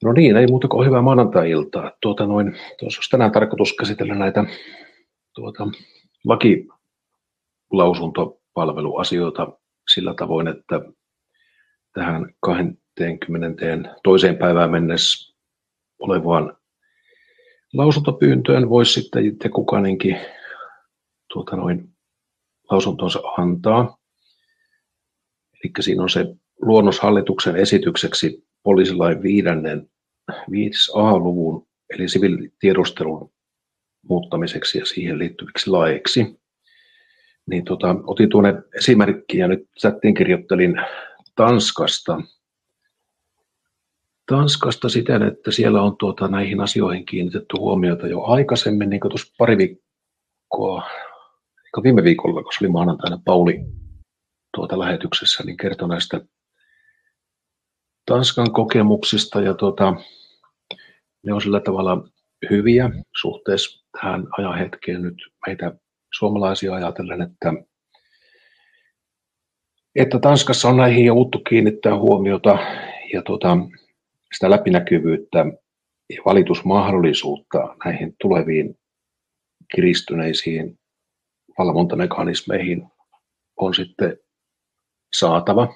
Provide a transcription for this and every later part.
No niin, ei muuta kuin hyvää maanantai-iltaa. Tuossa olisi tänään tarkoitus käsitellä näitä lakilausuntopalveluasioita sillä tavoin, että tähän 22. päivään mennessä olevaan lausuntopyyntöön voisi sitten itse kukainenkin lausuntonsa antaa. Eli siinä on se luonnos hallituksen esitykseksi poliisilain 5a-luvun eli siviilitiedustelun muuttamiseksi ja siihen liittyviksi laeiksi. Niin otin tuonne esimerkkiä ja nyt chattiin kirjoittelin Tanskasta siten, että siellä on näihin asioihin kiinnitetty huomiota jo aikaisemmin, niin kuin tuossa pari viikkoa, viime viikolla, kun se oli maanantaina Pauli lähetyksessä, niin kertoi näistä Tanskan kokemuksista ja ne on sillä tavalla hyviä suhteessa tähän ajanhetkeen nyt meitä suomalaisia ajatellen, että Tanskassa on näihin jo uuttu kiinnittää huomiota ja sitä läpinäkyvyyttä ja valitusmahdollisuutta näihin tuleviin kiristyneisiin valvontamekanismeihin on sitten saatava.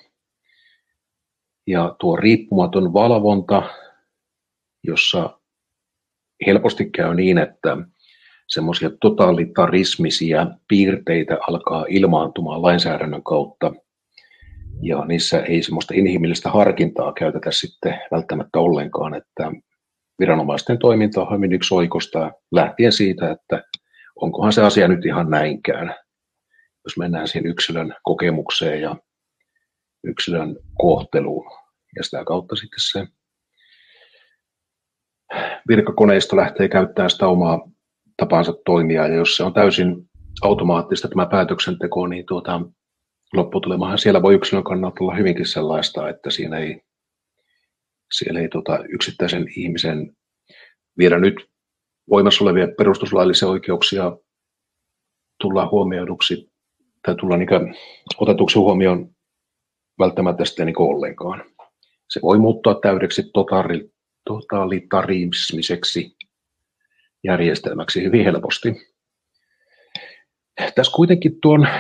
Ja tuo riippumaton valvonta, jossa helposti käy niin, että semmoisia totalitarismisia piirteitä alkaa ilmaantumaan lainsäädännön kautta, ja niissä ei semmoista inhimillistä harkintaa käytetä sitten välttämättä ollenkaan, että viranomaisten toiminta on hyvin yksioikoista lähtien siitä, että onkohan se asia nyt ihan näinkään, jos mennään siihen yksilön kokemukseen ja yksilön kohteluun. Ja sitä kautta sitten se virkakoneisto lähtee käyttämään sitä omaa tapansa toimia, ja jos se on täysin automaattista tämä päätöksenteko, niin lopputulemahan siellä voi yksilön kannalta olla hyvinkin sellaista, että siellä ei yksittäisen ihmisen viedä nyt voimassa olevia perustuslaillisia oikeuksia tulla huomioiduksi tai tulla otetuksi huomioon välttämättä sitten ollenkaan. Se voi muuttua täydeksi totalitarismiseksi järjestelmäksi hyvin helposti. Tässä kuitenkin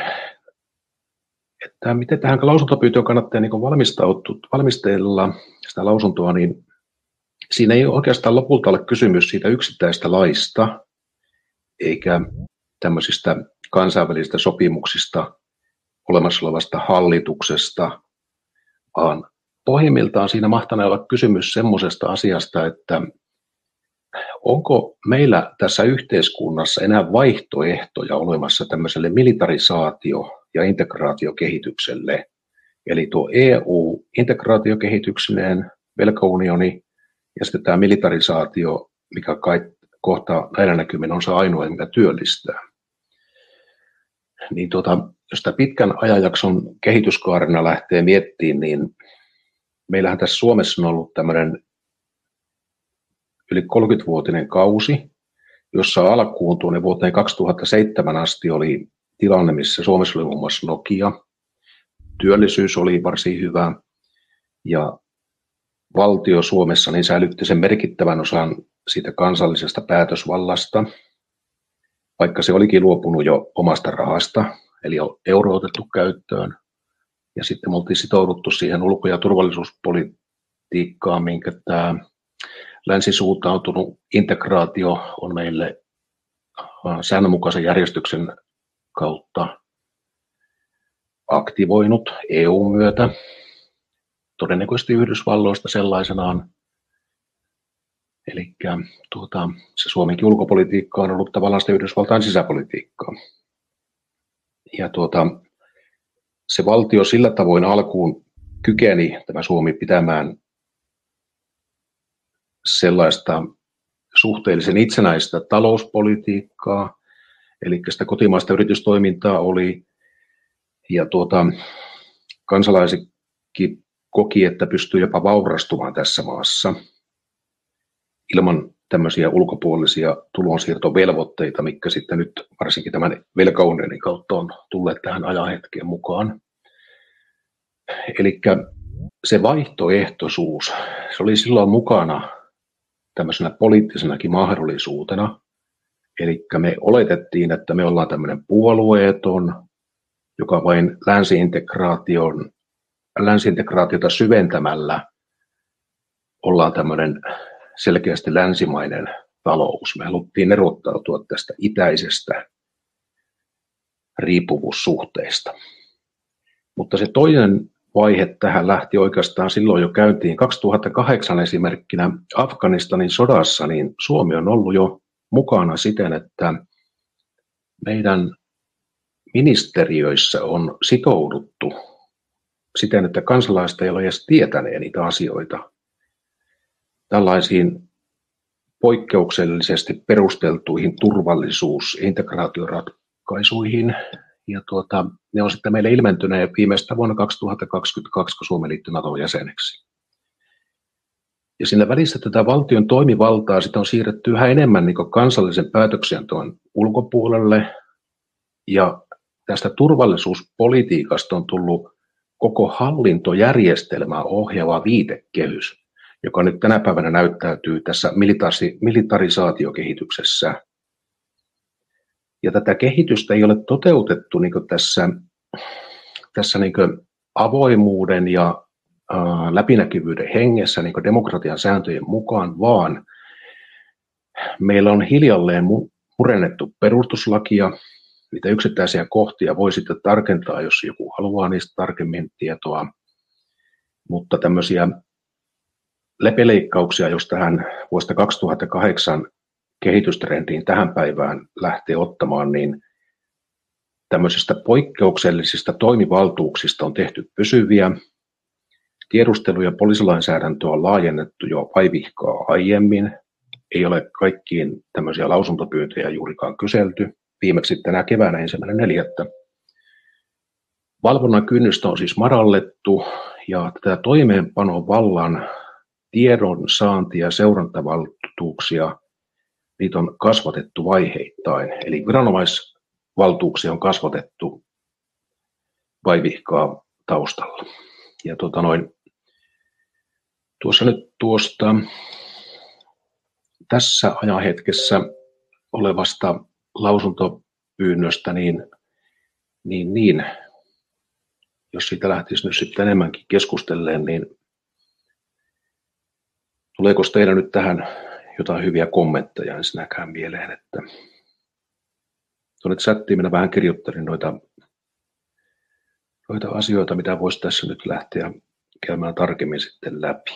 että miten tähän lausuntopyyntöön kannattaa valmistella sitä lausuntoa, niin siinä ei oikeastaan lopulta ole kysymys siitä yksittäistä laista, eikä tämmöisistä kansainvälisistä sopimuksista, olemassa olevasta hallituksesta, vaan pohjimmiltaan siinä mahtanee olla kysymys semmoisesta asiasta, että onko meillä tässä yhteiskunnassa enää vaihtoehtoja olemassa tämmöiselle militarisaatio- ja integraatiokehitykselle. Eli tuo EU-integraatiokehityksineen, velkaunioni ja sitten tämä militarisaatio, mikä kohta näillä näkymin on se ainoa, mikä työllistää. Niin jos sitä pitkän ajanjakson kehityskaarena lähtee miettimään, niin meillähän tässä Suomessa on ollut tämmöinen yli 30-vuotinen kausi, jossa alkuun tuonne vuoteen 2007 asti oli tilanne, missä Suomessa oli muun muassa Nokia. Työllisyys oli varsin hyvä ja valtio Suomessa niin säilytti sen merkittävän osan siitä kansallisesta päätösvallasta, vaikka se olikin luopunut jo omasta rahasta, eli euro otettu käyttöön. Ja sitten me oltiin sitouduttu siihen ulko- ja turvallisuuspolitiikkaan, minkä tämä länsisuuntautunut integraatio on meille säännönmukaisen järjestyksen kautta aktivoinut EU:n myötä, todennäköisesti Yhdysvalloista sellaisenaan. Eli se Suomenkin ulkopolitiikka on ollut tavallaan sitä Yhdysvaltain sisäpolitiikkaa. Ja se valtio sillä tavoin alkuun kykeni tämä Suomi pitämään sellaista suhteellisen itsenäistä talouspolitiikkaa, eli sitä kotimaista yritystoimintaa oli, ja kansalaisetkin koki, että pystyy jopa vaurastumaan tässä maassa ilman tämmöisiä ulkopuolisia tulonsiirtovelvoitteita, mitkä sitten nyt varsinkin tämän velkaunionin kautta on tulleet tähän ajanhetkeen mukaan. Eli se vaihtoehtoisuus, se oli silloin mukana tämmöisenä poliittisenakin mahdollisuutena. Eli me oletettiin, että me ollaan tämmöinen puolueeton, joka vain länsiintegraatiota syventämällä ollaan tämmöinen selkeästi länsimainen talous. Me haluttiin erottautua tästä itäisestä riippuvuussuhteista. Mutta se toinen vaihe tähän lähti oikeastaan silloin jo käyntiin 2008 esimerkkinä Afganistanin sodassa, niin Suomi on ollut jo mukana siten, että meidän ministeriöissä on sitouduttu siten, että kansalaiset ei ole edes tietäneet niitä asioita tällaisiin poikkeuksellisesti perusteltuihin turvallisuus- ja integraatioratkaisuihin. Ja ne on sitten meille ilmentyneet viimeistään vuonna 2022, kun Suomi liittyi NATOn jäseneksi. Ja siinä välissä tätä valtion toimivaltaa sitä on siirretty yhä enemmän niin kansallisen päätöksenteon ulkopuolelle. Ja tästä turvallisuuspolitiikasta on tullut koko hallintojärjestelmää ohjaava viitekehys, joka nyt tänä päivänä näyttäytyy tässä militarisaatiokehityksessä. Ja tätä kehitystä ei ole toteutettu niin tässä niin avoimuuden ja läpinäkyvyyden hengessä niin demokratian sääntöjen mukaan, vaan meillä on hiljalleen murennettu perustuslakia. Niitä yksittäisiä kohtia voi sitten tarkentaa, jos joku haluaa niistä tarkemmin tietoa, mutta tämmöisiä lepeleikkauksia, jos tähän vuodesta 2008 kehitystrendiin tähän päivään lähtee ottamaan, niin tämmöisistä poikkeuksellisista toimivaltuuksista on tehty pysyviä. Tiedustelu- ja poliisilainsäädäntö on laajennettu jo vaivihkaa aiemmin. Ei ole kaikkiin tämmöisiä lausuntopyyntöjä juurikaan kyselty. Viimeksi tänä keväänä 1.4. Valvonnan kynnystä on siis madallettu ja tätä toimeenpanovallan tiedon saanti- ja seurantavaltuuksia niitä on kasvatettu vaiheittain. Eli viranomaisvaltuuksia on kasvatettu vaivihkaa taustalla. Ja tuossa nyt tässä ajanhetkessä olevasta lausuntopyynnöstä, niin jos siitä lähtisi nyt sitten enemmänkin keskustelleen, niin tuleeko teillä nyt tähän jotain hyviä kommentteja ensinnäkään mieleen, että tuonne chattiin minä vähän kirjoittelin noita asioita, mitä voisi tässä nyt lähteä käymään tarkemmin sitten läpi.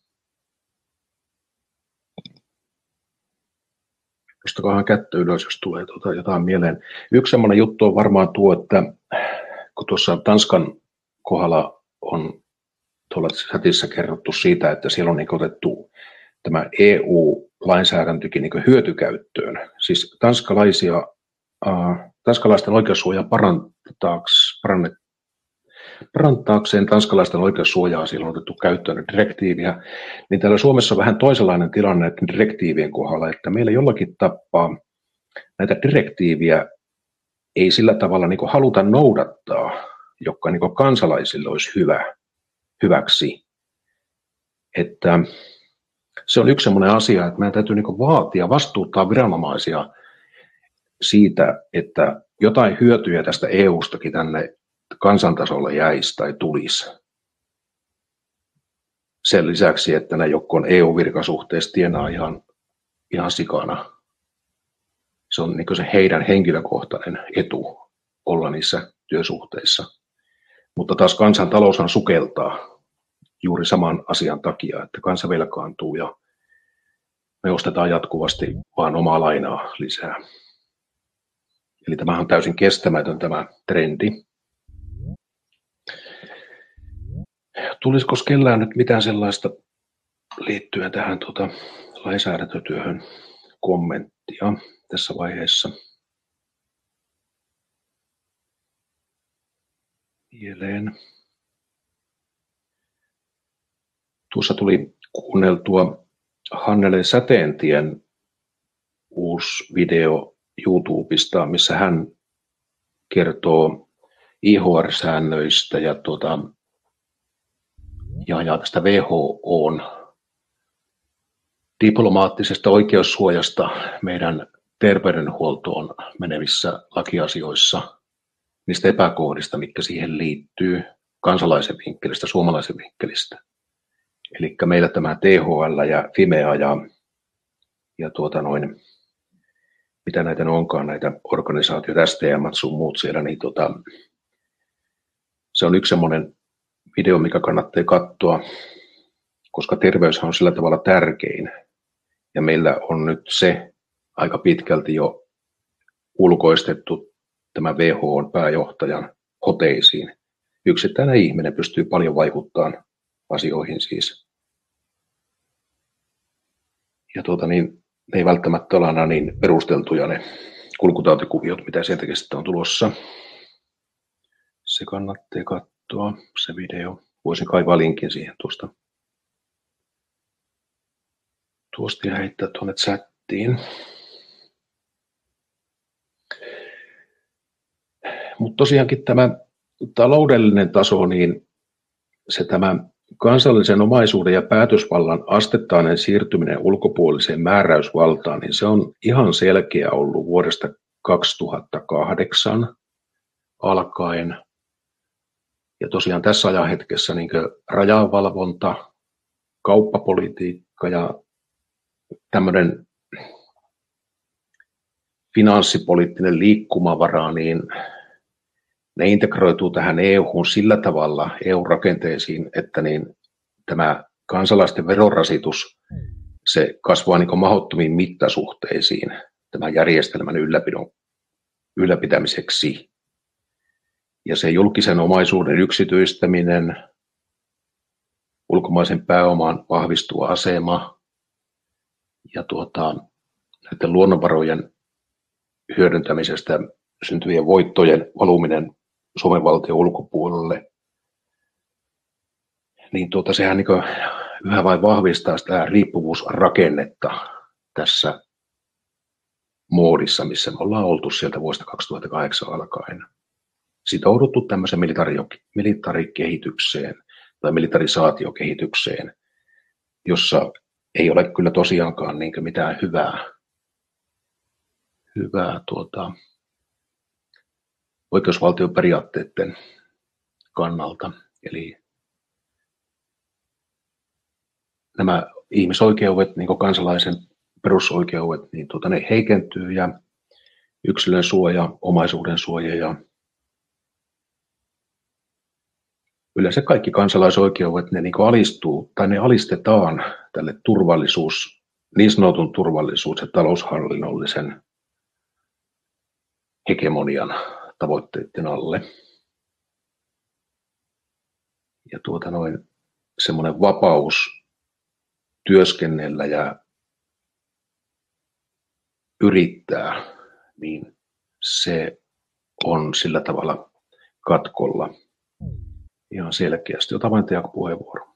Nostakaahan kättä ylös, jos tulee jotain mieleen. Yksi sellainen juttu on varmaan tuo, että kun tuossa Tanskan kohdalla on tuolla chatissa kerrottu siitä, että siellä on otettu tämä EU-lainsäädäntökin hyötykäyttöön. Siis tanskalaisten oikeussuojaa parantaakseen tanskalaisten oikeussuojaa siellä on otettu käyttöön direktiiviä, niin täällä Suomessa on vähän toisenlainen tilanne direktiivien kohdalla, että meillä jollakin tapaa näitä direktiiviä ei sillä tavalla haluta noudattaa, joka kansalaisille olisi hyväksi. Että se on yksi sellainen asia, että meidän täytyy vaatia, vastuuttaa viranomaisia siitä, että jotain hyötyjä tästä EUstakin tänne kansantasolle jäisi tai tulisi. Sen lisäksi, että ne, jotka on EU-virkasuhteessa, tienaa ihan sikana. Se on se heidän henkilökohtainen etu olla niissä työsuhteissa. Mutta taas kansantaloushan sukeltaa juuri saman asian takia, että kansa velkaantuu ja me ostetaan jatkuvasti vaan omaa lainaa lisää. Eli tämähän on täysin kestämätön tämä trendi. Tulisiko kellään nyt mitään sellaista liittyen tähän lainsäädäntötyöhön kommenttia tässä vaiheessa mieleen? Tuossa tuli kuunneltua Hannele Säteentien uusi video YouTubesta, missä hän kertoo IHR-säännöistä ja tästä WHO:n diplomaattisesta oikeussuojasta meidän terveydenhuoltoon menevissä lakiasioissa, niistä epäkohdista, mitkä siihen liittyy kansalaisen vinkkelistä, suomalaisen vinkkelistä. Eli meillä tämä THL ja Fimea ja mitä näitä onkaan, näitä organisaatioita, STM sun muut siellä, niin se on yksi semmoinen video, mikä kannattaa katsoa, koska terveyshän on sillä tavalla tärkein. Ja meillä on nyt se aika pitkälti jo ulkoistettu tämä WHO:n pääjohtajan hoteisiin. Yksittäinen ihminen pystyy paljon vaikuttamaan asioihin siis. Ja ne ei välttämättä ole aina niin perusteltuja ne kulkutautikuviot, mitä sieltäkin sitten on tulossa. Se kannattaa katsoa, se video. Voisin kaivaa linkin siihen tuosta ja heittää tuonne chattiin. Mutta tosiaankin tämä taloudellinen taso, niin se tämä kansallisen omaisuuden ja päätösvallan asteittainen siirtyminen ulkopuoliseen määräysvaltaan, niin se on ihan selkeä ollut vuodesta 2008 alkaen. Ja tosiaan tässä ajanhetkessä niin rajavalvonta, kauppapolitiikka ja tämmöinen finanssipoliittinen liikkumavara, niin ne integroituu tähän EU-hun sillä tavalla, EU-rakenteisiin, että niin tämä kansalaisten verorasitus, se kasvaa niin mahdottomiin mittasuhteisiin tämän järjestelmän ylläpitämiseksi. Ja se julkisen omaisuuden yksityistäminen, ulkomaisen pääoman vahvistuva asema ja näiden luonnonvarojen hyödyntämisestä syntyvien voittojen valuminen Suomen valtion ulkopuolelle, niin sehän niin yhä vain vahvistaa sitä riippuvuusrakennetta tässä moodissa, missä me ollaan oltu sieltä vuodesta 2008 alkaen. Sitouduttu tämmöiseen militarikehitykseen tai militarisaatiokehitykseen, jossa ei ole kyllä tosiaankaan niin mitään hyvää oikeusvaltion periaatteiden kannalta. Eli nämä ihmisoikeudet, niin kuin kansalaisen perusoikeudet, niin ne heikentyy ja yksilön suoja, omaisuuden suoja ja yleensä kaikki kansalaisoikeudet, ne niin alistuu tai ne alistetaan tälle niin sanotun turvallisuus- ja taloushallinnollisen hegemonian tavoitteiden alle. Ja semmoinen vapaus työskennellä ja yrittää, niin se on sillä tavalla katkolla ihan selkeästi. Ota vain Jaakko puheenvuoro.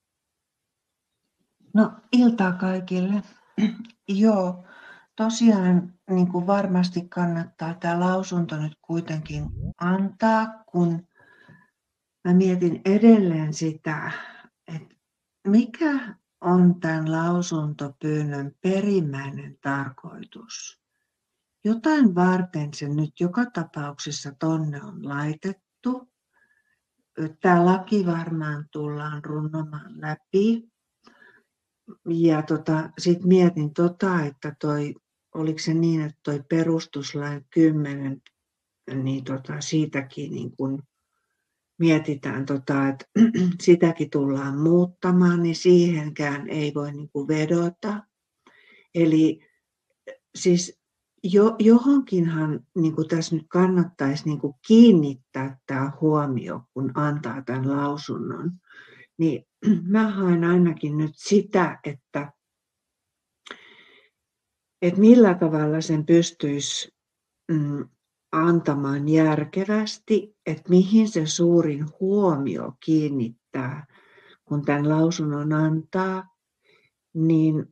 No, iltaa kaikille. Joo, tosiaan niin kuin varmasti kannattaa tämä lausunto nyt kuitenkin antaa, kun mä mietin edelleen sitä, että mikä on tämän lausuntopyynnön perimmäinen tarkoitus. Jotain varten se nyt joka tapauksessa tonne on laitettu. Tämä laki varmaan tullaan runnomaan läpi. Ja sitten mietin että oliko se niin, että toi perustuslain 10, niin siitäkin niin kun mietitään, että sitäkin tullaan muuttamaan, niin siihenkään ei voi niin kuin vedota. Eli siis johonkinhan niin kuin tässä nyt kannattaisi niin kuin kiinnittää tämä huomio, kun antaa tämän lausunnon. Niin mä haen ainakin nyt sitä, että millä tavalla sen pystyisi antamaan järkevästi, että mihin se suurin huomio kiinnittää, kun tämän lausunnon antaa, niin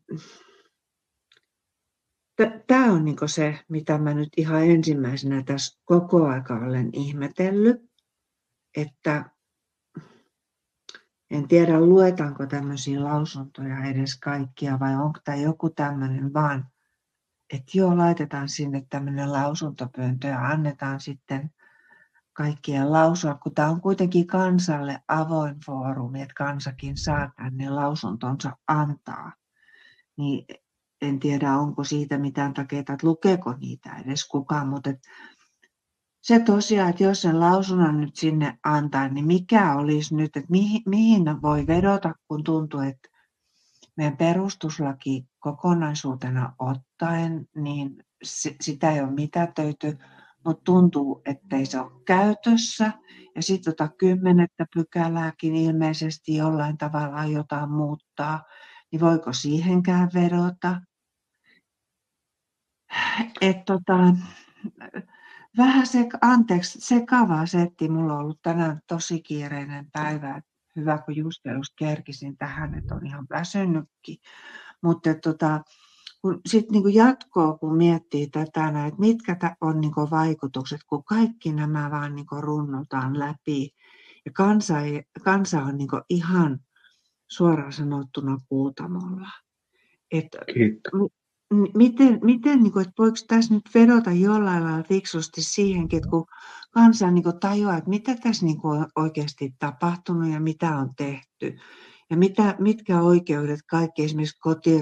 tämä on niinku se, mitä mä nyt ihan ensimmäisenä tässä koko aika olen ihmetellyt, että En tiedä, luetaanko tämmöisiä lausuntoja edes kaikkia vai onko tämä joku tämmöinen vaan, että joo, laitetaan sinne tämmöinen lausuntopyyntö ja annetaan sitten kaikkien lausua, kun tämä on kuitenkin kansalle avoin foorumi, että kansakin saa tänne lausuntonsa antaa. Niin en tiedä, onko siitä mitään takeita, että lukeeko niitä edes kukaan, mutta se tosiaan, että jos sen lausunnon nyt sinne antaa, niin mikä olisi nyt, että mihin voi vedota, kun tuntuu, että meidän perustuslaki kokonaisuutena ottaen, niin sitä ei ole mitätöity, mutta tuntuu, ettei se ole käytössä. Ja sitten 10. pykälääkin ilmeisesti jollain tavalla jotain muuttaa, niin voiko siihenkään vedota? Vähän sekavaa setti. Mulla on ollut tänään tosi kiireinen päivä. Hyvä, kun just kerkisin tähän, että on ihan väsynytkin. Mutta sitten niinku jatkoa, kun miettii tätä, että mitkä on niinku vaikutukset, kun kaikki nämä vaan niinku runnotaan läpi. Ja kansa on niinku ihan suoraan sanottuna kuutamolla. Miten niin kuin, että voiko tässä nyt vedota jollain lailla fiksusti siihenkin, että kun kansa niin kuin tajuaa, että mitä tässä niin kuin on oikeasti tapahtunut ja mitä on tehty ja mitkä oikeudet kaikki esimerkiksi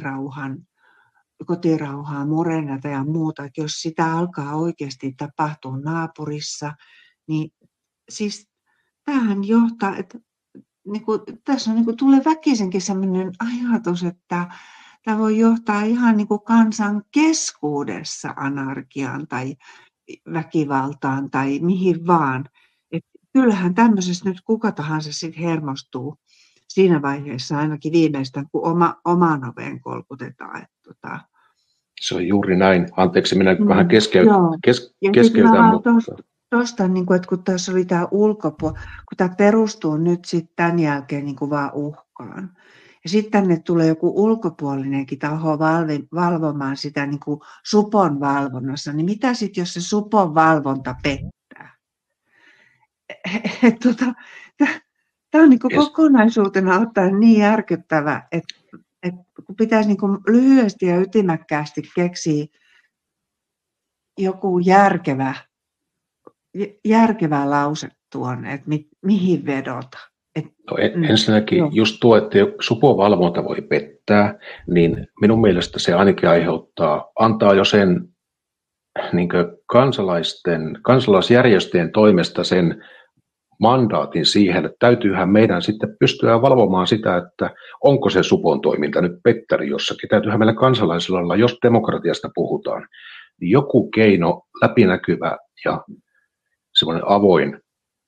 kotirauhaa murennata ja muuta, että jos sitä alkaa oikeasti tapahtua naapurissa, niin siis tämähän johtaa, että niin kuin, tässä on, niin kuin, tulee väkisenkin sellainen ajatus, että tämä voi johtaa ihan niin kuin kansan keskuudessa anarkiaan tai väkivaltaan tai mihin vaan. Et kyllähän tämmöisessä nyt kuka tahansa sitten hermostuu siinä vaiheessa ainakin viimeistään, kun omaan oveen kolkutetaan. Se on juuri näin. Anteeksi, minä vähän keskeytän. Tuosta, että kun tässä oli tämä kun tämä perustuu nyt sitten tämän jälkeen niin kuin vaan uhkaan. Ja sitten tänne tulee joku ulkopuolinenkin taho valvomaan sitä niin kuin supon valvonnassa. Niin mitä sitten, jos se supon valvonta pettää? Tämä on niin kuin kokonaisuutena ottaen niin järkyttävä, että kun pitäisi niin kuin lyhyesti ja ytimäkkäästi keksiä joku järkevä lause tuonne, että mihin vedota. No ensinnäkin just tuo, että supovalvonta voi pettää, niin minun mielestä se ainakin antaa jo sen niin kansalaisjärjestöjen toimesta sen mandaatin siihen, että täytyyhän meidän sitten pystyä valvomaan sitä, että onko se supon toiminta nyt pettänyt jossakin. Täytyyhän meillä kansalaisilla olla, jos demokratiasta puhutaan, niin joku keino läpinäkyvä ja semmoinen avoin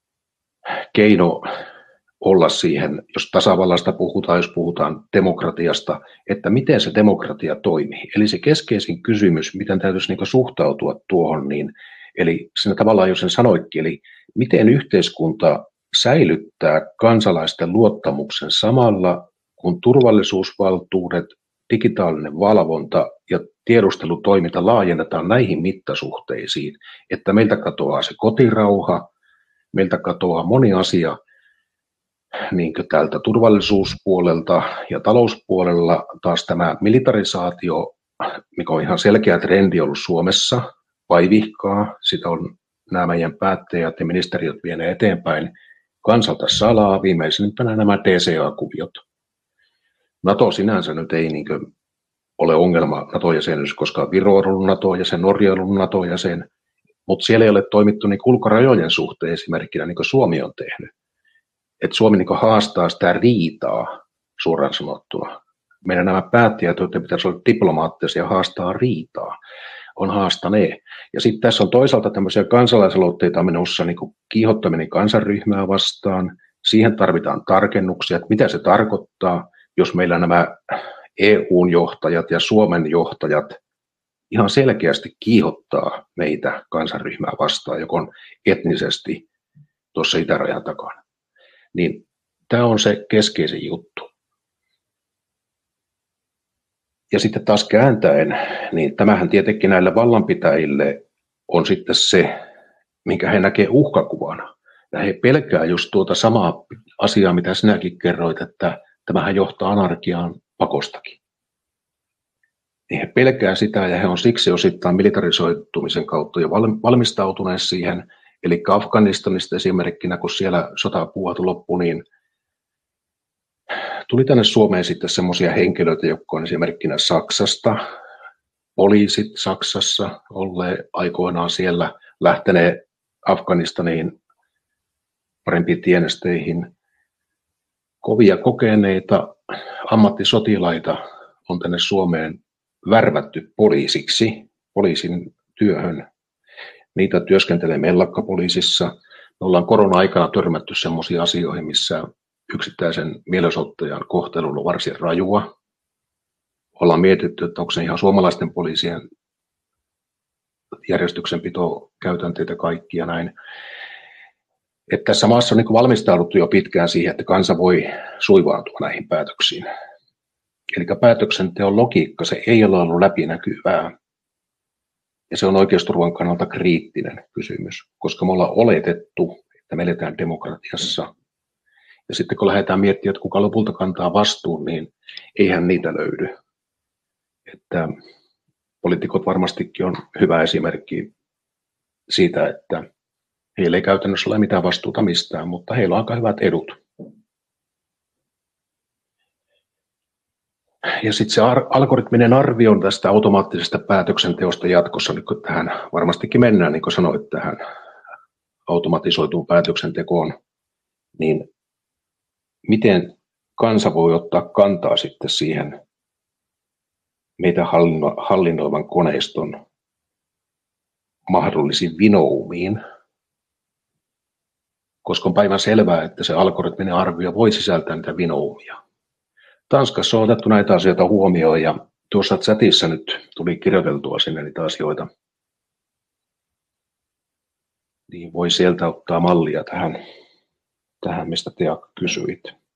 keino olla siihen, jos tasavallasta puhutaan, jos puhutaan demokratiasta, että miten se demokratia toimii. Eli se keskeisin kysymys, miten täytyisi niin suhtautua tuohon, niin, eli siinä tavallaan jo sen sanoikin, eli miten yhteiskunta säilyttää kansalaisten luottamuksen samalla, kun turvallisuusvaltuudet, digitaalinen valvonta ja tiedustelutoiminta laajennetaan näihin mittasuhteisiin, että meiltä katoaa se kotirauha, meiltä katoaa moni asia, niin kuin täältä turvallisuuspuolelta ja talouspuolella taas tämä militarisaatio, mikä on ihan selkeä trendi ollut Suomessa, vaivihkaa, sitä on nämä meidän päättäjät ja ministeriöt vieneet eteenpäin kansalta salaa, viimeisimpänä nämä DCA-kuviot. NATO sinänsä nyt ei niin kuin ole ongelma NATO-jäsenyys, koska Viro on ollut NATO-jäsen, Norja on ollut NATO-jäsen, mutta siellä ei ole toimittu niin ulkorajojen suhteen esimerkkinä, niin kuin Suomi on tehnyt. Että Suomi niin haastaa sitä riitaa, suoraan sanottuna. Meidän nämä päättäjät, jotka pitäisi olla diplomaattisia, haastaa riitaa, on haastaneet. Ja sitten tässä on toisaalta tämmöisiä kansalaisaloitteita menossa, niin kuin kiihottaminen kansanryhmää vastaan. Siihen tarvitaan tarkennuksia, että mitä se tarkoittaa, jos meillä nämä EUn johtajat ja Suomen johtajat ihan selkeästi kiihottaa meitä kansanryhmää vastaan, joka on etnisesti tuossa itärajan takana. Niin tämä on se keskeisin juttu. Ja sitten taas kääntäen, niin tämähän tietenkin näille vallanpitäjille on sitten se, minkä he näkevät uhkakuvana. Ja he pelkää just tuota samaa asiaa, mitä sinäkin kerroit, että tämähän johtaa anarkiaan pakostakin. Niin he pelkää sitä ja he on siksi osittain militarisoitumisen kautta jo valmistautuneet siihen. Eli Afganistanista esimerkkinä, kun siellä sota puhatu loppu, niin tuli tänne Suomeen sitten semmoisia henkilöitä, jotka on esimerkkinä Saksasta, poliisit Saksassa olleet aikoinaan siellä, lähteneet Afganistaniin parempiin tienesteihin. Kovia kokeneita ammattisotilaita on tänne Suomeen värvätty poliisiksi, poliisin työhön. Niitä työskentelee mellakkapoliisissa. Me ollaan korona-aikana törmätty semmoisiin asioihin, missä yksittäisen mielenosoittajan kohtelu on varsin rajua. Ollaan mietitty, että onko se ihan suomalaisten poliisien järjestyksenpitokäytänteitä kaikki ja näin. Että tässä maassa on niin valmistauduttu jo pitkään siihen, että kansa voi suivaantua näihin päätöksiin. Eli päätöksenteon logiikka, se ei ole ollut läpinäkyvää. Ja se on oikeusturvan kannalta kriittinen kysymys, koska me ollaan oletettu, että me eletään demokratiassa. Ja sitten kun lähdetään miettimään, että kuka lopulta kantaa vastuun, niin eihän niitä löydy. Että poliitikot varmastikin on hyvä esimerkki siitä, että heillä ei käytännössä ole mitään vastuuta mistään, mutta heillä on aika hyvät edut. Ja sitten se algoritminen arvio tästä automaattisesta päätöksenteosta jatkossa, nyt kun tähän varmastikin mennään, niin kuin sanoit, tähän automatisoituun päätöksentekoon, niin miten kansa voi ottaa kantaa sitten siihen meitä hallinnoivan koneiston mahdollisiin vinoumiin, koska on päivän selvää, että se algoritminen arvio voi sisältää niitä vinoumia. Tanskassa on otettu näitä asioita huomioon ja tuossa chatissa nyt tuli kirjoiteltua sinne niitä asioita. Niin voi sieltä ottaa mallia tähän mistä te kysyit.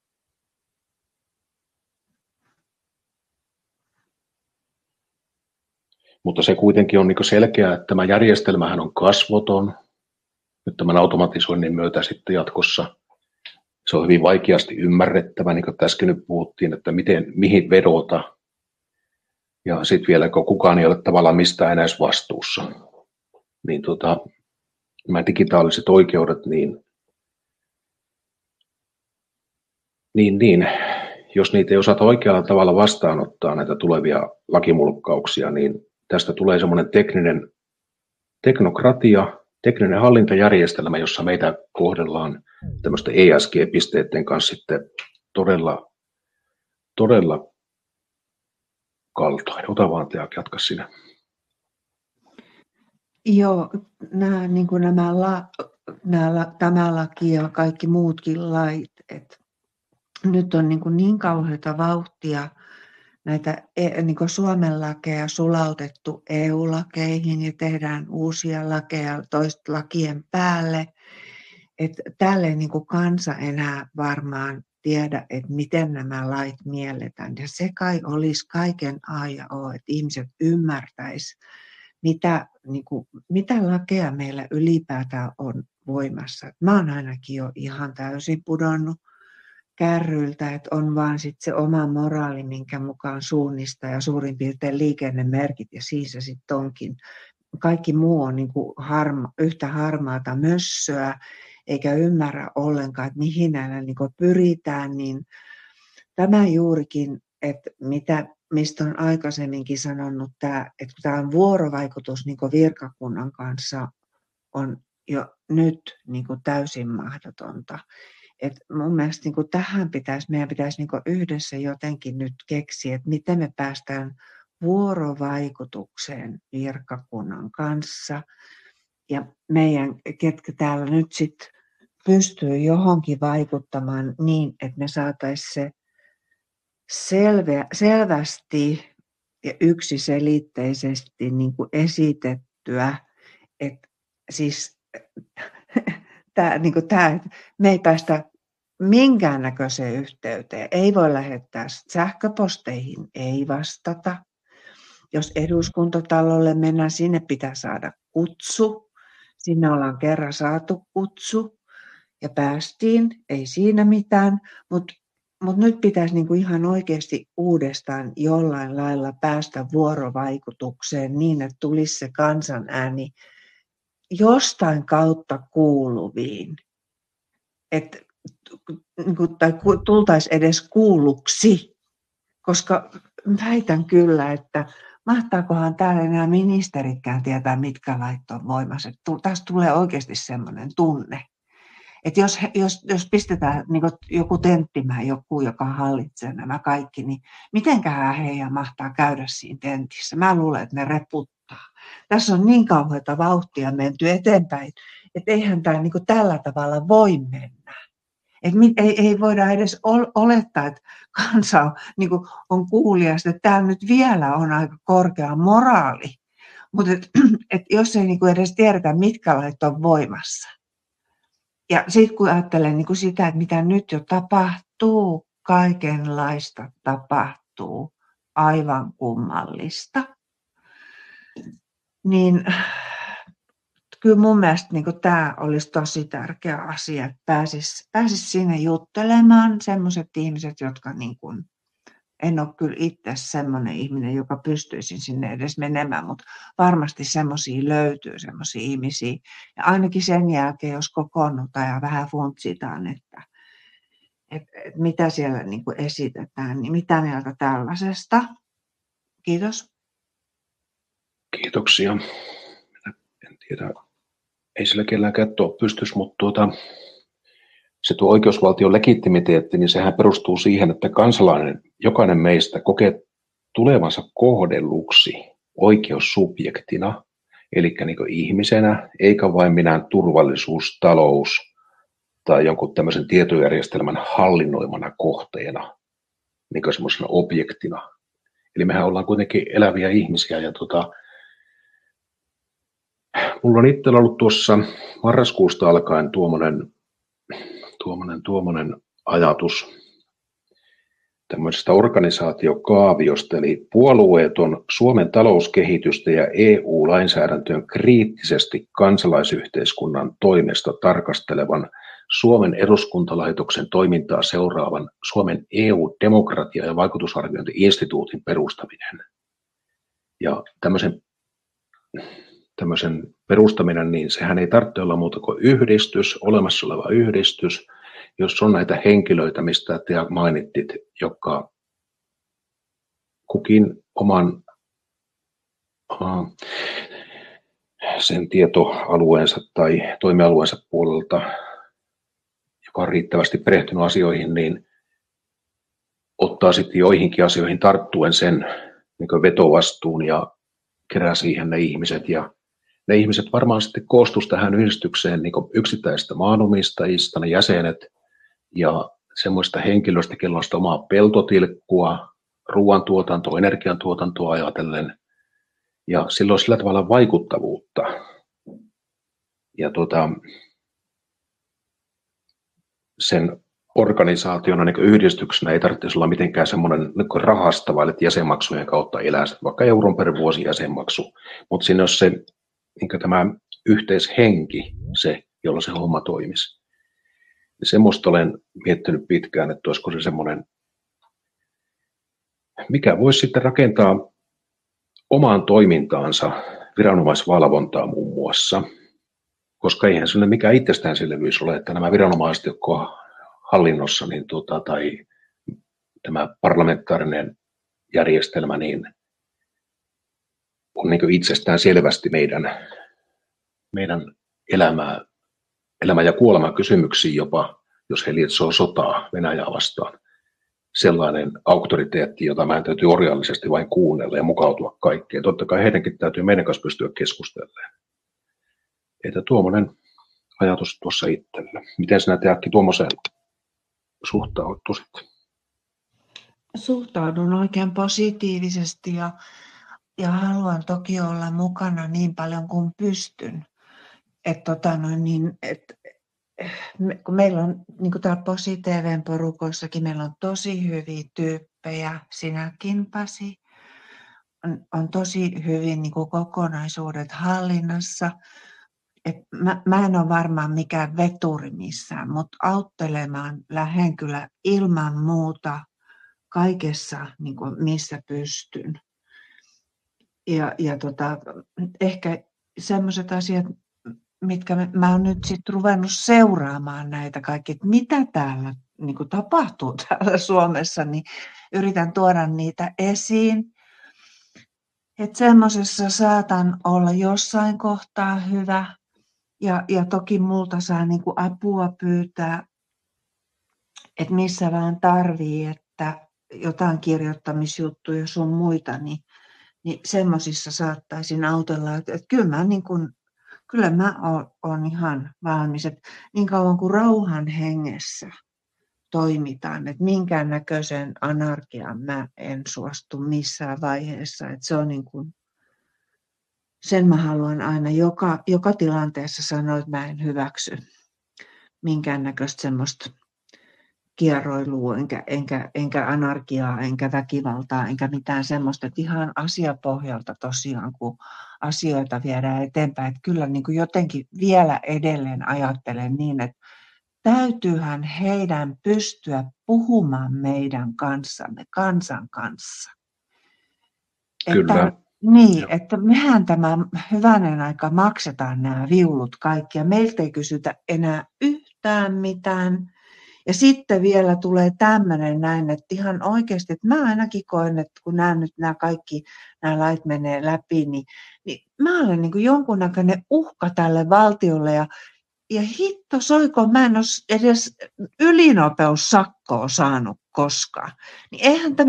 Mutta se kuitenkin on niin selkeää, että tämä järjestelmähän on kasvoton. Nyt tämän automatisoinnin myötä sitten jatkossa se on hyvin vaikeasti ymmärrettävä, niin kuin äsken nyt puhuttiin, että mihin vedota. Ja sitten vielä, kun kukaan ei ole tavallaan mistään enää vastuussa. Niin nämä digitaaliset oikeudet, niin jos niitä ei osata oikealla tavalla vastaanottaa näitä tulevia lakimulkkauksia, niin tästä tulee semmoinen teknokratia, tekninen hallintajärjestelmä, jossa meitä kohdellaan tämmöisten ESG-pisteiden kanssa sitten todella kaltoin. Ota vaan Tea, jatka sinä. Joo, tämä laki ja kaikki muutkin lait, että nyt on niin kauheata vauhtia näitä Suomen lakeja sulautettu EU-lakeihin ja tehdään uusia lakeja toista lakien päälle, että täällä ei kansa enää varmaan tiedä, että miten nämä lait mielletään. Ja se kai olisi kaiken A ja O, että ihmiset ymmärtäisivät, mitä lakeja meillä ylipäätään on voimassa. Mä oon ainakin jo ihan täysin pudonnut kärryiltä, että on vaan sit se oma moraali, minkä mukaan suunnista ja suurin piirtein liikennemerkit ja siis se sitten onkin. Kaikki muu on yhtä harmaata mössöä, eikä ymmärrä ollenkaan, että mihin näillä pyritään, niin tämä juurikin, että mistä on aikaisemminkin sanonut, että kun tämä on vuorovaikutus virkakunnan kanssa, on jo nyt täysin mahdotonta. Et mun mielestä meidän pitäisi yhdessä jotenkin nyt keksiä, että miten me päästään vuorovaikutukseen virkakunnan kanssa. Ja meidän, ketkä täällä nyt sitten pystyy johonkin vaikuttamaan niin, että me saataisiin se selvästi ja yksiselitteisesti esitettyä, että siis me ei päästä minkäännäköiseen yhteyteen. Ei voi lähettää sähköposteihin, ei vastata. Jos eduskuntatalolle mennään, sinne pitää saada kutsu. Sinne ollaan kerran saatu kutsu. ja päästiin, ei siinä mitään, mutta nyt pitäisi niin kuin ihan oikeasti uudestaan jollain lailla päästä vuorovaikutukseen niin, että tulisi se kansan ääni jostain kautta kuuluviin, että tai tultaisiin edes kuulluksi, koska väitän kyllä, että mahtaakohan täällä enää ministeritkään tietää, mitkä lait on voimassa. Tästä tulee oikeasti semmoinen tunne, että jos pistetään niin joku tenttimään, joku, joka hallitsee nämä kaikki, niin mitenköhän heidän mahtaa käydä siinä tentissä? Mä luulen, että ne reputtaa. Tässä on niin kauheata vauhtia menty eteenpäin, että eihän tämä niin tällä tavalla voi mennä. Ei voida edes olettaa, että kansa on, niin on kuuliaista, että täällä nyt vielä on aika korkea moraali, mutta jos ei niin edes tiedetä, mitkä lait on voimassa. Ja sitten kun ajattelen niin sitä, että mitä nyt jo tapahtuu, kaikenlaista tapahtuu, aivan kummallista, niin kyllä mun mielestä niin tämä olisi tosi tärkeä asia, että pääsisi sinne juttelemaan sellaiset ihmiset, jotka niin kuin, en ole kyllä itse semmoinen ihminen, joka pystyisi sinne edes menemään, mutta varmasti semmoisia löytyy, semmoisia ihmisiä. Ja ainakin sen jälkeen, jos kokoonnutaan ja vähän funtsitaan, että mitä siellä niin kuin esitetään, niin mitä mieltä tällaisesta. Kiitos. Kiitoksia. En tiedä, ei sillä kelläänkään tuo pystys, mutta se tuo oikeusvaltion legitimiteetti, niin sehän perustuu siihen, että kansalainen, jokainen meistä kokee tulevansa kohdelluksi oikeussubjektina, eli niin kuin ihmisenä, eikä vain minään turvallisuus, talous tai jonkun tämmöisen tietojärjestelmän hallinnoimana kohteena, niin kuin semmoisena objektina. Eli mehän ollaan kuitenkin eläviä ihmisiä ja mulla on itsellä ollut tuossa marraskuusta alkaen tuommoinen ajatus tämmöisestä organisaatiokaaviosta, eli puolueeton Suomen talouskehitystä ja EU-lainsäädäntöön kriittisesti kansalaisyhteiskunnan toimesta tarkastelevan Suomen eduskuntalaitoksen toimintaa seuraavan Suomen EU-demokratia- ja vaikutusarviointi-instituutin perustaminen. Ja tämmöisen perustaminen, niin sehän ei tarvitse olla muuta kuin yhdistys, olemassa oleva yhdistys, jos on näitä henkilöitä, mistä te mainittit, jotka kukin oman sen tietoalueensa tai toimialueensa puolelta, joka on riittävästi perehtynyt asioihin, niin ottaa sitten joihinkin asioihin tarttuen sen niin vetovastuun ja kerää siihen ne ihmiset. Ja ne ihmiset varmaan sitten koostuisi tähän yhdistykseen niin yksittäisistä maanomistajista, ne jäsenet ja semmoista henkilöistä, kello on sitä omaa peltotilkkua, ruoantuotantoa, energiantuotantoa ajatellen. Ja sillä on sillä tavalla vaikuttavuutta. Ja sen organisaationa niin yhdistyksenä ei tarvitse olla mitenkään semmoinen niin rahastava, että jäsenmaksujen kautta elää, vaikka euron per vuosi jäsenmaksu. Mutta siinä on se niin tämä yhteishenki, se, jolla se homma toimisi. Ja semmoista olen miettinyt pitkään, että olisiko se semmoinen, mikä voisi sitten rakentaa omaan toimintaansa viranomaisvalvontaa muun muassa, koska eihän se ole mikään itsestäänselvyys ole, että nämä viranomaiset, jotka on hallinnossa niin tai tämä parlamentaarinen järjestelmä niin on niin itsestään selvästi meidän elämä- ja kuolemakysymyksiin jopa, jos he lietsoo sotaa Venäjää vastaan. Sellainen auktoriteetti, jota meidän täytyy orjallisesti vain kuunnella ja mukautua kaikkeen. Totta kai heidänkin täytyy meidän kanssa pystyä keskustelemaan. Että tuommoinen ajatus tuossa itsellä. Miten sinä Teakki tuommoiseen suhtautuisit? Suhtaudun oikein positiivisesti ja haluan toki olla mukana niin paljon kuin pystyn. Kun meillä on, niin kuin täällä PosiTV:n porukoissakin, meillä on tosi hyviä tyyppejä, sinäkin Pasi, on tosi hyvin niin kuin kokonaisuudet hallinnassa. mä en ole varmaan mikään veturi missään, mutta auttelemaan lähden kyllä ilman muuta kaikessa, niin kuin missä pystyn. Ja ehkä sellaiset asiat, mitkä mä oon nyt sitten ruvennut seuraamaan näitä kaikki, että mitä täällä niin kuin tapahtuu täällä Suomessa, niin yritän tuoda niitä esiin. Että semmoisessa saatan olla jossain kohtaa hyvä ja toki multa saa niin kuin apua pyytää, että missä vaan tarvii, että jotain kirjoittamisjuttuja sun muita, niin semmoisissa saattaisin autella, että kyllä mä oon ihan valmis, että niin kauan kuin rauhan hengessä toimitaan, että minkäännäköisen anarkiaan mä en suostu missään vaiheessa, että se on niin kuin, sen mä haluan aina joka tilanteessa sanoa, että mä en hyväksy minkäännäköistä semmoista kieroilua, enkä anarkiaa, enkä väkivaltaa, enkä mitään semmoista, että ihan asiapohjalta tosiaan, kun asioita viedään eteenpäin, että kyllä niin kuin jotenkin vielä edelleen ajattelen niin, että täytyyhän heidän pystyä puhumaan meidän kanssamme, kansan kanssa. Kyllä. Että mehän tämä hyvänen aika maksetaan nämä viulut kaikki ja meiltä ei kysytä enää yhtään mitään. Ja sitten vielä tulee tämmöinen näin, että ihan oikeasti, että mä ainakin koen, että kun nämä kaikki nämä lait menee läpi, niin mä olen niin kuin jonkunnäköinen uhka tälle valtiolle ja hitto soiko, mä en ole edes ylinopeussakkoa saanut koskaan. Niin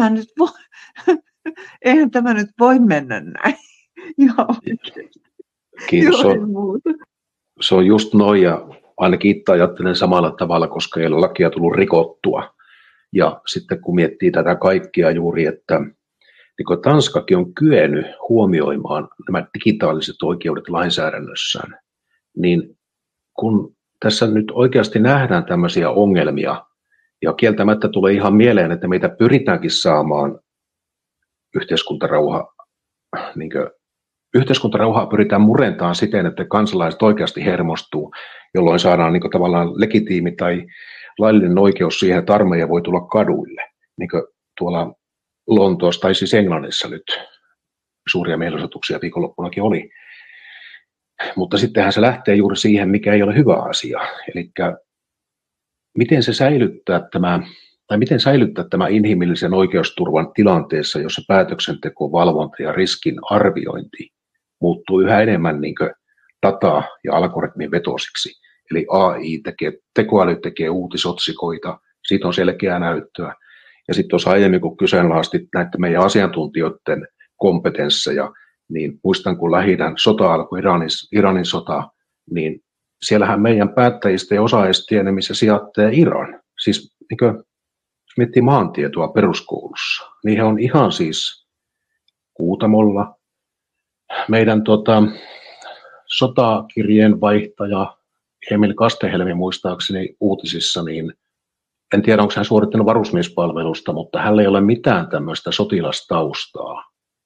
eihän tämä nyt voi mennä näin. Joo. Kiitos. Se on just noin ja ainakin itse ajattelen samalla tavalla, koska ei ole lakia tullut rikottua. Ja sitten kun miettii tätä kaikkia juuri, että niin Tanskakin on kyennyt huomioimaan nämä digitaaliset oikeudet lainsäädännössään, niin kun tässä nyt oikeasti nähdään tämmöisiä ongelmia, ja kieltämättä tulee ihan mieleen, että meitä pyritäänkin saamaan yhteiskuntarauhaa pyritään murentamaan siten, että kansalaiset oikeasti hermostuu, jolloin saadaan niin tavallaan legitiimi tai laillinen oikeus siihen, että armeija voi tulla kaduille, niin kuin tuolla Lontoossa tai siis Englannissa nyt suuria mielenosoituksia viikonloppunakin oli. Mutta sittenhän se lähtee juuri siihen, mikä ei ole hyvä asia. Eli miten säilyttää tämä inhimillisen oikeusturvan tilanteessa, jossa päätöksenteko, valvonta ja riskin arviointi muuttuu yhä enemmän niin kuin dataa ja algoritmin vetosiksi. Eli tekoäly tekee uutisotsikoita, siitä on selkeää näyttöä. Ja sitten tuossa aiemmin, kun kyseenalaistit näitä meidän asiantuntijoiden kompetensseja, niin muistan, kun Lähi-idän sota alkoi, Iranin sota, niin siellähän meidän päättäjistä ja osaajista tiedä, missä sijaitsee Iran. Siis niin kuin, jos miettii maantietoa peruskoulussa, niin he on ihan siis Kuutamolla. Meidän sotakirjeen vaihtaja Emil Kastehelmi muistaakseni uutisissa, niin en tiedä, onko hän suorittanut varusmiespalvelusta, mutta hänellä ei ole mitään tämmöistä sotilastaustaa.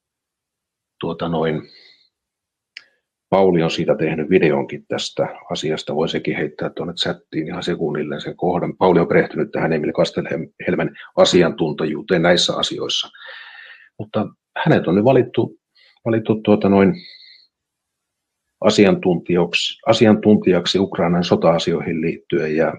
Pauli on siitä tehnyt videonkin tästä asiasta, voi sekin heittää tuonne chattiin ihan sekunnilleen sen kohdan. Pauli on perehtynyt tähän Emil Kastelhelmen asiantuntijuuteen näissä asioissa. Mutta hänet on nyt valittu asiantuntijaksi Ukrainan sota-asioihin liittyen ja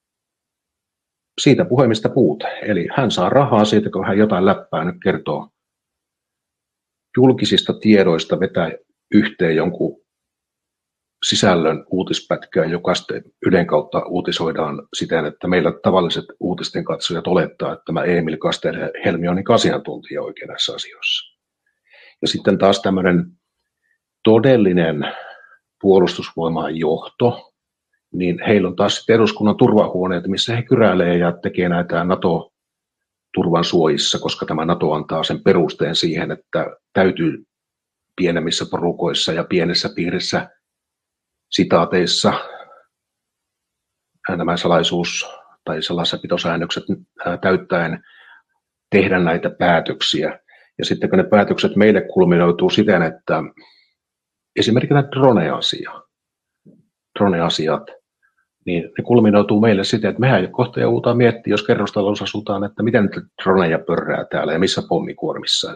siitä puhemista puute. Eli hän saa rahaa siitä, kun hän jotain läppää nyt kertoo julkisista tiedoista, vetää yhteen jonkun sisällön uutispätkää, joka sitten Ylen kautta uutisoidaan siten, että meillä tavalliset uutisten katsojat olettaa, että tämä Emil Kastelhelmi on niin asiantuntija oikein näissä asioissa. Ja sitten taas tämmöinen todellinen puolustusvoiman johto, niin heillä on taas sitten eduskunnan turvahuoneet, missä he kyräilee ja tekee näitä NATO-turvan suojissa, koska tämä NATO antaa sen perusteen siihen, että täytyy pienemmissä porukoissa ja pienessä piirissä sitaateissa nämä salaisuus- tai salassapitosäännökset täyttäen tehdä näitä päätöksiä. Ja sitten kun ne päätökset meille kulminoituu siten, että esimerkiksi tämä drone-asia, drone-asiat, niin ne kulminoituu meille siten, että mehän kohta joudutaan miettimään, jos kerrostalossa asutaan, että miten droneja pörrää täällä ja missä pommikuormissa.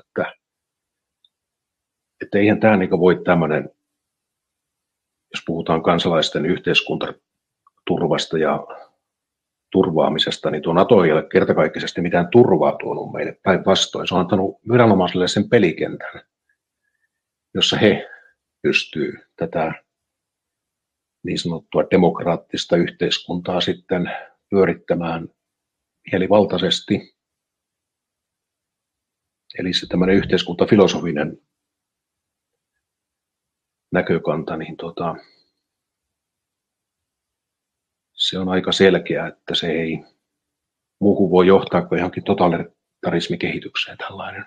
Että eihän tämä niin voi tämmöinen, jos puhutaan kansalaisten yhteiskuntaturvasta ja turvaamisesta, niin tuo NATO ei ole kertakaikkisesti mitään turvaa tuonut meille päinvastoin. Se on antanut viranomaisille sen pelikentän, jossa he pystyvät tätä niin sanottua demokraattista yhteiskuntaa sitten pyörittämään mielivaltaisesti. Eli se tämmöinen yhteiskuntafilosofinen näkökanta, niin se on aika selkeä, että se ei muuhun voi johtaa kuin johonkin totalitarismikehitykseen tällainen.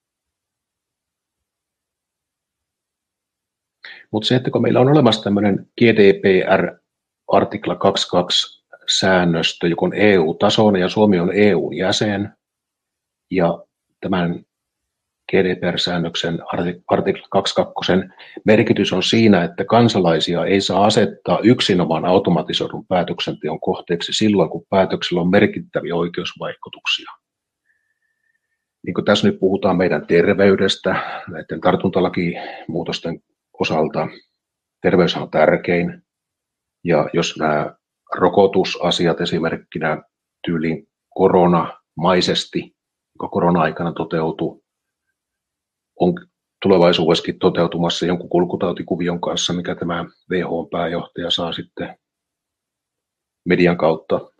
Mutta se, että kun meillä on olemassa tämmöinen GDPR artikla 22 säännöstö, joka on EU-tasoinen ja Suomi on EU-jäsen, ja tämän GDPR-säännöksen artikla 22 merkitys on siinä, että kansalaisia ei saa asettaa yksinomaan automatisoidun päätöksenteon kohteeksi silloin, kun päätöksellä on merkittäviä oikeusvaikutuksia. Niin kuin tässä nyt puhutaan meidän terveydestä, näiden tartuntalakimuutosten osalta, terveys on tärkein, ja jos nämä rokotusasiat esimerkkinä tyyliin koronamaisesti, joka korona-aikana toteutuu, on tulevaisuudessakin toteutumassa jonkun kulkutautikuvion kanssa, mikä tämä WHO-pääjohtaja saa sitten median kautta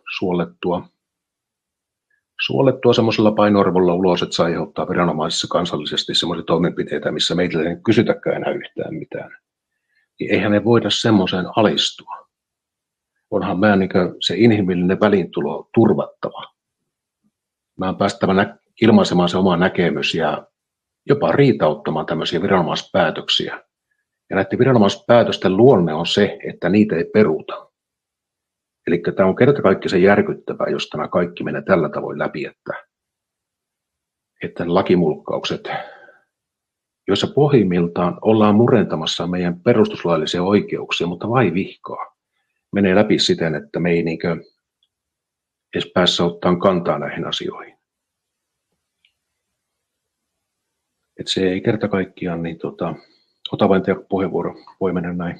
suolettua semmoisella painoarvolla ulos, että se aiheuttaa viranomaisissa kansallisesti semmoisia toimenpiteitä, missä meitä ei kysytäkään enää yhtään mitään. Niin eihän me voida semmoiseen alistua. Onhan meidän niin se inhimillinen välintulo turvattava. Mä on päästävä ilmaisemaan se oma näkemys ja jopa riitauttamaan tämmöisiä viranomaispäätöksiä. Ja näiden viranomaispäätösten luonne on se, että niitä ei peruta. Eli tämä on kertakaikkisen järkyttävää, jos tämä kaikki menee tällä tavoin läpi, että lakimulkkaukset, joissa pohjimmiltaan ollaan murentamassa meidän perustuslaillisia oikeuksia, mutta vai vihkaa, menee läpi siten, että me ei edes päässä ottaa kantaa näihin asioihin. Että se ei kerta kaikkiaan, niin ota vain puheenvuoro, voi mennä näin.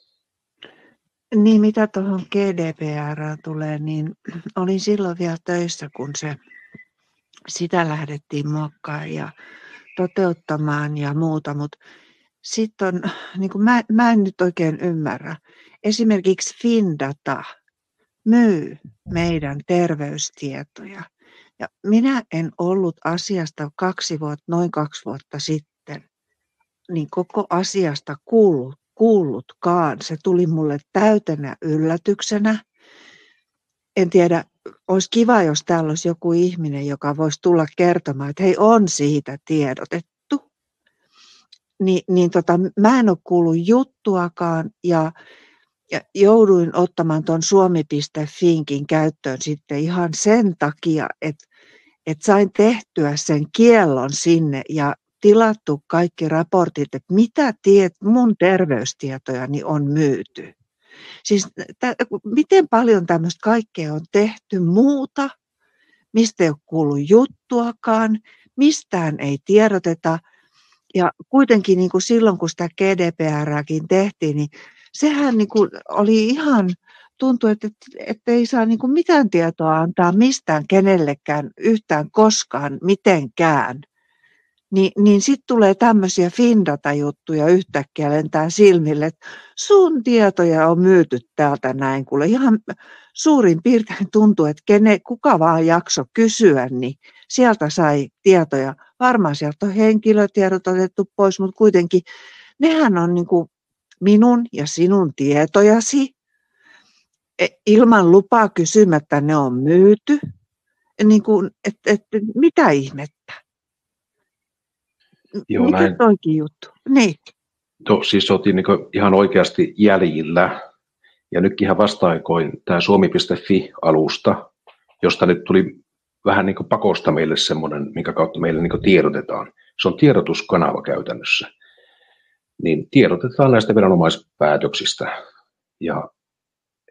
Niin mitä tuohon GDPR tulee, niin olin silloin vielä töissä, kun sitä lähdettiin muokkaamaan ja toteuttamaan ja muuta, mutta sitten on, niin kuin mä en nyt oikein ymmärrä, esimerkiksi Findata myy meidän terveystietoja. Ja minä en ollut asiasta noin 2 vuotta sitten, niin koko asiasta kuullutkaan. Se tuli mulle täytenä yllätyksenä. En tiedä, olisi kiva, jos täällä olisi joku ihminen, joka voisi tulla kertomaan, että hei, on siitä tiedotettu. Mä en ole kuullut juttuakaan ja jouduin ottamaan tuon suomi.finkin käyttöön sitten ihan sen takia, että sain tehtyä sen kiellon sinne ja tilattu kaikki raportit, että mitä mun terveystietojani on myyty. Siis miten paljon tämmöistä kaikkea on tehty muuta, mistä ei ole kuullut juttuakaan, mistään ei tiedoteta. Ja kuitenkin niin kuin silloin, kun sitä GDPR:ääkin tehtiin, niin sehän niin kuin oli ihan, tuntui, että ei saa niin kuin mitään tietoa antaa mistään kenellekään yhtään koskaan mitenkään. Niin sitten tulee tämmöisiä Findata-juttuja yhtäkkiä lentää silmille, että sun tietoja on myyty täältä näin. Kuule ihan suurin piirtein tuntuu, että kuka vaan jakso kysyä, niin sieltä sai tietoja. Varmaan sieltä on henkilötiedot otettu pois, mutta kuitenkin nehän on niin kuin minun ja sinun tietojasi. Ilman lupaa kysymättä ne on myyty. Niin kuin, mitä ihmettä? Joo, mikä näin. toikin juttu? Niin. Siis oltiin niin ihan oikeasti jäljillä. Ja nytkin ihan vasta-aikoin tämä suomi.fi-alusta, josta nyt tuli vähän niin kuin pakosta meille semmoinen, minkä kautta meille niin kuin tiedotetaan. Se on tiedotuskanava käytännössä. Niin tiedotetaan näistä viranomaispäätöksistä. Ja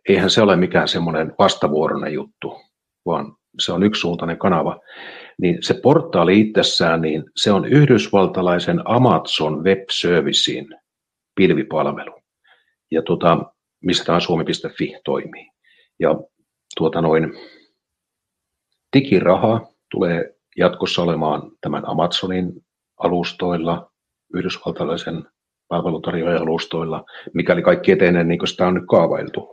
eihän se ole mikään semmoinen vastavuoroinen juttu, vaan se on yksisuuntainen kanava. Niin se portaali itsessään, niin se on yhdysvaltalaisen Amazon Web Servicein pilvipalvelu, ja missä tämä suomi.fi toimii. Ja digiraha tulee jatkossa olemaan tämän Amazonin alustoilla, yhdysvaltalaisen palvelutarjoajan alustoilla, mikäli kaikki etenee niin kuin sitä on nyt kaavailtu.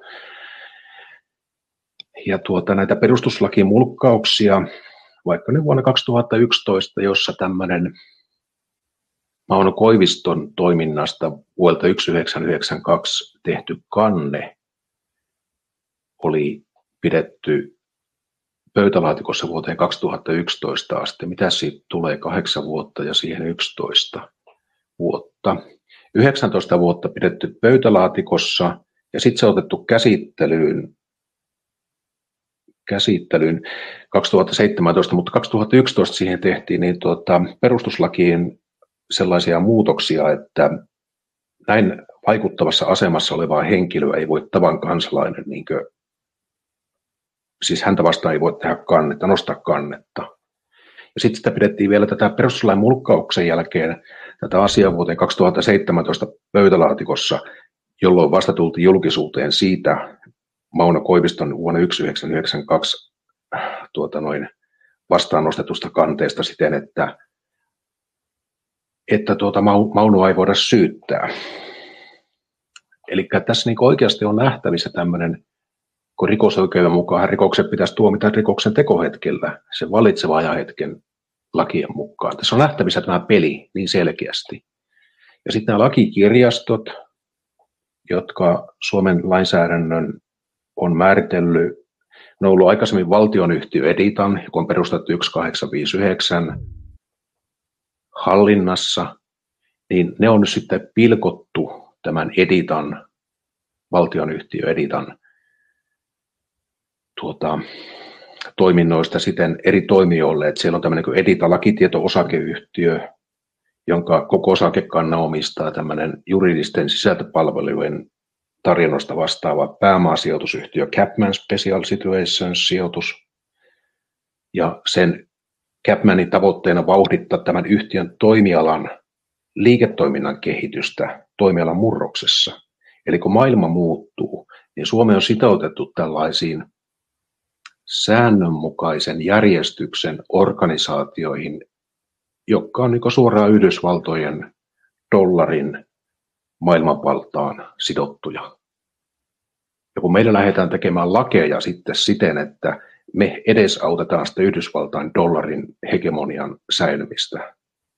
Ja näitä perustuslakimulkkauksia, vaikka nyt vuonna 2011, jossa tämmöinen Mauno Koiviston toiminnasta vuodelta 1992 tehty kanne oli pidetty pöytälaatikossa vuoteen 2011 asti. Mitä siitä tulee 8 vuotta ja siihen 11 vuotta. 19 vuotta pidetty pöytälaatikossa ja sitten se on otettu käsittelyyn 2017, mutta 2011 siihen tehtiin niin perustuslakiin sellaisia muutoksia, että näin vaikuttavassa asemassa olevaa henkilöä ei voi tavan kansalainen, siis häntä vastaan ei voi tehdä kannetta, nostaa kannetta. Ja sitten sitä pidettiin vielä tätä perustuslain mulkkauksen jälkeen tätä asiaa vuoteen 2017 pöytälaatikossa, jolloin vasta tultiin julkisuuteen siitä Mauno Koiviston vuonna 1992 vastaan nostetusta kanteesta siten, että Maunoa ei voida syyttää. Eli tässä oikeasti on nähtävissä tämmöinen, kun rikosoikeuden mukaan rikokset pitäisi tuomita rikoksen tekohetkellä, sen vallitsevan ajanhetken lakien mukaan. Tässä on nähtävissä tämä peli niin selkeästi. Ja sitten nämä lakikirjastot, jotka Suomen lainsäädännön on määritellyt, ne on ollut aikaisemmin valtionyhtiö Editan, joka on perustettu 1859 hallinnassa, niin ne on nyt sitten pilkottu tämän Editan, valtionyhtiö Editan toiminnoista siten eri toimijoille, että siellä on tämmöinen kuin Edita lakitieto-osakeyhtiö, jonka koko osakekannan omistaa tämmöinen juridisten sisältöpalvelujen tarjonnosta vastaava pääomasijoitusyhtiö Capman Special Situations sijoitus, ja sen Capmanin tavoitteena vauhdittaa tämän yhtiön toimialan liiketoiminnan kehitystä toimialan murroksessa. Eli kun maailma muuttuu, niin Suomi on sitoutettu tällaisiin säännönmukaisen järjestyksen organisaatioihin, jotka on suoraan Yhdysvaltojen dollarin maailmanvaltaan sidottuja. Ja kun meillä lähdetään tekemään lakeja sitten siten, että me edesautetaan sitä Yhdysvaltain dollarin hegemonian säilymistä,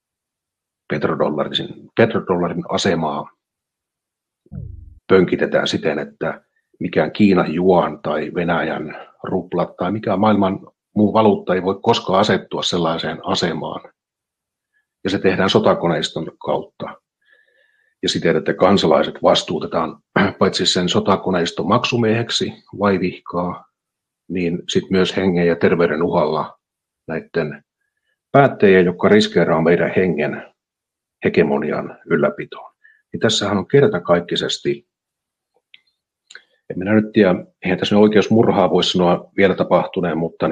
petrodollarin asemaa pönkitetään siten, että mikään Kiinan juan tai Venäjän ruplat tai mikään maailman muu valuutta ei voi koskaan asettua sellaiseen asemaan. Ja se tehdään sotakoneiston kautta. Ja siten, että kansalaiset vastuutetaan paitsi sen sotakoneiston maksumieheksi vaivihkaa, niin sitten myös hengen ja terveyden uhalla näiden päättäjien, jotka riskeeraa meidän hengen hegemonian ylläpitoon. Niin tässähän on kertakaikkisesti, en minä nyt tiedä, eihän tässä oikeusmurhaa voi sanoa vielä tapahtuneen, mutta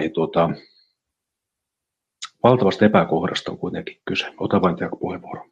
valtavasta epäkohdasta on kuitenkin kyse. Ota vain puheenvuoro.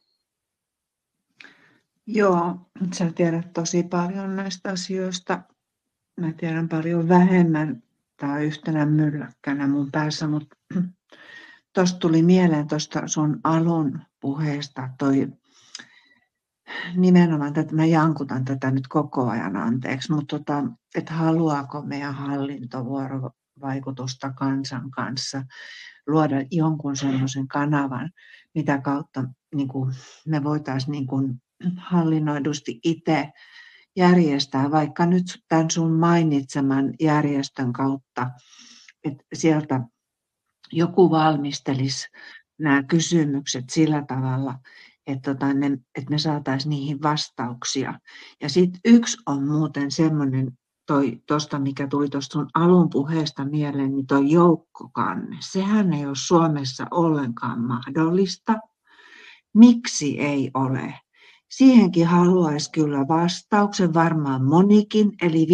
Joo, sä tiedät tosi paljon näistä asioista. Mä tiedän paljon vähemmän. Tämä on yhtenä mylläkkänä mun päässä, mutta tuosta tuli mieleen tuosta sun alun puheesta toi nimenomaan, että mä jankutan tätä nyt koko ajan anteeksi, mutta että haluaako meidän hallinto vuorovaikutusta kansan kanssa, luoda jonkun sellaisen kanavan, mitä kautta niin kuin me voitaisiin niin kuin hallinnoidusti itse järjestää, vaikka nyt tämän sun mainitseman järjestön kautta, että sieltä joku valmistelisi nämä kysymykset sillä tavalla, että me saataisiin niihin vastauksia. Ja sitten yksi on muuten semmoinen, tuosta mikä tuli tuosta sun alun puheesta mieleen, niin toi joukkokanne. Sehän ei ole Suomessa ollenkaan mahdollista. Miksi ei ole? siihenkin haluaisi kyllä vastauksen varmaan monikin, eli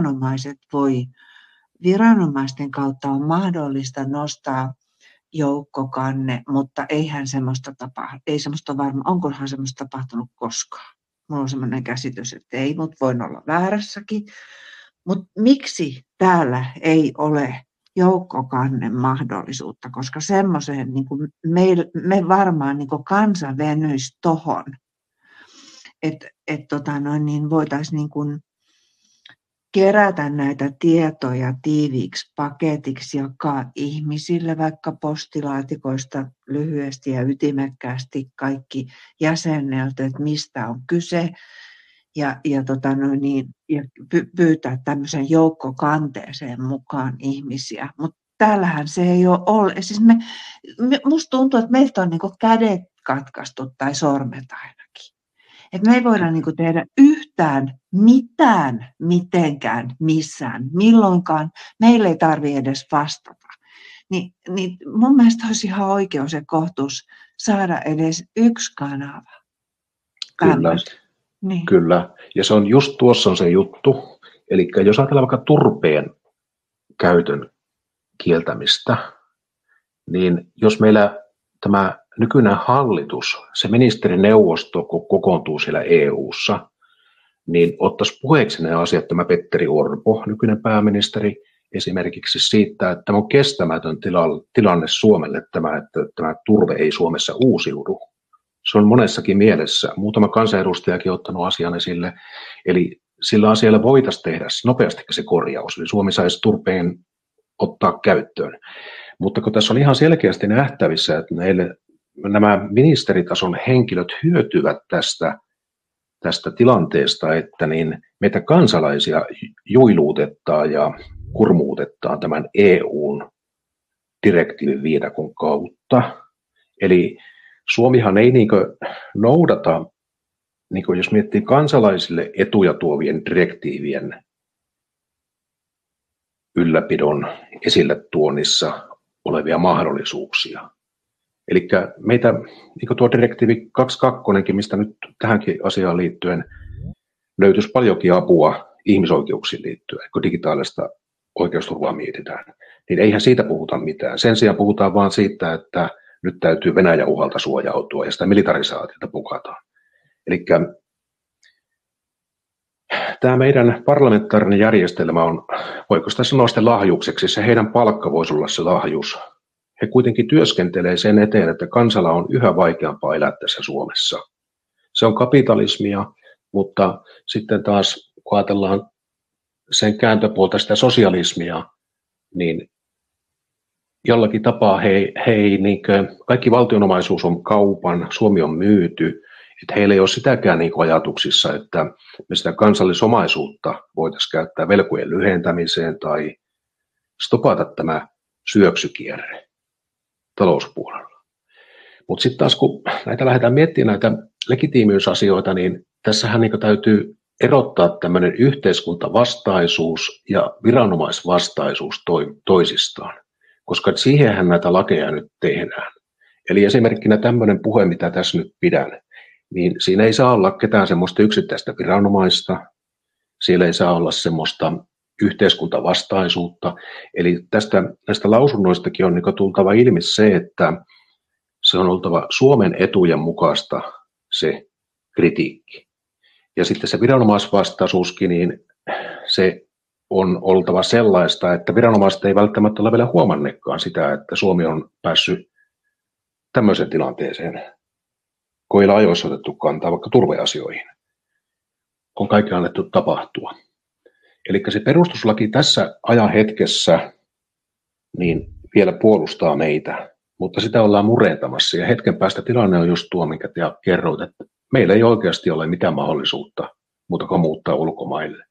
viranomaisten kautta on mahdollista nostaa joukkokanne, mutta eihän semmoista tapahdu, ei semmoista varmaan, onkohan semmoista tapahtunut koskaan. Mulla on semmoinen käsitys, että ei, mutta voin olla väärässäkin. Mutta miksi täällä ei ole joukkokannen mahdollisuutta, koska semmoiseen niin me varmaan niin kansa venyisi tohon, että niin voitaisiin niin kerätä näitä tietoja tiiviiksi paketiksi, jakaa ihmisille vaikka postilaatikoista lyhyesti ja ytimekkäästi kaikki jäsennelty, että mistä on kyse, ja pyytää tämmöisen joukkokanteeseen mukaan ihmisiä. Mutta täällähän se ei ole ollut. Siis musta tuntuu, että meiltä on niinku kädet katkaistu tai sormet ainakin. Että me ei voida niinku tehdä yhtään mitään, mitenkään, missään, milloinkaan. Meillä ei tarvitse edes vastata. Niin mun mielestä olisi ihan oikeus ja kohtuus saada edes yksi kanava. Kyllä. Niin. Kyllä, ja se on just tuossa on se juttu. Eli jos ajatellaan vaikka turpeen käytön kieltämistä, niin jos meillä tämä nykyinen hallitus, se ministerineuvosto, kun kokoontuu siellä EU:ssa, niin ottaisi puheeksi ne asiat tämä Petteri Orpo, nykyinen pääministeri, esimerkiksi siitä, että tämä on kestämätön tilanne Suomelle, että tämä turve ei Suomessa uusiudu. Se on monessakin mielessä. Muutama kansanedustajakin on ottanut asian esille. Eli sillä asialla voitaisiin tehdä nopeasti se korjaus. Eli Suomi saisi turpeen ottaa käyttöön. Mutta kun tässä on ihan selkeästi nähtävissä, että nämä ministeritason henkilöt hyötyvät tästä tilanteesta, että niin meitä kansalaisia juiluutettaa ja kurmuutettaa tämän EUn direktiivin viidakon kautta. Eli Suomihan ei noudata, jos miettii kansalaisille etuja tuovien direktiivien ylläpidon esille tuonnissa olevia mahdollisuuksia. Eli meitä, niin tuo direktiivi 22, mistä nyt tähänkin asiaan liittyen löytyisi paljonkin apua ihmisoikeuksiin liittyen, kun digitaalista oikeusturvaa mietitään, niin eihän siitä puhuta mitään. Sen sijaan puhutaan vaan siitä, että nyt täytyy Venäjän uhalta suojautua ja sitä militarisaatiota pukataan. Eli tämä meidän parlamentaarinen järjestelmä on, voiko sitä sanoa sitten lahjukseksi, se heidän palkka voisi olla se lahjus. He kuitenkin työskentelee sen eteen, että kansalla on yhä vaikeampaa elää tässä Suomessa. Se on kapitalismia, mutta sitten taas kun ajatellaan sen kääntöpuolta sitä sosialismia, niin jollakin tapaa kaikki valtionomaisuus on kaupan, Suomi on myyty, että heillä ei ole sitäkään ajatuksissa, että me sitä kansallisomaisuutta voitaisiin käyttää velkojen lyhentämiseen tai stopata tämä syöksykierre talouspuolella. Mutta sitten taas kun lähdetään miettimään näitä legitiimiysasioita, niin tässähän täytyy erottaa tämmöinen yhteiskuntavastaisuus ja viranomaisvastaisuus toisistaan, koska siihenhän näitä lakeja nyt tehdään. Eli esimerkkinä tämmöinen puhe, mitä tässä nyt pidän, niin siinä ei saa olla ketään semmoista yksittäistä viranomaista, siellä ei saa olla semmoista yhteiskuntavastaisuutta. Eli näistä lausunnoistakin on tultava ilmi se, että se on oltava Suomen etujen mukaista se kritiikki. Ja sitten se viranomaisvastaisuuskin, niin se on oltava sellaista, että viranomaiset ei välttämättä ole vielä huomanneetkaan sitä, että Suomi on päässyt tämmöiseen tilanteeseen, kun ei ole ajoissa otettu kantaa vaikka turveasioihin, on kaikki annettu tapahtua. Eli se perustuslaki tässä ajan hetkessä niin vielä puolustaa meitä, mutta sitä ollaan murentamassa ja hetken päästä tilanne on just tuo, minkä te kerroit, että meillä ei oikeasti ole mitään mahdollisuutta muuta kuin muuttaa ulkomaille.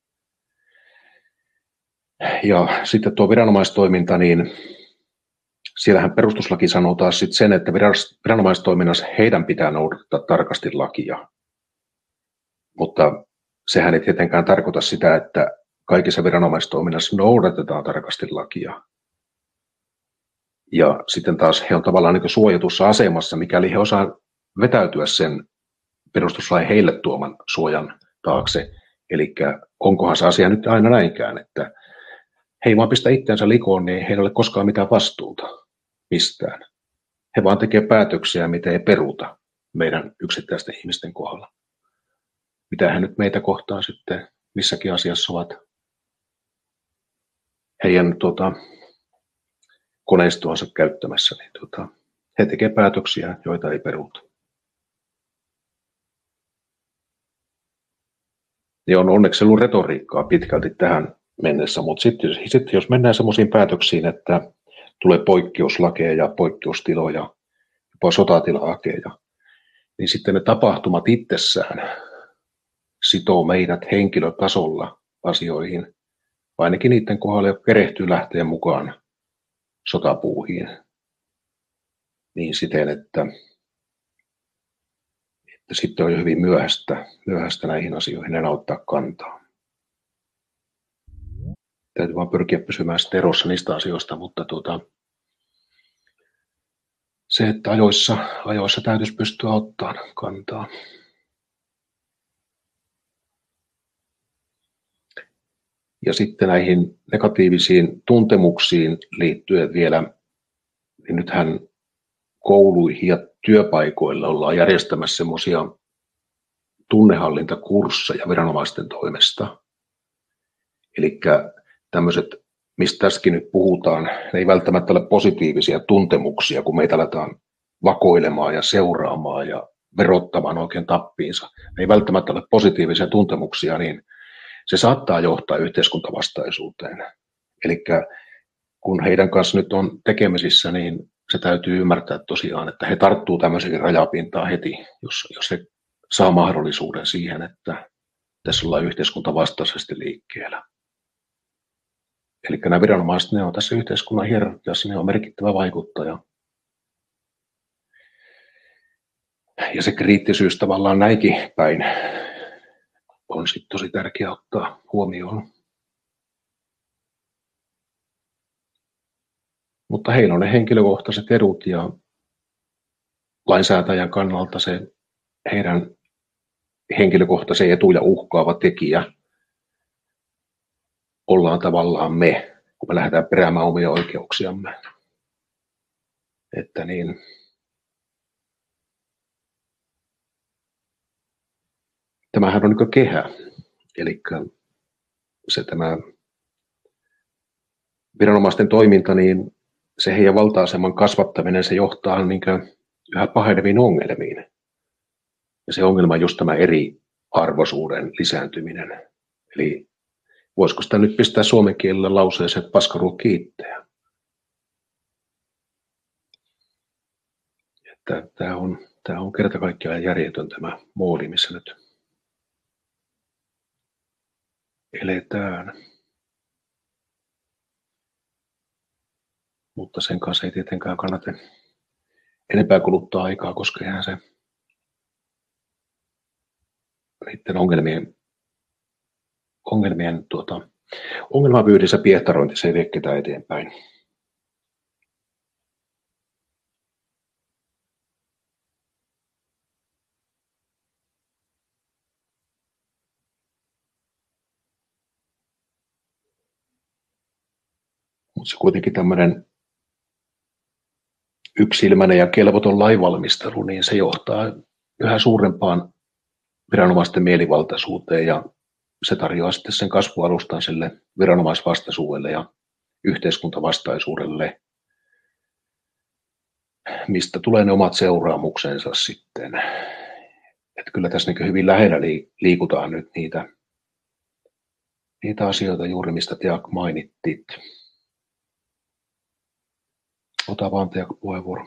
Ja sitten tuo viranomaistoiminta, niin siellähän perustuslaki sanoo taas sitten sen, että viranomaistoiminnassa heidän pitää noudattaa tarkasti lakia. Mutta sehän ei tietenkään tarkoita sitä, että kaikissa viranomaistoiminnassa noudatetaan tarkasti lakia. Ja sitten taas he on tavallaan suojatussa asemassa, mikäli he osaa vetäytyä sen perustuslain heille tuoman suojan taakse. Eli onkohan se asia nyt aina näinkään, että he ei vaan pistä itseänsä likoon, niin heillä ei ole koskaan mitään vastuuta mistään. He vaan tekee päätöksiä, mitä ei peruuta meidän yksittäisten ihmisten kohdalla. Mitä he nyt meitä kohtaan sitten missäkin asiassa ovat heidän koneistoansa käyttämässä, niin he tekevät päätöksiä, joita ei peruuta. Ja on onneksi ollut retoriikkaa pitkälti tähän mennessä, mutta sitten jos mennään sellaisiin päätöksiin, että tulee poikkeuslakeja ja poikkeustiloja, jopa sotatila-lakeja, niin sitten ne tapahtumat itsessään sitoo meidät henkilötasolla asioihin, ainakin niiden kohdalla, jotka perehtyy lähteen mukaan sotapuuhiin, niin siten, että sitten on jo hyvin myöhäistä näihin asioihin enää ottaa kantaa. Täytyy vaan pyrkiä pysymään sitten erossa niistä asioista, mutta se, että ajoissa täytyisi pystyä ottamaan kantaa. Ja sitten näihin negatiivisiin tuntemuksiin liittyen vielä, niin nythän kouluihin ja työpaikoilla ollaan järjestämässä semmoisia tunnehallintakursseja viranomaisten toimesta. Eli tämmöiset, mistä tässäkin nyt puhutaan, ne ei välttämättä ole positiivisia tuntemuksia, kun meitä aletaan vakoilemaan ja seuraamaan ja verottamaan oikein tappiinsa. Ne ei välttämättä ole positiivisia tuntemuksia, niin se saattaa johtaa yhteiskuntavastaisuuteen. Eli kun heidän kanssa nyt on tekemisissä, niin se täytyy ymmärtää tosiaan, että he tarttuu tämmöiseen rajapintaan heti, jos he saa mahdollisuuden siihen, että tässä ollaan yhteiskuntavastaisesti liikkeellä. Eli nämä viranomaiset, ne on tässä yhteiskunnan hierarkiassa, ne on merkittävä vaikuttaja. Ja se kriittisyys tavallaan näinkin päin on sitten tosi tärkeää ottaa huomioon. Mutta heillä on ne henkilökohtaiset edut ja lainsäätäjän kannalta se heidän henkilökohtaisen etuja uhkaava tekijä ollaan tavallaan me, kun me lähdetään peräämään omia oikeuksiamme. Että niin. Tämähän on niin kuin kehä, eli se tämä viranomaisten toiminta, niin se heidän valta-aseman kasvattaminen, se johtaa niin kuin yhä paheneviin ongelmiin. Ja se ongelma on just tämä eriarvoisuuden lisääntyminen. Eli voisiko sitä nyt pistää suomen kielellä lauseeseen, että paskaruo kiittää. Että tämä on kerta kaikkiaan järjetön tämä moodi, missä nyt eletään. Mutta sen kanssa ei tietenkään kannata enempää kuluttaa aikaa, koska eihän se niiden ongelmavyydissä piehtarointi, se ei vie ketään eteenpäin. Mutta se kuitenkin tämmöinen yksilmäinen ja kelvoton lainvalmistelu, niin se johtaa yhä suurempaan viranomaisten mielivaltaisuuteen ja se tarjoaa sitten sen kasvualustan sille viranomaisvastaisuudelle ja yhteiskuntavastaisuudelle, mistä tulee ne omat seuraamuksensa sitten. Että kyllä tässä niin hyvin lähellä liikutaan nyt niitä asioita juuri, mistä te mainittit. Ota vaan te puheenvuoro.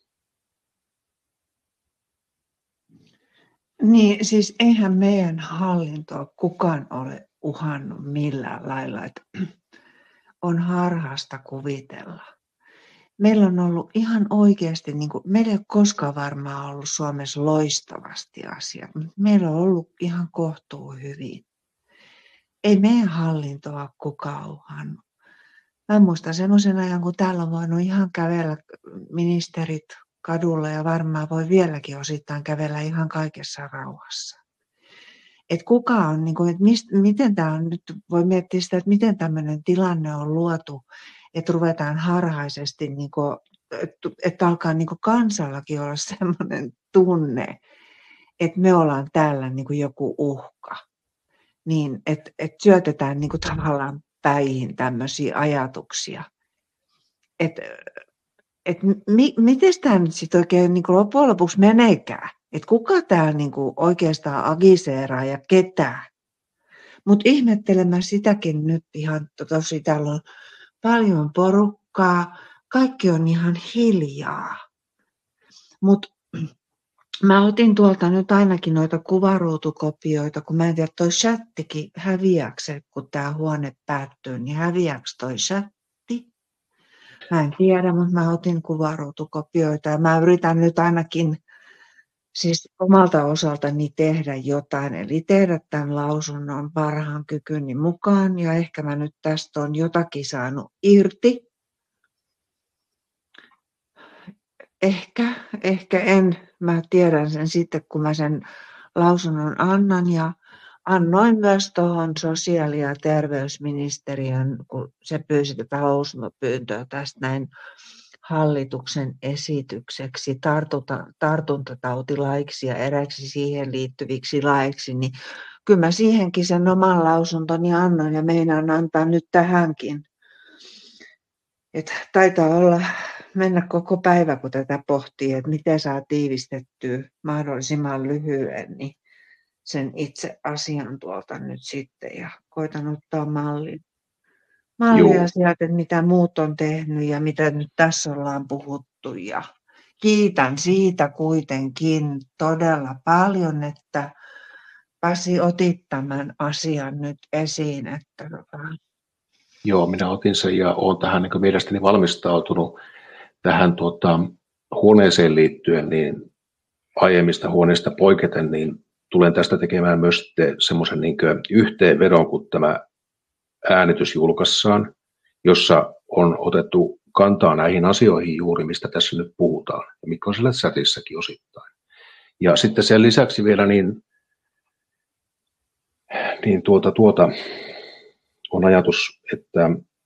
Niin, siis eihän meidän hallintoa kukaan ole uhannut millään lailla, että on harhaista kuvitella. Meillä on ollut ihan oikeasti, meillä ei ole koskaan varmaan ollut Suomessa loistavasti asiat, mutta meillä on ollut ihan kohtuu hyvin. Ei meidän hallintoa kukaan uhannut. Mä muistan semmoisen ajan, kun täällä on voinut ihan kävellä ministerit kadulla ja varmaan voi vieläkin osittain kävellä ihan kaikessa rauhassa. Että kuka on, niin kuin, että miten tämä on nyt, voi miettiä sitä, että miten tämmöinen tilanne on luotu, että ruvetaan harhaisesti, niin kuin, että alkaa niin kuin kansallakin olla semmoinen tunne, että me ollaan täällä niin kuin joku uhka. Niin, että syötetään niin kuin tavallaan päihin tämmöisiä ajatuksia. Miten tämä nyt sitten oikein niin kuin loppujen lopuksi meneekään? Että kuka täällä niin kuin oikeastaan agiseeraa ja ketään? Mutta ihmettelemään sitäkin nyt ihan tosi, täällä on paljon porukkaa, kaikki on ihan hiljaa. Mutta mä otin tuolta nyt ainakin noita kuvaruutukopioita, kun mä en tiedä, toi chattikin häviääkö se, kun tää huone päättyy, niin häviääkö toi chatti? Mä en tiedä, mutta mä otin kuvaruutukopioita ja mä yritän nyt ainakin siis omalta osaltani tehdä jotain, eli tehdä tämän lausunnon parhaan kykyni mukaan ja ehkä mä nyt tästä on jotakin saanut irti. Ehkä en. Mä tiedän sen sitten, kun mä sen lausunnon annan ja annoin myös tuohon sosiaali- ja terveysministeriön, kun se pyysi tätä lausuntopyyntöä tästä näin hallituksen esitykseksi tartuntatautilaiksi ja eräiksi siihen liittyviksi laiksi, niin kyllä mä siihenkin sen oman lausuntoni annoin ja meinaan antaa nyt tähänkin. Että taitaa olla mennä koko päivä, kun tätä pohtii, että miten saa tiivistettyä mahdollisimman lyhyen niin sen itse asian tuolta nyt sitten ja koitan ottaa mallia sieltä, että mitä muut on tehnyt ja mitä nyt tässä ollaan puhuttu ja kiitän siitä kuitenkin todella paljon, että Pasi otit tämän asian nyt esiin. Joo, minä otin sen ja olen tähän niin mielestäni valmistautunut tähän huoneeseen liittyen, niin aiemmista huoneista poiketen, niin tulen tästä tekemään myös semmoisen niin yhteenvedon, kun tämä äänitys julkaissaan, jossa on otettu kantaa näihin asioihin juuri, mistä tässä nyt puhutaan, ja mikä on siellä chatissakin osittain. Ja sitten sen lisäksi vielä on ajatus, että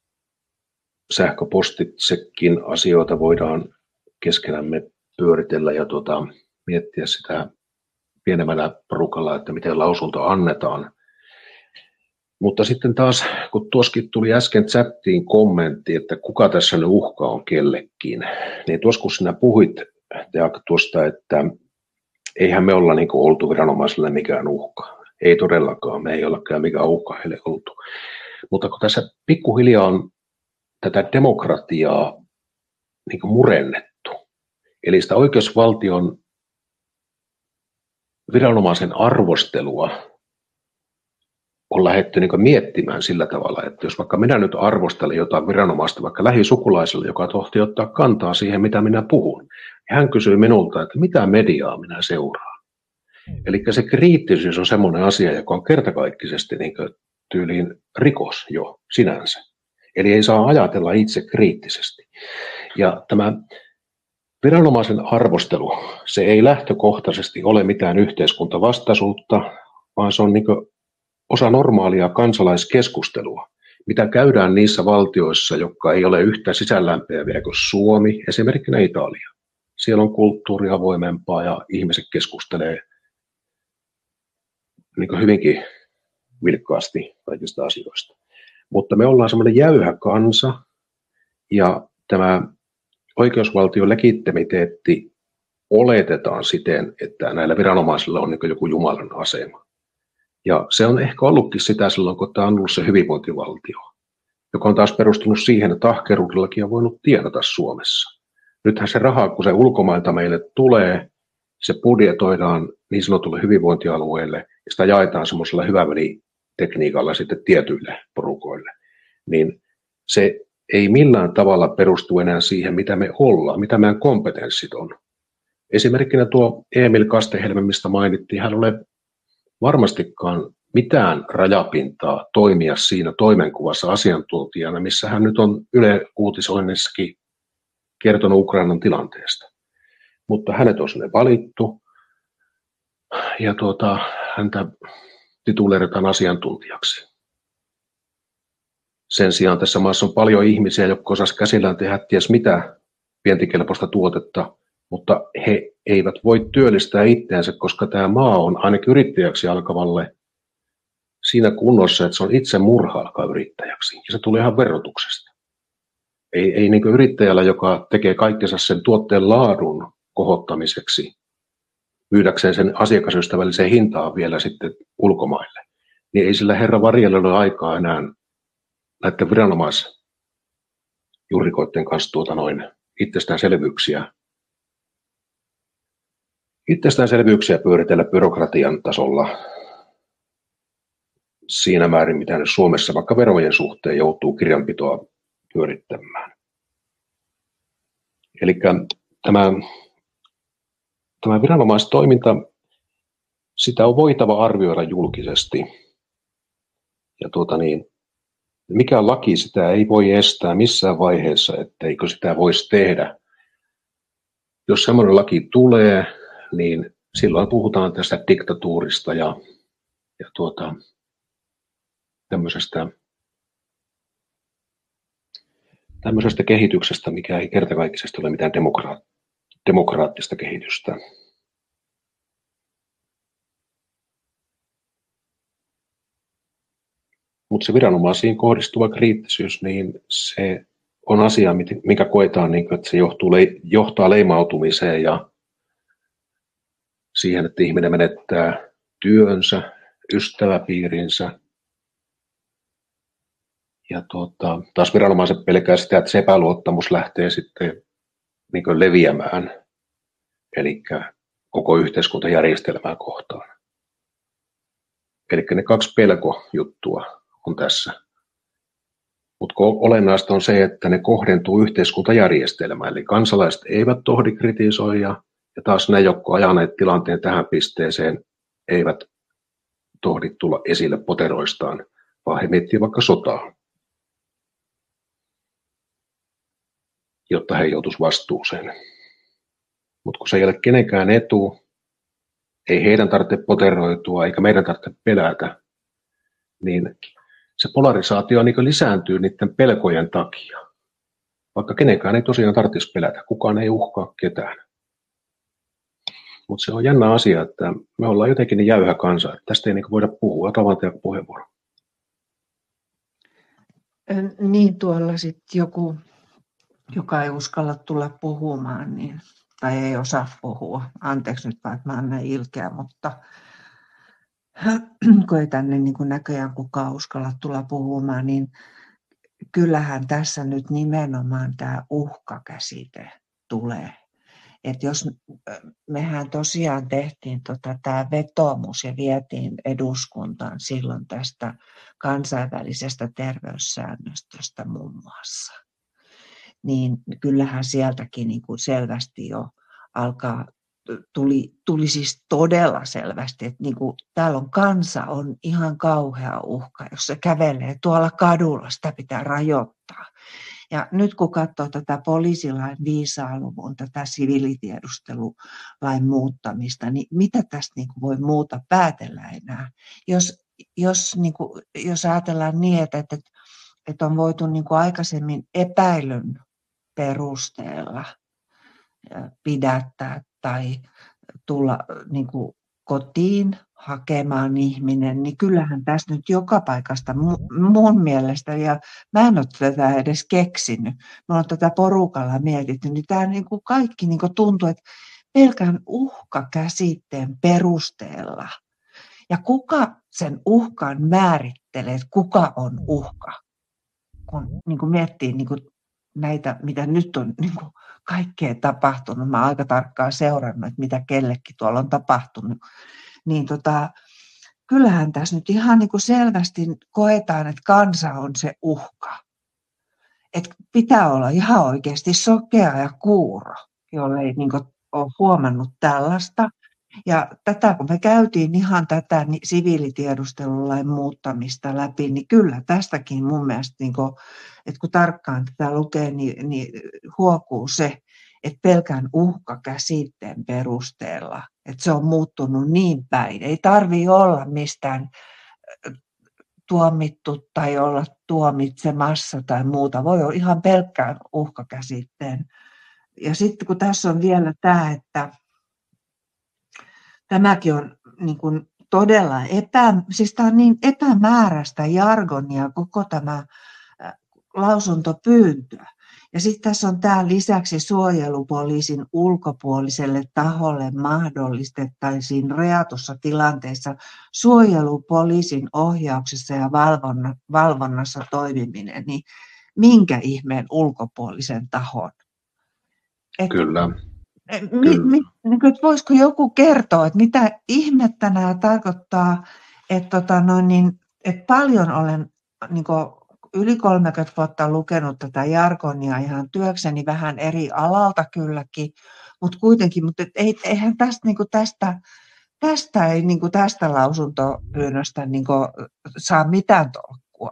sähköpostitsekin asioita voidaan keskenämme pyöritellä ja miettiä sitä pienemmällä porukalla, että miten lausunto annetaan. Mutta sitten taas, kun tuoskin tuli äsken chattiin kommentti, että kuka tässä nyt uhka on kellekin, niin tuossa kun sinä puhuit, Teak, tuosta, että eihän me olla niin kuin oltu viranomaisille mikään uhka. Ei todellakaan, me ei ollakaan mikään uhka heille oltu. Mutta kun tässä pikkuhiljaa on tätä demokratiaa niin kuin murennettu, eli sitä oikeusvaltion viranomaisen arvostelua on lähdetty niin kuin miettimään sillä tavalla, että jos vaikka minä nyt arvostelen jotain viranomaista vaikka lähisukulaiselle, joka tohti ottaa kantaa siihen, mitä minä puhun, ja hän kysyy minulta, että mitä mediaa minä seuraan. Eli se kriittisyys on semmoinen asia, joka on kertakaikkisesti niin kuin tyyliin rikos jo sinänsä. Eli ei saa ajatella itse kriittisesti. Ja tämä viranomaisen arvostelu, se ei lähtökohtaisesti ole mitään yhteiskuntavastaisuutta, vaan se on niin kuin osa normaalia kansalaiskeskustelua, mitä käydään niissä valtioissa, jotka ei ole yhtä sisäänlämpiäviä kuin Suomi, esimerkkinä Italia. Siellä on kulttuuri avoimempaa ja ihmiset keskustelee niin kuin hyvinkin vilkkaasti kaikista asioista. Mutta me ollaan semmoinen jäyhä kansa ja tämä oikeusvaltion legitimiteetti oletetaan siten, että näillä viranomaisilla on niin kuin joku Jumalan asema. Ja se on ehkä ollutkin sitä silloin, kun tämä on ollut se hyvinvointivaltio, joka on taas perustunut siihen, että ahkeruudellakin on voinut tienata Suomessa. Nythän se raha, kun se ulkomailta meille tulee, se budjetoidaan niin sanotulle hyvinvointialueelle ja sitä jaetaan semmoisella hyvävelitekniikalla sitten tietyille porukoille. Niin se ei millään tavalla perustu enää siihen, mitä me ollaan, mitä meidän kompetenssit on. Esimerkkinä tuo Emil Kastehelmi, mistä mainittiin, hän ei ole varmastikaan mitään rajapintaa toimia siinä toimenkuvassa asiantuntijana, missä hän nyt on Yle Uutisoinnissakin kertonut Ukrainan tilanteesta. mutta hänet on sinne valittu ja häntä tituleerataan asiantuntijaksi. Sen sijaan tässä maassa on paljon ihmisiä, jotka osasivat käsillään tehdä ties mitä vientikelpoista tuotetta, mutta he eivät voi työllistää itseänsä, koska tämä maa on ainakin yrittäjäksi alkavalle siinä kunnossa, että se on itse murha alkaa yrittäjäksi. Ja se tulee ihan verotuksesta. Ei niin kuin yrittäjällä, joka tekee kaikkensa sen tuotteen laadun kohottamiseksi, myydäkseen sen asiakasystävälliseen hintaan vielä sitten ulkomaille, niin ei sillä herra varjella ole aikaa enää näiden viranomaisjuurikoiden kanssa itsestäänselvyyksiä pyöritellä byrokratian tasolla siinä määrin, mitä nyt Suomessa vaikka verojen suhteen joutuu kirjanpitoa pyörittämään. Eli tämä viranomaistoiminta, sitä on voitava arvioida julkisesti. Ja mikä laki sitä ei voi estää missään vaiheessa, etteikö sitä voisi tehdä. Jos semmoinen laki tulee, niin silloin puhutaan tästä diktatuurista ja tämmöisestä kehityksestä, mikä ei kertakaikkisesti ole mitään demokraattista kehitystä. Mutta se viranomaisiin kohdistuva kriittisyys, niin se on asia, mikä koetaan, että se johtaa leimautumiseen ja siihen, että ihminen menettää työnsä, ystäväpiirinsä. Ja taas viranomaiset pelkää sitä, että se epäluottamus lähtee sitten leviämään, eli koko yhteiskuntajärjestelmää kohtaan. Eli ne kaksi pelkojuttua on tässä. Mutta olennaista on se, että ne kohdentuu yhteiskuntajärjestelmään, eli kansalaiset eivät tohdi kritisoida, ja taas ne, jotka ovat ajaneet tilanteen tähän pisteeseen, eivät tohdi tulla esille poteroistaan, vaan he miettivät vaikka sotaa, jotta he joutuisivat vastuuseen. Mutta kun se ei ole kenenkään etu, ei heidän tarvitse poteroitua, eikä meidän tarvitse pelätä, niin se polarisaatio lisääntyy niiden pelkojen takia. Vaikka kenenkään ei tosiaan tarvitsisi pelätä, kukaan ei uhkaa ketään. Mutta se on jännä asia, että me ollaan jotenkin niin jäyhä kansa, että tästä ei voida puhua. Tavan teidän puheenvuoro. Niin tuolla sitten joku, joka ei uskalla tulla puhumaan, niin, tai ei osaa puhua. Anteeksi nyt vaan, että mä oon näin ilkeä, mutta kun ei tänne niin kuin näköjään kukaan uskalla tulla puhumaan, niin kyllähän tässä nyt nimenomaan tämä uhkakäsite tulee. Että jos mehän tosiaan tehtiin tämä vetoomus ja vietiin eduskuntaan silloin tästä kansainvälisestä terveyssäännöstöstä muun muassa, niin kyllähän sieltäkin niin kuin selvästi jo tuli siis todella selvästi, että niin kuin täällä kansa on ihan kauhea uhka, jos se kävelee tuolla kadulla, sitä pitää rajoittaa. Ja nyt kun katsoo tätä poliisilain 500 luvun, tätä siviilitiedustelulain muuttamista, niin mitä tästä niin kuin voi muuta päätellä enää? Jos ajatellaan niin, että on voitu niin kuin aikaisemmin epäilyn perusteella pidättää tai tulla niin kuin kotiin hakemaan ihminen, niin kyllähän tässä nyt joka paikasta mun mielestä, ja mä en ole tätä edes keksinyt, mä oon tätä porukalla mietitty, niin tämä niin kuin kaikki niin kuin tuntuu, että pelkän uhkakäsitteen perusteella. Ja kuka sen uhkan määrittelee, että kuka on uhka? Kun niin kuin miettii niin kuin näitä, mitä nyt on niin kuin kaikkea tapahtunut, mä oon aika tarkkaan seurannut, että mitä kellekin tuolla on tapahtunut, niin kyllähän tässä nyt ihan niin kuin selvästi koetaan, että kansa on se uhka. Että pitää olla ihan oikeasti sokea ja kuuro, jolle ei niin kuin ole huomannut tällaista. Ja tätä, kun me käytiin ihan tätä siviilitiedustelulain muuttamista läpi, niin kyllä tästäkin mun mielestä, niin kuin, että kun tarkkaan tätä lukee, niin huokuu se, että pelkän uhkakäsitteen perusteella, että se on muuttunut niin päin. Ei tarvitse olla mistään tuomittu tai olla tuomitsemassa tai muuta. Voi olla ihan pelkkään uhkakäsitteen. Ja sitten kun tässä on vielä tämä, että tämäkin on niin kuin todella siis tämä on niin epämääräistä jargonia koko tämä lausuntopyyntö. Ja sitten tässä on tämä lisäksi suojelupoliisin ulkopuoliselle taholle mahdollistettaisiin rajatussa tilanteessa suojelupoliisin ohjauksessa ja valvonnassa toimiminen, niin minkä ihmeen ulkopuolisen tahon? Kyllä. Että voisiko joku kertoa, että mitä ihmettä nämä tarkoittaa, että paljon olen niin yli 30 vuotta lukenut tätä jargonia ihan työkseni vähän eri alalta kylläkin, mutta kuitenkin, eihän tästä, tästä lausuntopyynnöstä saa mitään tolkkua.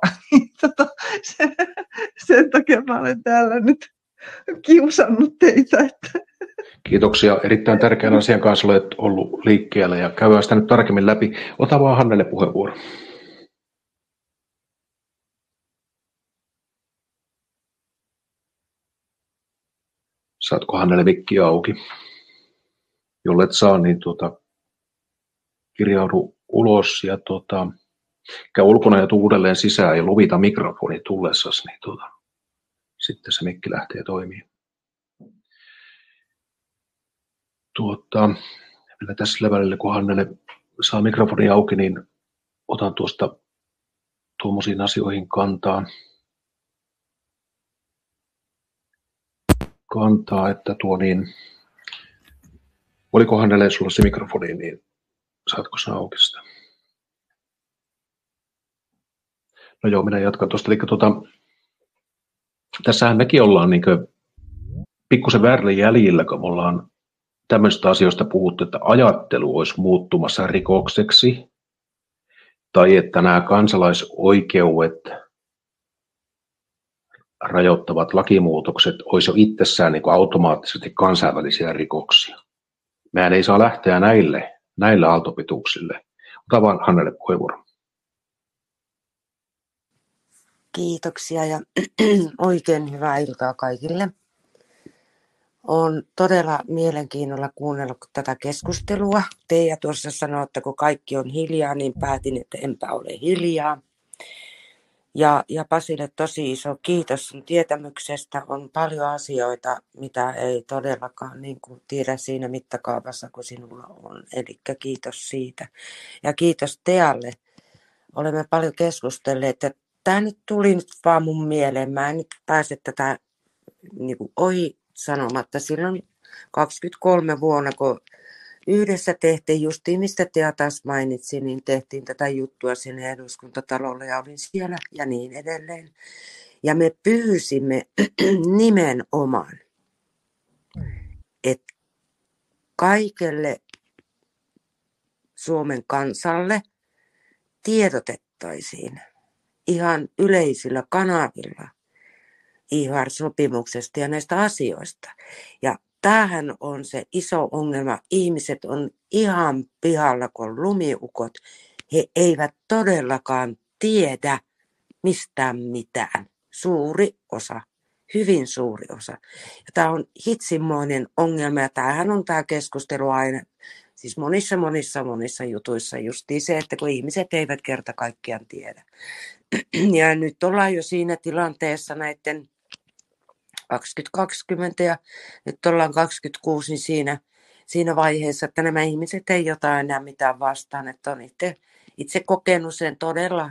Sen takia mä olen täällä nyt kiusannut teitä. Kiitoksia. Erittäin tärkeän asian kanssa olet ollut liikkeellä ja käydään sitä nyt tarkemmin läpi. Ota vaan Hannelle puheenvuoro. Saatko Hannelle mikki auki? Jollet saa, niin kirjaudu ulos ja käy ulkona ja tuu uudelleen sisään ja luvita mikrofoni tullessasi, niin sitten se mikki lähtee toimimaan. Vielä tässä välillä, kun Hannelle saa mikrofoni auki, niin otan tuosta tuommoisiin asioihin kantaa, että oliko Hannelle sulla se mikrofoni, niin saatko sen auki sitä? No joo, minä jatkan tuosta. Eli tässähän mekin ollaan pikkusen väärillä jäljillä, kun me ollaan tämmöistä asioista puhuttu, että ajattelu olisi muuttumassa rikokseksi, tai että nämä kansalaisoikeudet rajoittavat lakimuutokset olisi jo itsessään automaattisesti kansainvälisiä rikoksia. Mehän ei saa lähteä näille aaltopituuksille. Ota vaan Hannelle puheenvuoro. Kiitoksia ja oikein hyvää iltaa kaikille. Olen todella mielenkiinnolla kuunnellut tätä keskustelua. Teija tuossa sanoi, että kun kaikki on hiljaa, niin päätin, että enpä ole hiljaa. Ja Pasille tosi iso kiitos sun tietämyksestä. On paljon asioita, mitä ei todellakaan tiedä siinä mittakaavassa kuin sinulla on. Eli kiitos siitä. Ja kiitos Tealle. Olemme paljon keskustelleet. Tämä nyt tuli nyt vaan mun mieleen. Mä en nyt pääse tätä ohi sanomatta. Silloin 23 vuonna, kun yhdessä tehtiin, justiin mistä Tea taas mainitsi, niin tehtiin tätä juttua sinne Eduskuntatalolle ja olin siellä ja niin edelleen. Ja me pyysimme nimenomaan, että kaikelle Suomen kansalle tiedotettaisiin ihan yleisillä kanavilla IHR-sopimuksesta ja näistä asioista. Ja tämähän on se iso ongelma. Ihmiset on ihan pihalla kuin lumiukot. He eivät todellakaan tiedä mistään mitään. Suuri osa, hyvin suuri osa. Ja tämä on hitsinmoinen ongelma ja tämähän on tämä keskustelu aina. Siis monissa jutuissa justiin se, että kun ihmiset eivät kerta kaikkiaan tiedä. Ja nyt ollaan jo siinä tilanteessa näiden 2020 ja nyt ollaan 26, niin siinä vaiheessa, että nämä ihmiset ei jotain enää mitään vastaan. Että on itse kokenut sen todella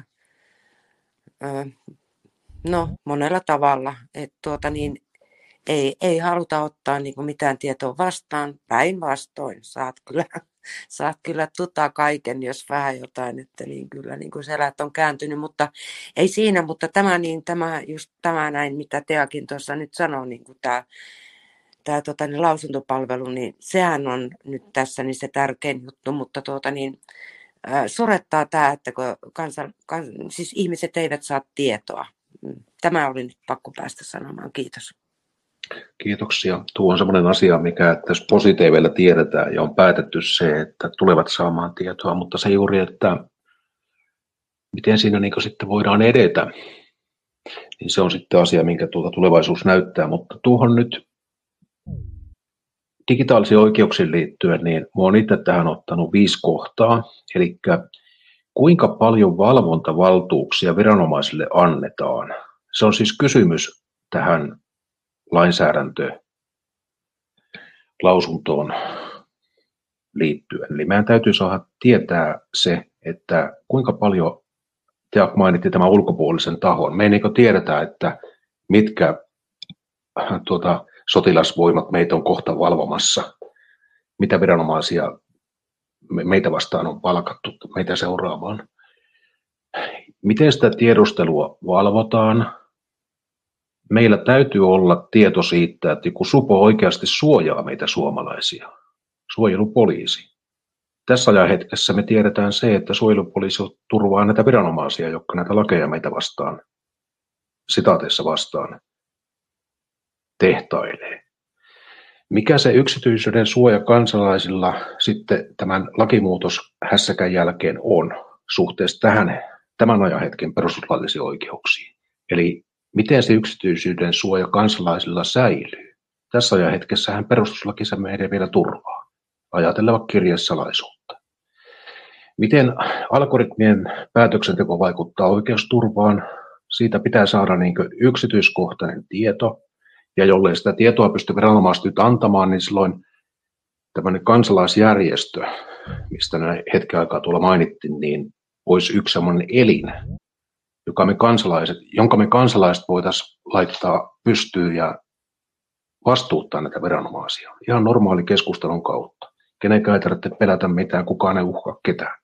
monella tavalla, että ei haluta ottaa mitään tietoa vastaan. Päinvastoin saat kyllä kaiken, jos vähän jotain, että niin kyllä selät on kääntynyt, mutta ei siinä, mutta tämä näin, mitä Teakin tuossa nyt sanoo, tämä lausuntopalvelu, niin sehän on nyt tässä niin se tärkein juttu, mutta surettaa tämä, että kun siis ihmiset eivät saa tietoa. Tämä oli nyt pakko päästä sanomaan. Kiitos. Kiitoksia. Tuo on sellainen asia, mikä että jos PosiTV:llä tiedetään ja on päätetty se, että tulevat saamaan tietoa, mutta se juuri, että miten siinä niin sitten voidaan edetä, niin se on sitten asia, minkä tulevaisuus näyttää. Mutta tuohon nyt digitaalisiin oikeuksiin liittyen, niin minä olen itse tähän ottanut 5 kohtaa, eli kuinka paljon valvontavaltuuksia viranomaisille annetaan. Se on siis kysymys tähän lainsäädäntölausuntoon liittyen. Eli meidän täytyy saada tietää se, että kuinka paljon, te mainitte tämän ulkopuolisen tahon, me ei niin tiedetä, että mitkä sotilasvoimat meitä on kohta valvomassa, mitä viranomaisia meitä vastaan on palkattu meitä seuraamaan. Miten sitä tiedustelua valvotaan? Meillä täytyy olla tieto siitä, että kun supo oikeasti suojaa meitä suomalaisia, suojelupoliisi. Tässä ajanhetkessä me tiedetään se, että suojelupoliisi turvaa näitä viranomaisia, jotka näitä lakeja meitä vastaan, sitaateissa vastaan, tehtailee. Mikä se yksityisyyden suoja kansalaisilla sitten tämän lakimuutoshässäkän jälkeen on suhteessa tämän ajan hetken perustuslaillisiin oikeuksiin? Eli miten se yksityisyyden suoja kansalaisilla säilyy? Tässä ajan hetkessähän perustuslaki se meidän vielä turvaa, ajatella kirjesalaisuutta. Miten algoritmien päätöksenteko vaikuttaa oikeusturvaan? Siitä pitää saada yksityiskohtainen tieto. Ja jollei sitä tietoa pysty viranomaiset nyt antamaan, niin silloin tämmöinen kansalaisjärjestö, mistä hetken aikaa tuolla mainittiin, niin olisi yksi sellainen elin, jonka me kansalaiset voitaisiin laittaa pystyyn ja vastuuttaa näitä viranomaisia. Ihan normaali keskustelun kautta. Kenenkään ei tarvitse pelätä mitään, kukaan ei uhkaa ketään.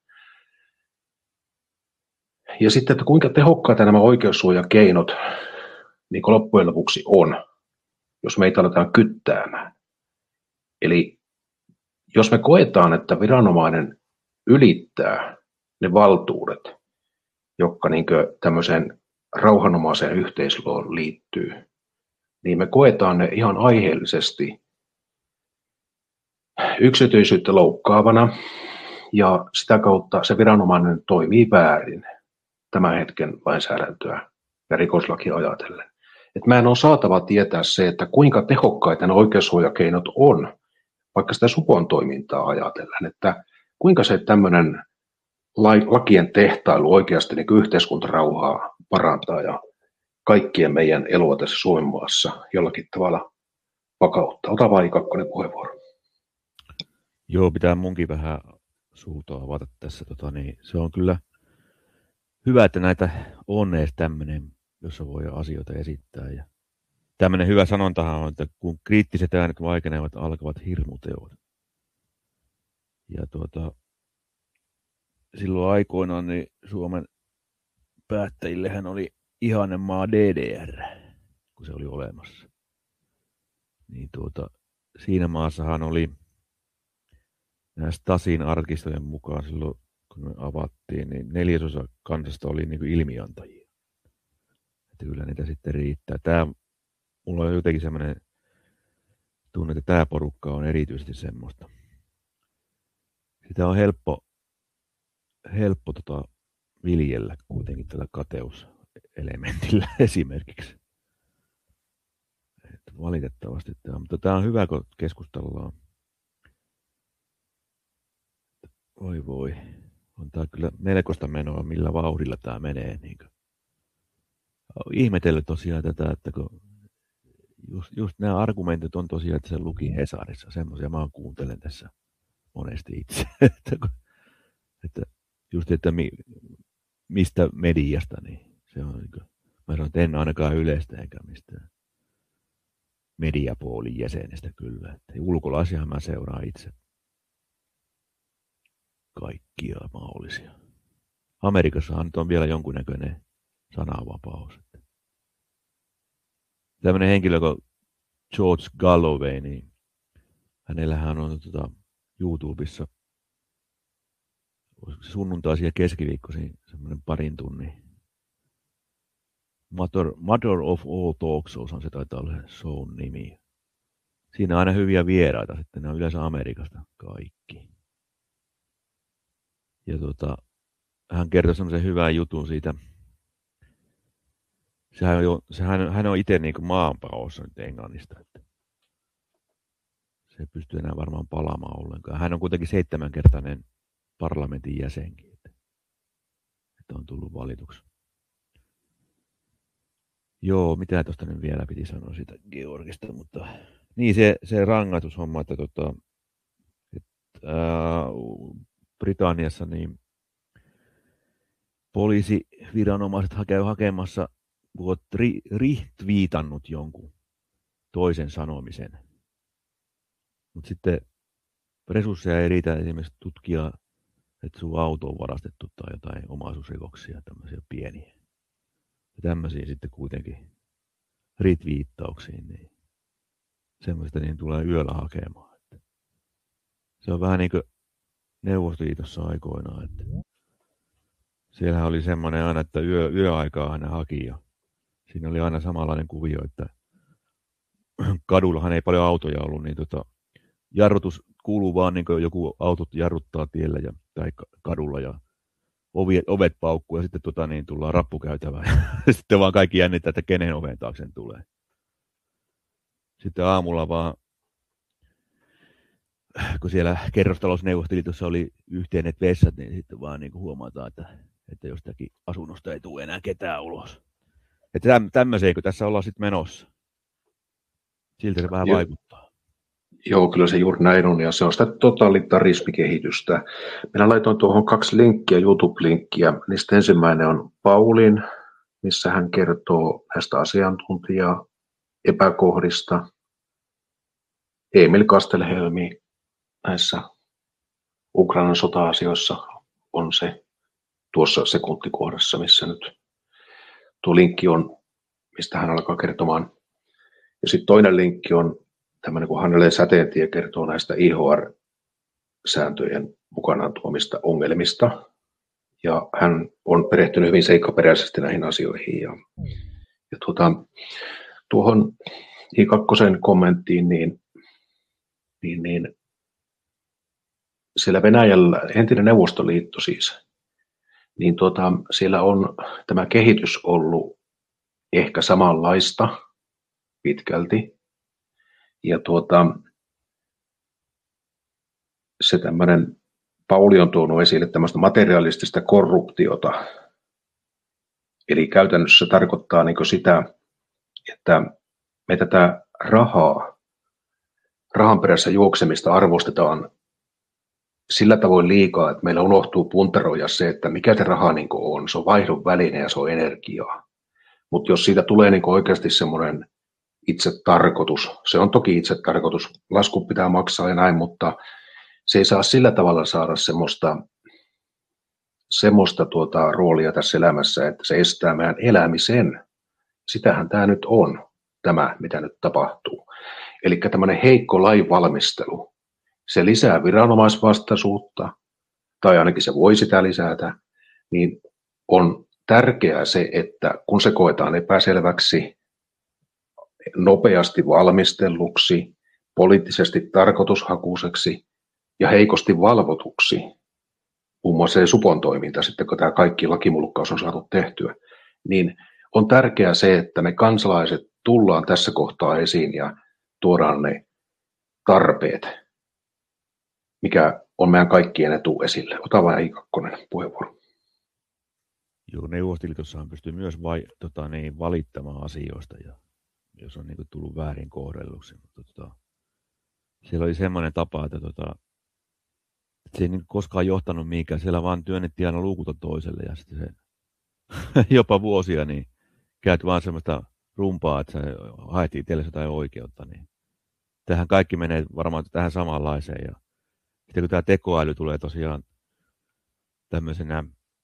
Ja sitten, että kuinka tehokkaita nämä oikeussuojakeinot niin kuin loppujen lopuksi on, jos meitä aletaan kyttäämään. Eli jos me koetaan, että viranomainen ylittää ne valtuudet, jotka niin tämmöiseen rauhanomaiseen yhteisöön liittyy, niin me koetaan ne ihan aiheellisesti yksityisyyttä loukkaavana, ja sitä kautta se viranomainen toimii väärin tämän hetken lainsäädäntöä ja rikoslakia ajatellen. Et meidän on saatava tietää se, että kuinka tehokkaita ne oikeussuojakeinot on, vaikka sitä supon toimintaa ajatellen, että kuinka se tämmöinen lakien tehtailu oikeasti niin yhteiskuntarauhaa parantaa ja kaikkien meidän eloa tässä Suomen maassa jollakin tavalla vakauttaa. Ota vaan Kakkonen puheenvuoro. Joo, pitää munkin vähän suuta avata tässä. Se on kyllä hyvä, että näitä on edes tämmöinen, jossa voi asioita esittää. Ja tämmöinen hyvä sanontahan on, että kun kriittiset äänet vaikenevat, alkavat hirmuteot. Ja silloin aikoinaan niin Suomen päättäjillehän oli ihanen maa DDR, kun se oli olemassa. Niin siinä maassahan oli nämä Stasin arkistojen mukaan silloin, kun me avattiin, niin 4/4 kansasta oli niin kuin ilmiantajia. Että kyllä niitä sitten riittää. Mulla on jotenkin semmoinen tunne, että tämä porukka on erityisesti semmoista. Sitä on helppo viljellä kuitenkin tällä kateuselementillä esimerkiksi. Että valitettavasti tämä, mutta tämä on hyvä, kun keskustellaan. Voi. On tämä kyllä melkoista menoa, millä vauhdilla tämä menee. Niin olen ihmetellyt tosiaan tätä, että kun just nämä argumentit on tosiaan, että se luki Hesarissa. Semmoisia mä kuuntelen tässä monesti itse. että mistä mediasta, niin se on niin kuin, mä sanon, että en ainakaan yleistä eikä mistään mediapoolin jäsenestä kyllä. Että ulkolaisiahan mä seuraan itse kaikkia mahdollisia. Amerikassahan nyt on vielä jonkunnäköinen sananvapaus. Tämmöinen henkilö kuin George Galloway, niin hänellähän on YouTubessa sunnuntaisin ja keskiviikkoisin semmoinen 2 tunnin Mother of All Talk Shows, se taitaa olla shown nimi. Siinä on aina hyviä vieraita, sitten ne on yleensä Amerikasta kaikki. Ja hän kertoi semmoisen hyvän jutun siitä. Hän on itse niin kuin maanpaossa nyt Englannista. Että se ei pysty enää varmaan palaamaan ollenkaan. Hän on kuitenkin 7-kertainen parlamentin jäsenkin. Että on tullut valituksi. Joo, mitä tuosta nyt vielä piti sanoa siitä Georgista, mutta niin se rangaistushomma, että Britanniassa niin poliisiviranomaiset käy hakemassa, kun olet retweetannut jonkun toisen sanomisen. Mutta sitten resursseja ei riitä esimerkiksi tutkia, että sun auto on varastettu tai jotain omaisuusrikoksia, tämmöisiä pieniä. Ja tämmöisiä sitten kuitenkin retweettauksiin, niin semmoista niin tulee yöllä hakemaan. Että se on vähän niin kuin Neuvostoliitossa aikoinaan, että siellähän oli semmoinen aina, että yöaikaa hän haki ja siinä oli aina samanlainen kuvio, että kadullahan ei paljon autoja ollut, niin jarrutus kuuluu vaan niin kuin joku autot jarruttaa tiellä tai kadulla ja ovet paukkuu ja sitten niin tullaan rappukäytävään ja sitten vaan kaikki jännittää, että kenen oven taakse tulee. Sitten aamulla vaan, kun siellä kerrostalousneuvostoliitossa oli yhteiset vessat, niin sitten vaan niin kuin huomataan, että jostakin asunnosta ei tule enää ketään ulos. Että tämmöiseen, kun tässä ollaan sitten menossa. Siltä se vähän vaikuttaa. Joo, kyllä se juuri näin on, ja se on sitä totalitarismikehitystä. Minä laitoin tuohon 2 linkkiä, YouTube-linkkiä. Niistä ensimmäinen on Paulin, missä hän kertoo näistä asiantuntija-epäkohdista. Emil Kastelhelmi näissä Ukrainan sota-asioissa on se tuossa sekuntikohdassa, missä nyt tuo linkki on, mistä hän alkaa kertomaan. Ja sitten toinen linkki on tämmöinen, kun Hannele Säteentie kertoo näistä IHR-sääntöjen mukanaan tuomista ongelmista. Ja hän on perehtynyt hyvin seikkaperäisesti näihin asioihin. Ja tuohon I2 kommenttiin, niin siellä Venäjällä, entinen Neuvostoliitto siis, niin siellä on tämä kehitys ollut ehkä samanlaista pitkälti. Ja se tämmöinen Pauli on tuonut esille tämmöistä materialistista korruptiota. Eli käytännössä se tarkoittaa niin kuin sitä, että me tätä rahan perässä juoksemista arvostetaan sillä tavoin liikaa, että meillä unohtuu puntaroida se, että mikä se raha niin kuin on. Se on vaihdon väline ja se on energiaa. Mutta jos siitä tulee niin kuin oikeasti semmoinen itse tarkoitus, se on toki itse tarkoitus, lasku pitää maksaa ja näin, mutta se ei saa sillä tavalla saada semmoista roolia tässä elämässä, että se estää meidän elämisen. Sitähän tämä nyt on, tämä mitä nyt tapahtuu. Eli tämmöinen heikko lainvalmistelu, se lisää viranomaisvastaisuutta, tai ainakin se voi sitä lisätä, niin on tärkeää se, että kun se koetaan epäselväksi, nopeasti valmistelluksi, poliittisesti tarkoitushakuiseksi ja heikosti valvotuksi, muun muassa se supon toiminta, sitten kun tämä kaikki lakimulkkaus on saatu tehtyä, niin on tärkeää se, että me kansalaiset tullaan tässä kohtaa esiin ja tuodaan ne tarpeet, mikä on meidän kaikkien etu esille. Ota vain I2 puheenvuoro. Joo, Neuvostoliitossahan pystyy myös valittamaan asioista, ja jos on niin tullut väärin kohdelluksi. Mutta siellä oli semmoinen tapa, että se ei niin koskaan johtanut mihinkään. Siellä vaan työnnettiin aina luukuta toiselle, ja sitten se jopa vuosia niin käyt vaan semmoista rumpaa, että se haettiin itselle jotain oikeutta. Niin tähän kaikki menee varmaan tähän samanlaiseen. Ja sitten kun tämä tekoäly tulee tosiaan tämmöisenä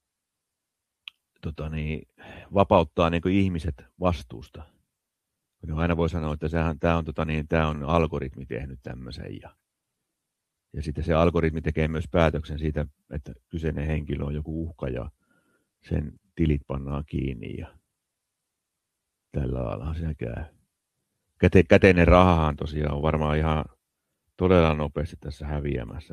vapauttaa niin kuin ihmiset vastuusta. Aina voi sanoa, että tämä on algoritmi tehnyt tämmöisen. Ja sitten se algoritmi tekee myös päätöksen siitä, että kyseinen henkilö on joku uhka ja sen tilit pannaan kiinni. sillä laillahan siinä käy. Käteinen rahahan tosiaan on varmaan ihan todella nopeasti tässä häviämässä.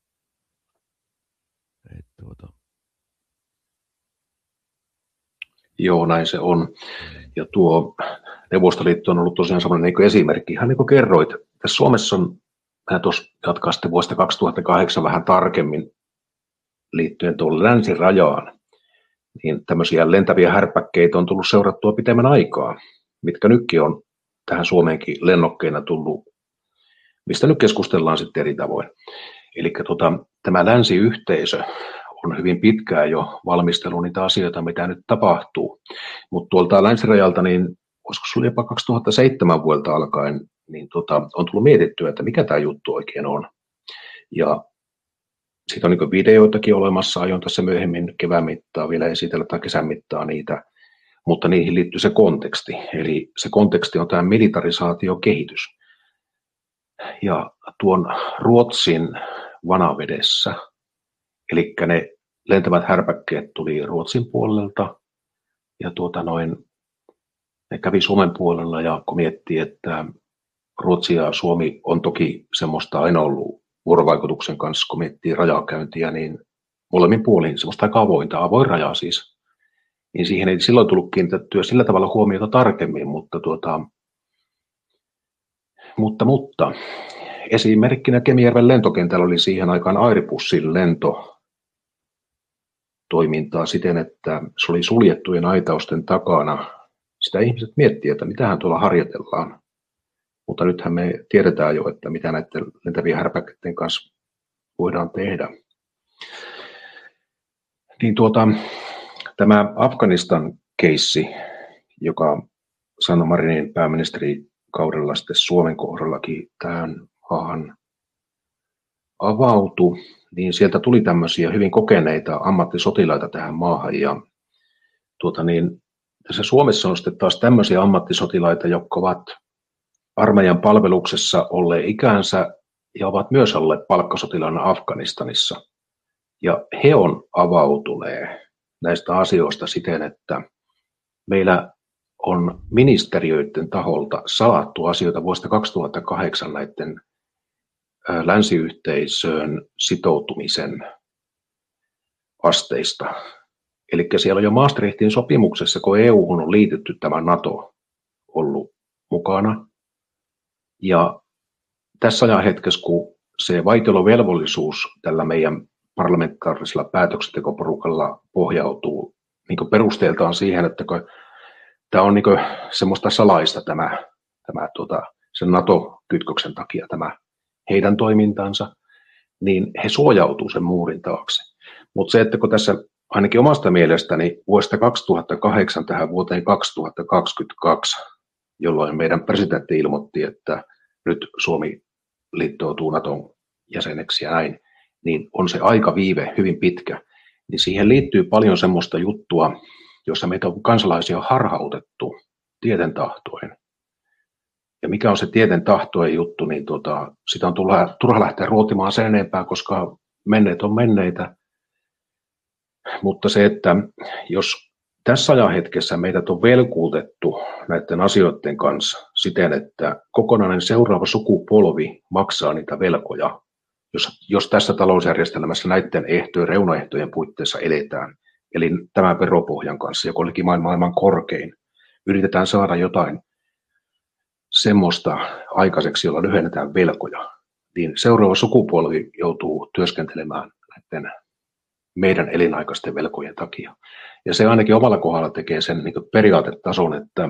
Joo, näin se on. Ja tuo Neuvostoliitto on ollut tosiaan sellainen niin esimerkki. Ihan niin kuin kerroit, tässä Suomessa on, mä tuossa jatkaa sitten vuodesta 2008 vähän tarkemmin liittyen tuolle länsirajaan, niin tämmöisiä lentäviä härpäkkeitä on tullut seurattua pitemmän aikaa, mitkä nytkin on tähän Suomeenkin lennokkeina tullut, mistä nyt keskustellaan sitten eri tavoin. Eli tämä länsiyhteisö on hyvin pitkään jo valmistellut niitä asioita, mitä nyt tapahtuu. Mutta tuolta länsirajalta, niin olisiko se jopa 2007 vuodelta alkaen, niin on tullut mietittyä, että mikä tämä juttu oikein on. Ja siitä on niin videoitakin olemassa, aion tässä myöhemmin kevään mittaan vielä esitellä tai kesän mittaan niitä, mutta niihin liittyy se konteksti. Eli se konteksti on tämä militarisaatiokehitys. Ja tuon Ruotsin vanavedessä, eli ne lentävät härpäkkeet tuli Ruotsin puolelta ja ne kävi Suomen puolella, ja kun miettii, että Ruotsi ja Suomi on toki semmoista aina ollut vuorovaikutuksen kanssa, kun miettii rajakäyntiä, niin molemmin puolin semmoista aika avoin raja siis, niin siihen ei silloin tullut kiinnitettyä sillä tavalla huomiota tarkemmin, mutta esimerkkinä Kemijärven lentokentällä oli siihen aikaan Airbussin lentotoimintaa siten, että se oli suljettujen aitausten takana. Sitä ihmiset miettii, että mitähän tuolla harjoitellaan. Mutta nythän me tiedetään jo, että mitä näiden lentävien härpäkkeiden kanssa voidaan tehdä. Niin tämä Afganistan-keissi, joka Sanna Marinin pääministerikaudella sitten Suomen kohdallakin tähän maahan avautui, niin sieltä tuli tämmöisiä hyvin kokeneita ammattisotilaita tähän maahan. Ja tässä Suomessa on sitten taas tämmöisiä ammattisotilaita, jotka ovat armeijan palveluksessa olleet ikänsä ja ovat myös olleet palkkasotilaana Afganistanissa. Ja he on avautuneet näistä asioista siten, että meillä on ministeriöiden taholta salattu asioita vuodesta 2008 näiden länsiyhteisöön sitoutumisen asteista. Eli siellä on jo Maastrichtin sopimuksessa, kun EU-hun on liitytty tämä NATO ollut mukana. Ja tässä ajanhetkessä, kun se vaitiolovelvollisuus tällä meidän parlamentaarisella päätöksentekoporukalla pohjautuu niin perusteeltaan siihen, että tämä on niin semmoista salaista sen NATO-kytköksen takia tämä heidän toimintansa, niin he suojautuu sen muurin taakse. Mutta se, että kun tässä ainakin omasta mielestäni vuodesta 2008 tähän vuoteen 2022, jolloin meidän presidentti ilmoitti, että nyt Suomi liittoutuu Naton jäseneksi ja näin, niin on se aikaviive hyvin pitkä. Niin siihen liittyy paljon semmoista juttua, jossa meitä on kansalaisia harhautettu tieten tahtoen. Ja mikä on se tieten tahtoen juttu, niin sitä on turha lähteä ruotimaan sen enempää, koska menneet on menneitä. Mutta se, että jos tässä ajanhetkessä meidät on velkuutettu näiden asioiden kanssa siten, että kokonainen seuraava sukupolvi maksaa niitä velkoja, jos tässä talousjärjestelmässä näiden reunaehtojen puitteissa eletään, eli tämän veropohjan kanssa, joka olikin maailman korkein, yritetään saada jotain semmoista aikaiseksi, jolla lyhennetään velkoja, niin seuraava sukupolvi joutuu työskentelemään näiden meidän elinaikaisten velkojen takia. Ja se ainakin omalla kohdalla tekee sen niin periaatetason, että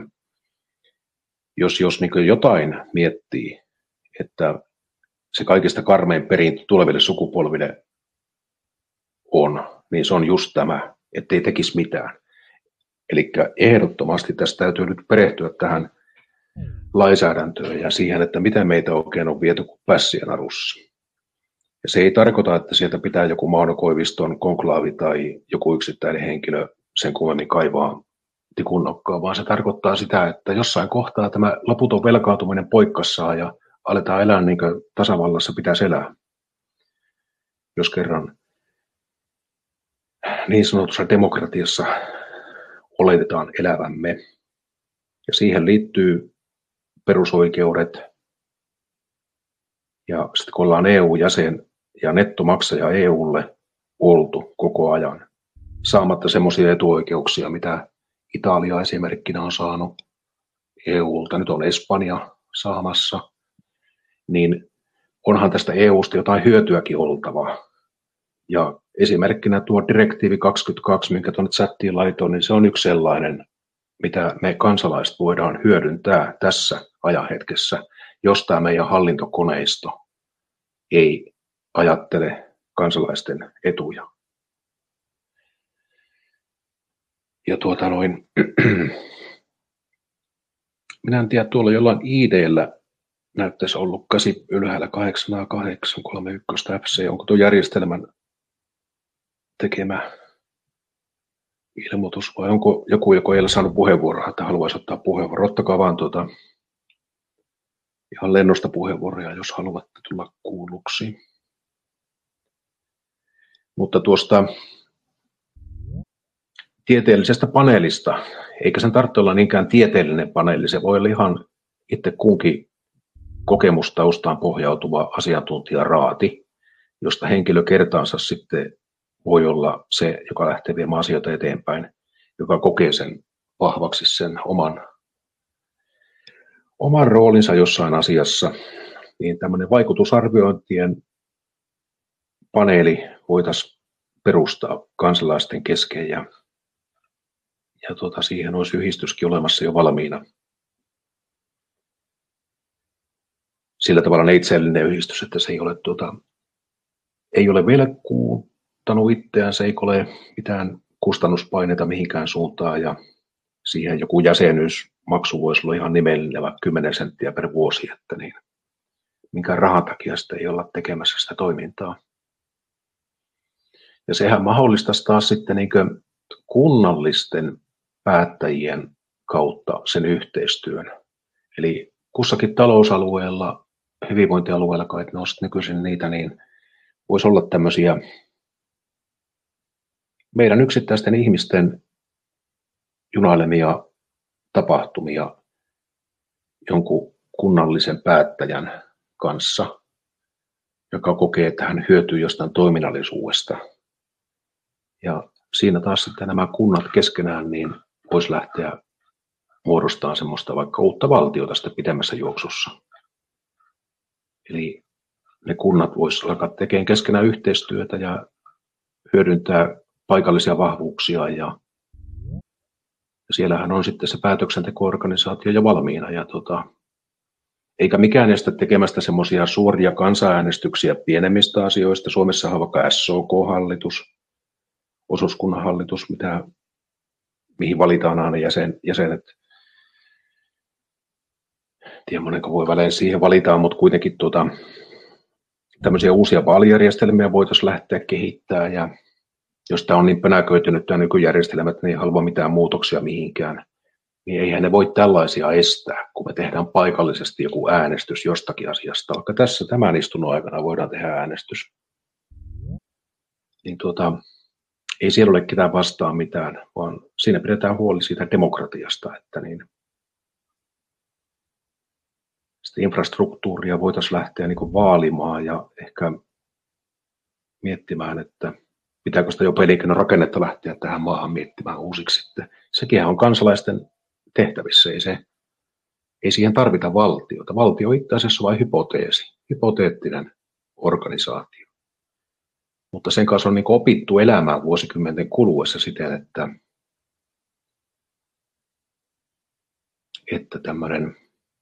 jos niin jotain miettii, että se kaikista karmein perintö tuleville sukupolville on, niin se on just tämä, ettei tekisi mitään. Eli ehdottomasti tästä täytyy nyt perehtyä tähän lainsäädäntöön ja siihen, että miten meitä oikein on viety kuin pässiä narussa. Ja se ei tarkoita, että sieltä pitää joku Mauno Koiviston konklaavi tai joku yksittäinen henkilö sen kummemmin kaivaa tikunnokkaa, vaan se tarkoittaa sitä, että jossain kohtaa tämä loputon velkaantuminen poikkassaan ja aletaan elää niin kuin tasavallassa pitäisi elää. Jos kerran niin sanotussa demokratiassa oletetaan elävämme. Ja siihen liittyy perusoikeudet. Ja sitten kun ollaan EU-jäsen ja nettomaksaja EUlle oltu koko ajan, saamatta semmoisia etuoikeuksia, mitä Italia esimerkkinä on saanut EUlta, nyt on Espanja saamassa, niin onhan tästä EUsta jotain hyötyäkin oltavaa. Ja esimerkkinä tuo direktiivi 22, minkä tuonne chattiin laitoin, niin se on yksi sellainen, mitä me kansalaiset voidaan hyödyntää tässä ajanhetkessä, jos tämä meidän hallintokoneisto ei ajattele kansalaisten etuja. Ja minä en tiedä, tuolla jollain ID:llä näyttäisi ollut käsi ylhäällä 88331 FC, onko tuo järjestelmän tekemä ilmoitus vai onko joku, joka ei ole saanut puheenvuoroa, että haluaisi ottaa puheenvuoroa. Ottakaa vaan ihan lennosta puheenvuoroja, jos haluatte tulla kuulluksi. Mutta tuosta tieteellisestä paneelista, eikä sen tarvitse olla niinkään tieteellinen paneeli, se voi olla ihan itse kunkin kokemustaustaan pohjautuva asiantuntijaraati, josta henkilö kertaansa sitten voi olla se, joka lähtee viemään asioita eteenpäin, joka kokee sen vahvaksi sen oman roolinsa jossain asiassa, niin tämmöinen vaikutusarviointien paneeli voitaisiin perustaa kansalaisten kesken ja siihen olisi yhdistyskin olemassa jo valmiina. Sillä tavalla neitsellinen yhdistys, että se ei ole vielä kuultanut itseään, se ei ole mitään kustannuspaineita mihinkään suuntaan ja siihen joku jäsenyysmaksu voisi olla ihan nimellinen, vaikka 10 senttiä per vuosi, että niin, minkään rahan takia sitä ei olla tekemässä sitä toimintaa. Ja sehän mahdollistaisi taas sitten niin kunnallisten päättäjien kautta sen yhteistyön. Eli kussakin talousalueella, hyvinvointialueella, kai ne olisi nykyisin niitä, niin voisi olla tämmöisiä meidän yksittäisten ihmisten junailemia tapahtumia jonkun kunnallisen päättäjän kanssa, joka kokee, että hän hyötyy jostain toiminnallisuudesta. Ja siinä taas sitten nämä kunnat keskenään niin voisi lähteä muodostamaan semmoista vaikka uutta valtiota sitten pidemmässä juoksussa. Eli ne kunnat voisivat alkaa tekemään keskenään yhteistyötä ja hyödyntää paikallisia vahvuuksia ja siellähän on sitten se päätöksenteko-organisaatio jo valmiina ja eikä mikään estä tekemästä semmoisia suoria kansanäänestyksiä pienemmistä asioista. Suomessahan on vaikka SOK-hallitus, osuuskunnan hallitus, mihin valitaan aina jäsenet. En tiedä monenko voi välein siihen valitaan, mutta kuitenkin tämmöisiä uusia vaalijärjestelmiä voitaisiin lähteä kehittämään ja jos tämä on niin pönäköitynyt tämä nykyjärjestelmät, niin ei halua mitään muutoksia mihinkään, niin eihän ne voi tällaisia estää, kun me tehdään paikallisesti joku äänestys jostakin asiasta. Vaikka tässä tämän istunnon aikana voidaan tehdä äänestys. Niin ei siellä ole ketään vastaan mitään, vaan siinä pidetään huoli siitä demokratiasta, että niin sitä infrastruktuuria voitaisiin lähteä niin kuin vaalimaan ja ehkä miettimään, että pitääkö sitä jopa elinkeinorakennetta lähteä tähän maahan miettimään uusiksi sitten. Sekin on kansalaisten tehtävissä, ei siihen tarvita valtiota. Valtio on itse asiassa vain hypoteettinen organisaatio. Mutta sen kanssa on niin kuin opittu elämään vuosikymmenten kuluessa siten, että tämmöinen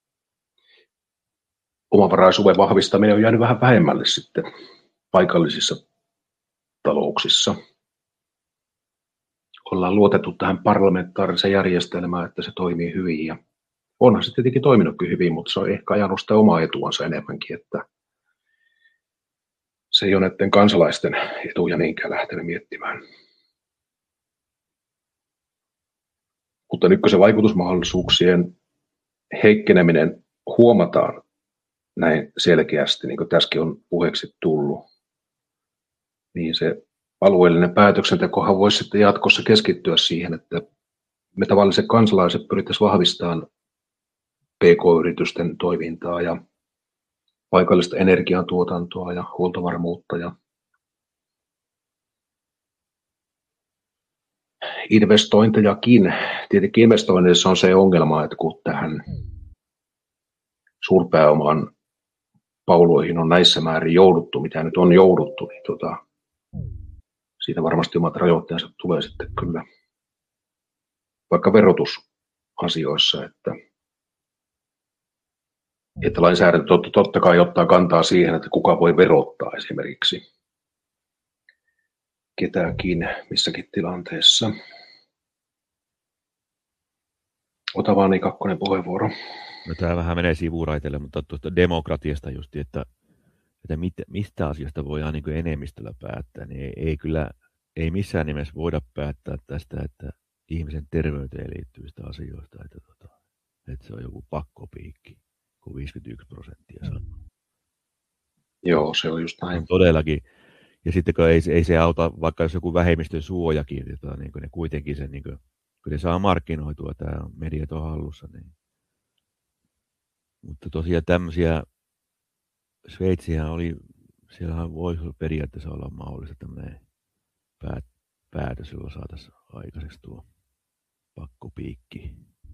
omavaraisuuden vahvistaminen on jäänyt vähän vähemmälle sitten paikallisissa talouksissa. Ollaan luotettu tähän parlamentaariseen järjestelmään, että se toimii hyvin ja onhan se tietenkin toiminutkin hyvin, mutta se on ehkä ajanut sitä omaa etuansa enemmänkin, että se ei ole näiden kansalaisten etuja niinkään lähtenyt miettimään. Mutta nyt kun se vaikutusmahdollisuuksien heikkeneminen huomataan näin selkeästi, niin kuin tässäkin on puheeksi tullut, niin se alueellinen päätöksentekohan voisi sitten jatkossa keskittyä siihen, että me tavalliset kansalaiset pyrittäisiin vahvistamaan PK-yritysten toimintaa ja paikallista energiantuotantoa ja huoltovarmuutta ja investointejakin. Tietenkin investoinneissa on se ongelma, että kun tähän suurpääoman pauloihin on näissä määrin jouduttu, mitä nyt on jouduttu, niin siitä varmasti omat rajoitteensa tulee sitten kyllä vaikka verotusasioissa, että lainsäädäntö totta kai ottaa kantaa siihen, että kuka voi verottaa esimerkiksi ketäkin missäkin tilanteessa. Ota vaan niin kakkonen puheenvuoro. No, tämä vähän menee sivuraiteille, mutta tuosta demokratiasta just, että mistä asiasta voidaan niin kuin enemmistöllä päättää, niin ei missään nimessä voida päättää tästä, että ihmisen terveyteen liittyvistä asioista, että se on joku pakkopiikki, kun 51% sanoo. Joo, se on just näin. Todellakin. Ja sitten kun ei se auta, vaikka jos joku vähemmistön suojakin, niin ne kuitenkin sen, niin kun ne saa markkinoitua, tämä mediat on hallussa. Niin. Mutta tosiaan tämmöisiä, Sveitsihän oli, siellähän voisi periaatteessa olla mahdollista tämmöinen päätös, jolla saataisiin aikaiseksi tuo pakkopiikki,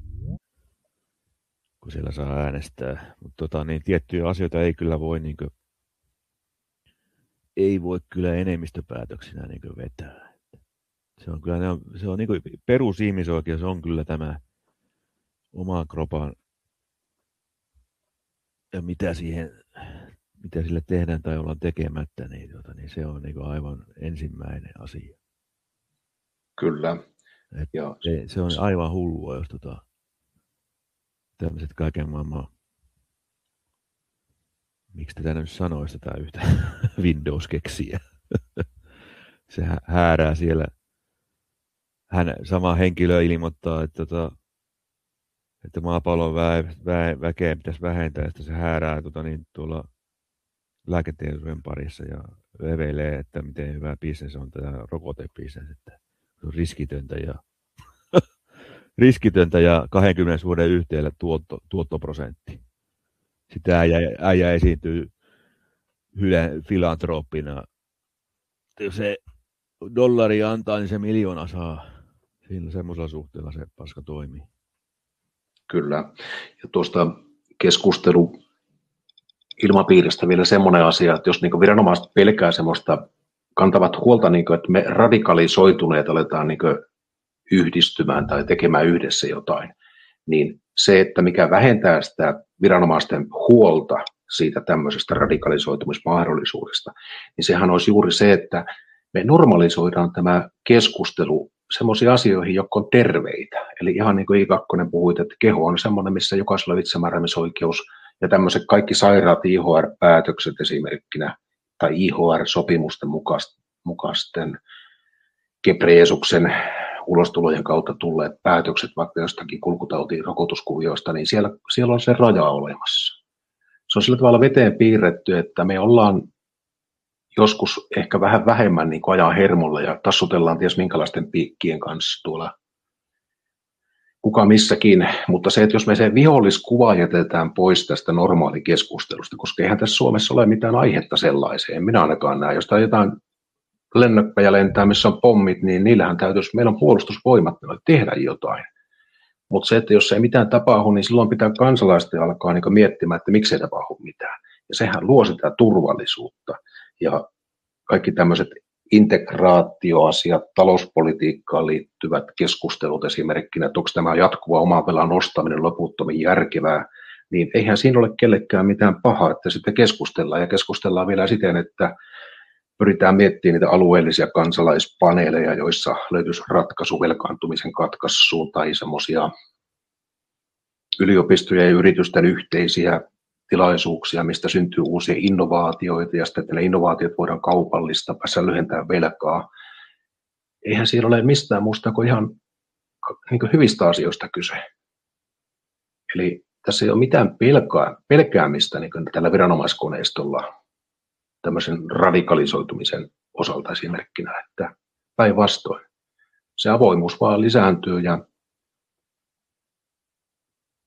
kun siellä saa äänestää. Mutta niin tiettyjä asioita ei kyllä voi ei voi kyllä enemmistöpäätöksinä vetää. Se on kyllä se on perusihmisoikeus on kyllä tämä oman kropan ja mitä sille tehdään tai ollaan tekemättä, niin se on aivan ensimmäinen asia. Kyllä. Se on aivan hullua, jos tämmöiset kaiken maailman, miksi tätä nyt sanoisi tätä yhtä Windows-keksiä. Se häärää siellä. Sama henkilö ilmoittaa, että maapallon väkeä pitäisi vähentää, että se häärää tuolla lääketeollisuuden parissa ja veveilee, että miten hyvä bisnes on tämä rokotebisnes, että se on riskitöntä ja 20 vuoden yhteydellä tuottoprosentti. Sitä äijä esiintyy filantrooppina. Jos se dollari antaa, niin se 1 miljoona saa. Siinä semmoisella suhteella se paska toimii. Kyllä. Ja tuosta keskusteluilmapiiristä vielä semmoinen asia, että jos viranomaiset pelkää semmoista, kantavat huolta, että me radikalisoituneet aletaan yhdistymään tai tekemään yhdessä jotain, niin se, että mikä vähentää sitä viranomaisten huolta siitä tämmöisestä radikalisoitumismahdollisuudesta, niin sehän olisi juuri se, että me normalisoidaan tämä keskustelu semmoisiin asioihin, jotka on terveitä. Eli ihan niin kuin I2 puhuit, että keho on semmoinen, missä jokaisella on itsemääräämisoikeus ja tämmöiset kaikki sairaat IHR-päätökset esimerkkinä tai IHR-sopimusten mukaisten Gebreyesus'en ulostulojen kautta tulleet päätökset vaikka jostakin kulkutautiin rokotuskuvioista, niin siellä on se raja olemassa. Se on sillä tavalla veteen piirretty, että me ollaan joskus ehkä vähän vähemmän ajan hermolla ja tassutellaan ties minkälaisten piikkien kanssa tuolla kuka missäkin, mutta se, että jos me se viholliskuva jätetään pois tästä normaalikeskustelusta, koska eihän tässä Suomessa ole mitään aihetta sellaiseen, minä ainakaan näe, jos jotain lennökkäjä lentää, missä on pommit, niin niillähän täytyisi, meillä on puolustusvoimat, tehdä jotain. Mutta se, että jos ei mitään tapahdu, niin silloin pitää kansalaisten alkaa miettimään, että miksi ei tapahdu mitään. Ja sehän luo sitä turvallisuutta. Ja kaikki tämmöiset integraatioasiat, talouspolitiikkaan liittyvät keskustelut esimerkkinä, että onko tämä jatkuva oman velan nostaminen loputtomin järkevää, niin eihän siinä ole kellekään mitään pahaa, että sitten keskustellaan. Ja keskustellaan vielä siten, että pyritään miettimään niitä alueellisia kansalaispaneeleja, joissa löytyisi ratkaisu velkaantumisen katkaisuun tai semmoisia yliopistojen ja yritysten yhteisiä tilaisuuksia, mistä syntyy uusia innovaatioita ja sitten, että ne innovaatiot voidaan kaupallistaa, päässä lyhentää velkaa. Eihän siinä ole mistään muusta kuin ihan hyvistä asioista kyse. Eli tässä ei ole mitään pelkäämistä tällä viranomaiskoneistolla tämmöisen radikalisoitumisen osalta esimerkkinä, että päinvastoin se avoimuus vaan lisääntyy ja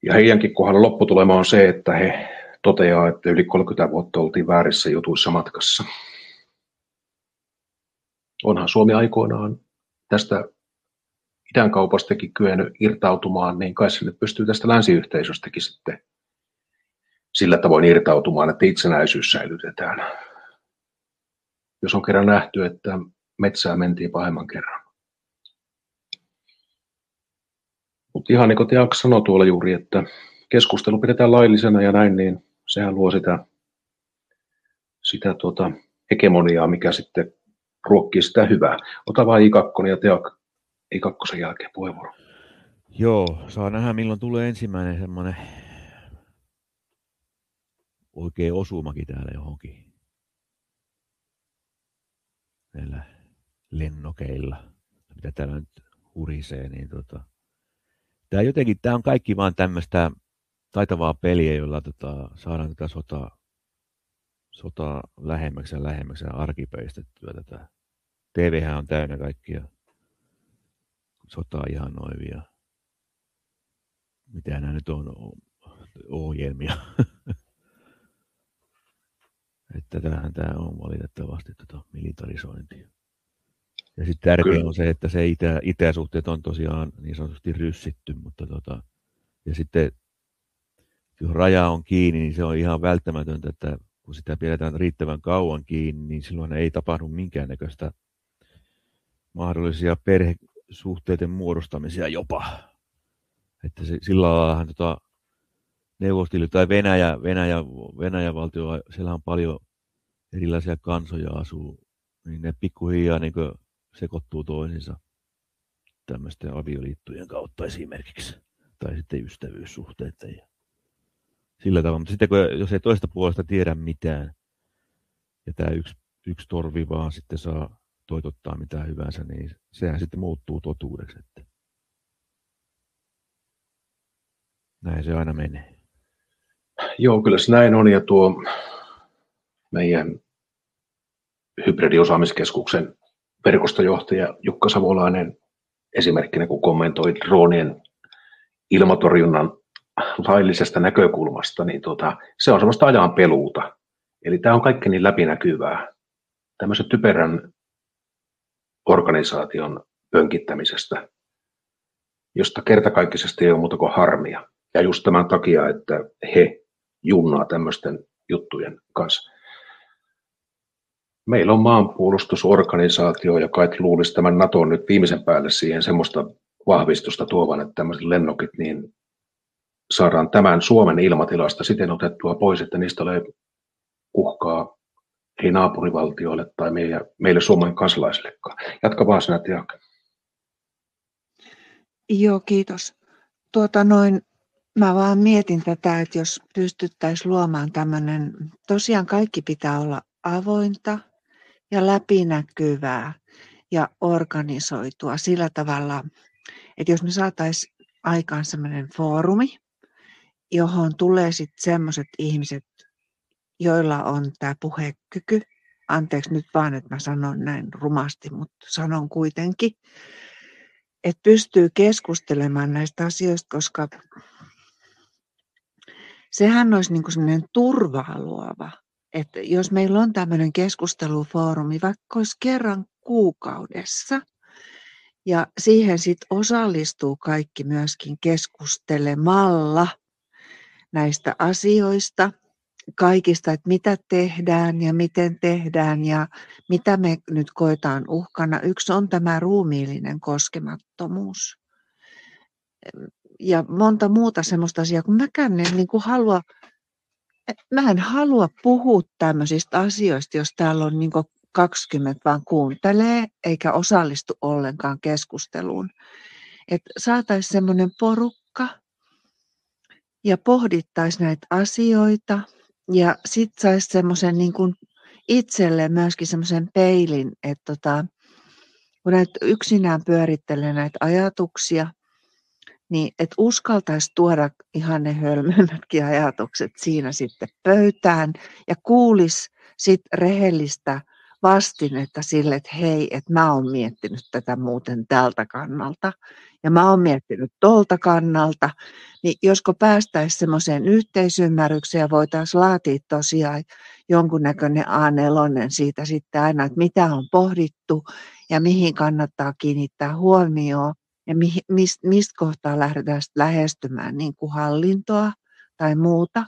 Ja heidänkin kohdalla lopputulema on se, että he toteaa, että yli 30 vuotta oltiin väärissä jutuissa matkassa. Onhan Suomi aikoinaan tästä idän kaupastakin kyennyt irtautumaan, niin kai se nyt pystyy tästä länsiyhteisöstäkin sitten sillä tavoin irtautumaan, että itsenäisyys säilytetään. Jos on kerran nähty, että metsää mentiin pahemman kerran. Mutta ihan niin kuin Teak sanoi tuolla juuri, että keskustelu pidetään laillisena ja näin, niin sehän luo sitä hegemoniaa, mikä sitten ruokkii sitä hyvää. Ota vaan I2 ja Teak I2 jälkeen puheenvuoro. Joo, saa nähdä milloin tulee ensimmäinen semmoinen oikea osumakin täällä johonkin. Näillä lennokeilla, mitä täällä nyt hurisee, niin Tämä on kaikki vaan tämmöistä taitavaa peliä, jolla saadaan tätä sotaa lähemmäksi ja arkipäistettyä tätä. TVhän on täynnä kaikkia sotaa ihanoivia. Mitä nämä nyt on ohjelmia. Että tämähän tämä on valitettavasti militarisointia. Ja sitten tärkein on se, että se itäsuhteet on tosiaan niin sanotusti ryssitty, mutta ja sitten jos raja on kiinni, niin se on ihan välttämätöntä, että kun sitä pidetään riittävän kauan kiinni, niin silloin ei tapahdu minkäännäköistä mahdollisia perhesuhteiden muodostamisia jopa. Että sillä laillahan Neuvostoliitto tai Venäjä valtio, siellä on paljon erilaisia kansoja asuu, niin ne pikkuhiljaa niin sekoittuu toisiinsa tämmöisten avioliittojen kautta esimerkiksi, tai sitten ystävyyssuhteiden ja sillä tavalla. Mutta sitten jos ei toista puolesta tiedä mitään, ja tämä yksi torvi vaan sitten saa toitottaa mitä hyvänsä, niin sehän sitten muuttuu totuudeksi. Että näin se aina menee. Joo, kyllä se näin on, ja tuo meidän hybridiosaamiskeskuksen verkostojohtaja Jukka Savolainen esimerkkinä, kun kommentoi droonien ilmatorjunnan laillisesta näkökulmasta, niin se on semmoista ajan peluuta. Eli tämä on kaikki niin läpinäkyvää. Tämmöisen typerän organisaation pönkittämisestä, josta kertakaikkisesti ei ole muuta kuin harmia. Ja just tämän takia, että he junnaa tämmöisten juttujen kanssa. Meillä on maanpuolustusorganisaatio, joka et luulisi tämän NATOn nyt viimeisen päälle siihen semmoista vahvistusta tuovan, että tämmöiset lennokit niin saadaan tämän Suomen ilmatilasta siten otettua pois, että niistä ole uhkaa ei naapurivaltioille tai meille Suomen kansalaisillekaan. Jatka vaan sinä, Teak. Joo, kiitos. Mä vaan mietin tätä, että jos pystyttäisiin luomaan tämmöinen, tosiaan kaikki pitää olla avointa ja läpinäkyvää ja organisoitua sillä tavalla, että jos me saataisiin aikaan semmoinen foorumi, johon tulee sitten semmoiset ihmiset, joilla on tämä puhekyky, anteeksi nyt vaan, että mä sanon näin rumasti, mutta sanon kuitenkin, että pystyy keskustelemaan näistä asioista, koska sehän olisi niin kuin semmoinen turvaa luova, että jos meillä on tämmöinen keskustelufoorumi, vaikka olisi kerran kuukaudessa, ja siihen sitten osallistuu kaikki myöskin keskustelemalla näistä asioista, kaikista, että mitä tehdään ja miten tehdään ja mitä me nyt koetaan uhkana. Yksi on tämä ruumiillinen koskemattomuus. Ja monta muuta semmoista asiaa, kun mä en halua puhua tämmöisistä asioista, jos täällä on niin 20 vaan kuuntelee eikä osallistu ollenkaan keskusteluun. Että saataisiin semmoinen porukka ja pohdittaisiin näitä asioita ja sitten saisi semmoisen niin kuin itselleen myöskin semmoisen peilin, että kun näitä yksinään pyörittelee näitä ajatuksia, niin että uskaltaisi tuoda ihan ne hölmöimmätkin ajatukset siinä sitten pöytään ja kuulisi sitten rehellistä vastinetta sille, että hei, että mä oon miettinyt tätä muuten tältä kannalta ja mä oon miettinyt tolta kannalta, niin josko päästäisiin semmoiseen yhteisymmärrykseen ja voitaisiin laatia tosiaan jonkunnäköinen A4 siitä sitten aina, että mitä on pohdittu ja mihin kannattaa kiinnittää huomioon ja mistä kohtaa lähdetään lähestymään niin kuin hallintoa tai muuta.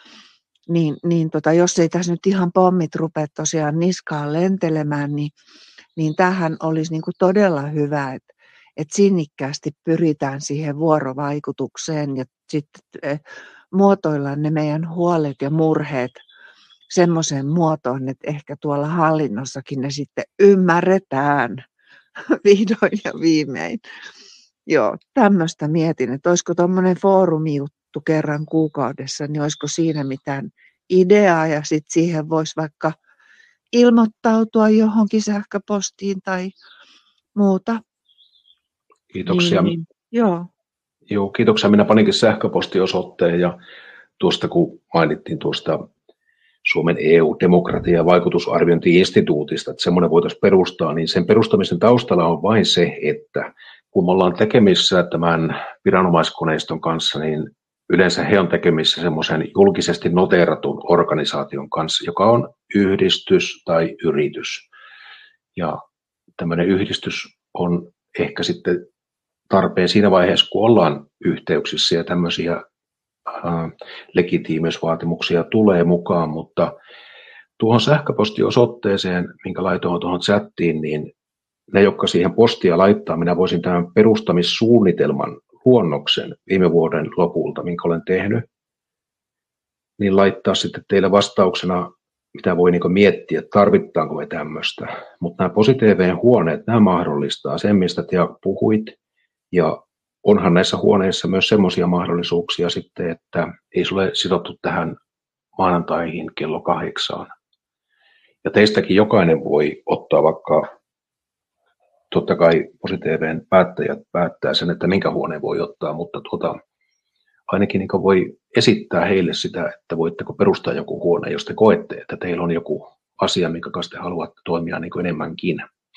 Jos ei tässä nyt ihan pommit rupea tosiaan niskaan lentelemään, niin tämähän olisi niin kuin todella hyvä, että sinnikkäästi pyritään siihen vuorovaikutukseen ja sitten muotoillaan ne meidän huolet ja murheet semmoiseen muotoon, että ehkä tuolla hallinnossakin ne sitten ymmärretään vihdoin ja viimein. Joo, tämmöistä mietin, että olisiko tuommoinen foorumijuttu kerran kuukaudessa, niin olisiko siinä mitään ideaa ja sitten siihen voisi vaikka ilmoittautua johonkin sähköpostiin tai muuta. Kiitoksia. Joo. Joo, kiitoksia. Minä paninkin sähköpostiosoitteen ja tuosta kun mainittiin tuosta Suomen EU-demokratia- ja vaikutusarviointi-instituutista, että semmoinen voitaisiin perustaa, niin sen perustamisen taustalla on vain se, että kun me ollaan tekemissä tämän viranomaiskoneiston kanssa, niin yleensä he on tekemissä semmoisen julkisesti noteeratun organisaation kanssa, joka on yhdistys tai yritys. Ja tämmöinen yhdistys on ehkä sitten tarpeen siinä vaiheessa, kun ollaan yhteyksissä ja tämmöisiä legitiimiysvaatimuksia tulee mukaan, mutta tuohon sähköpostiosoitteeseen, minkä laitoin tuohon chattiin, niin ne, jotka siihen postia laittaa, minä voisin tämän perustamissuunnitelman luonnoksen viime vuoden lopulta, minkä olen tehnyt, niin laittaa sitten teille vastauksena, mitä voi niin miettiä, tarvitaanko me tämmöistä. Mutta nämä PosiTV-huoneet, nämä mahdollistaa sen, mistä te puhuit, ja onhan näissä huoneissa myös semmoisia mahdollisuuksia sitten, että ei se ole sidottu tähän maanantaihin kello 8. Ja teistäkin jokainen voi ottaa vaikka, totta kai PosiTV:n päättäjät päättää sen, että minkä huoneen voi ottaa, mutta ainakin niin voi esittää heille sitä, että voitteko perustaa joku huone, jos te koette, että teillä on joku asia, minkä kanssa te haluatte toimia niin enemmänkin.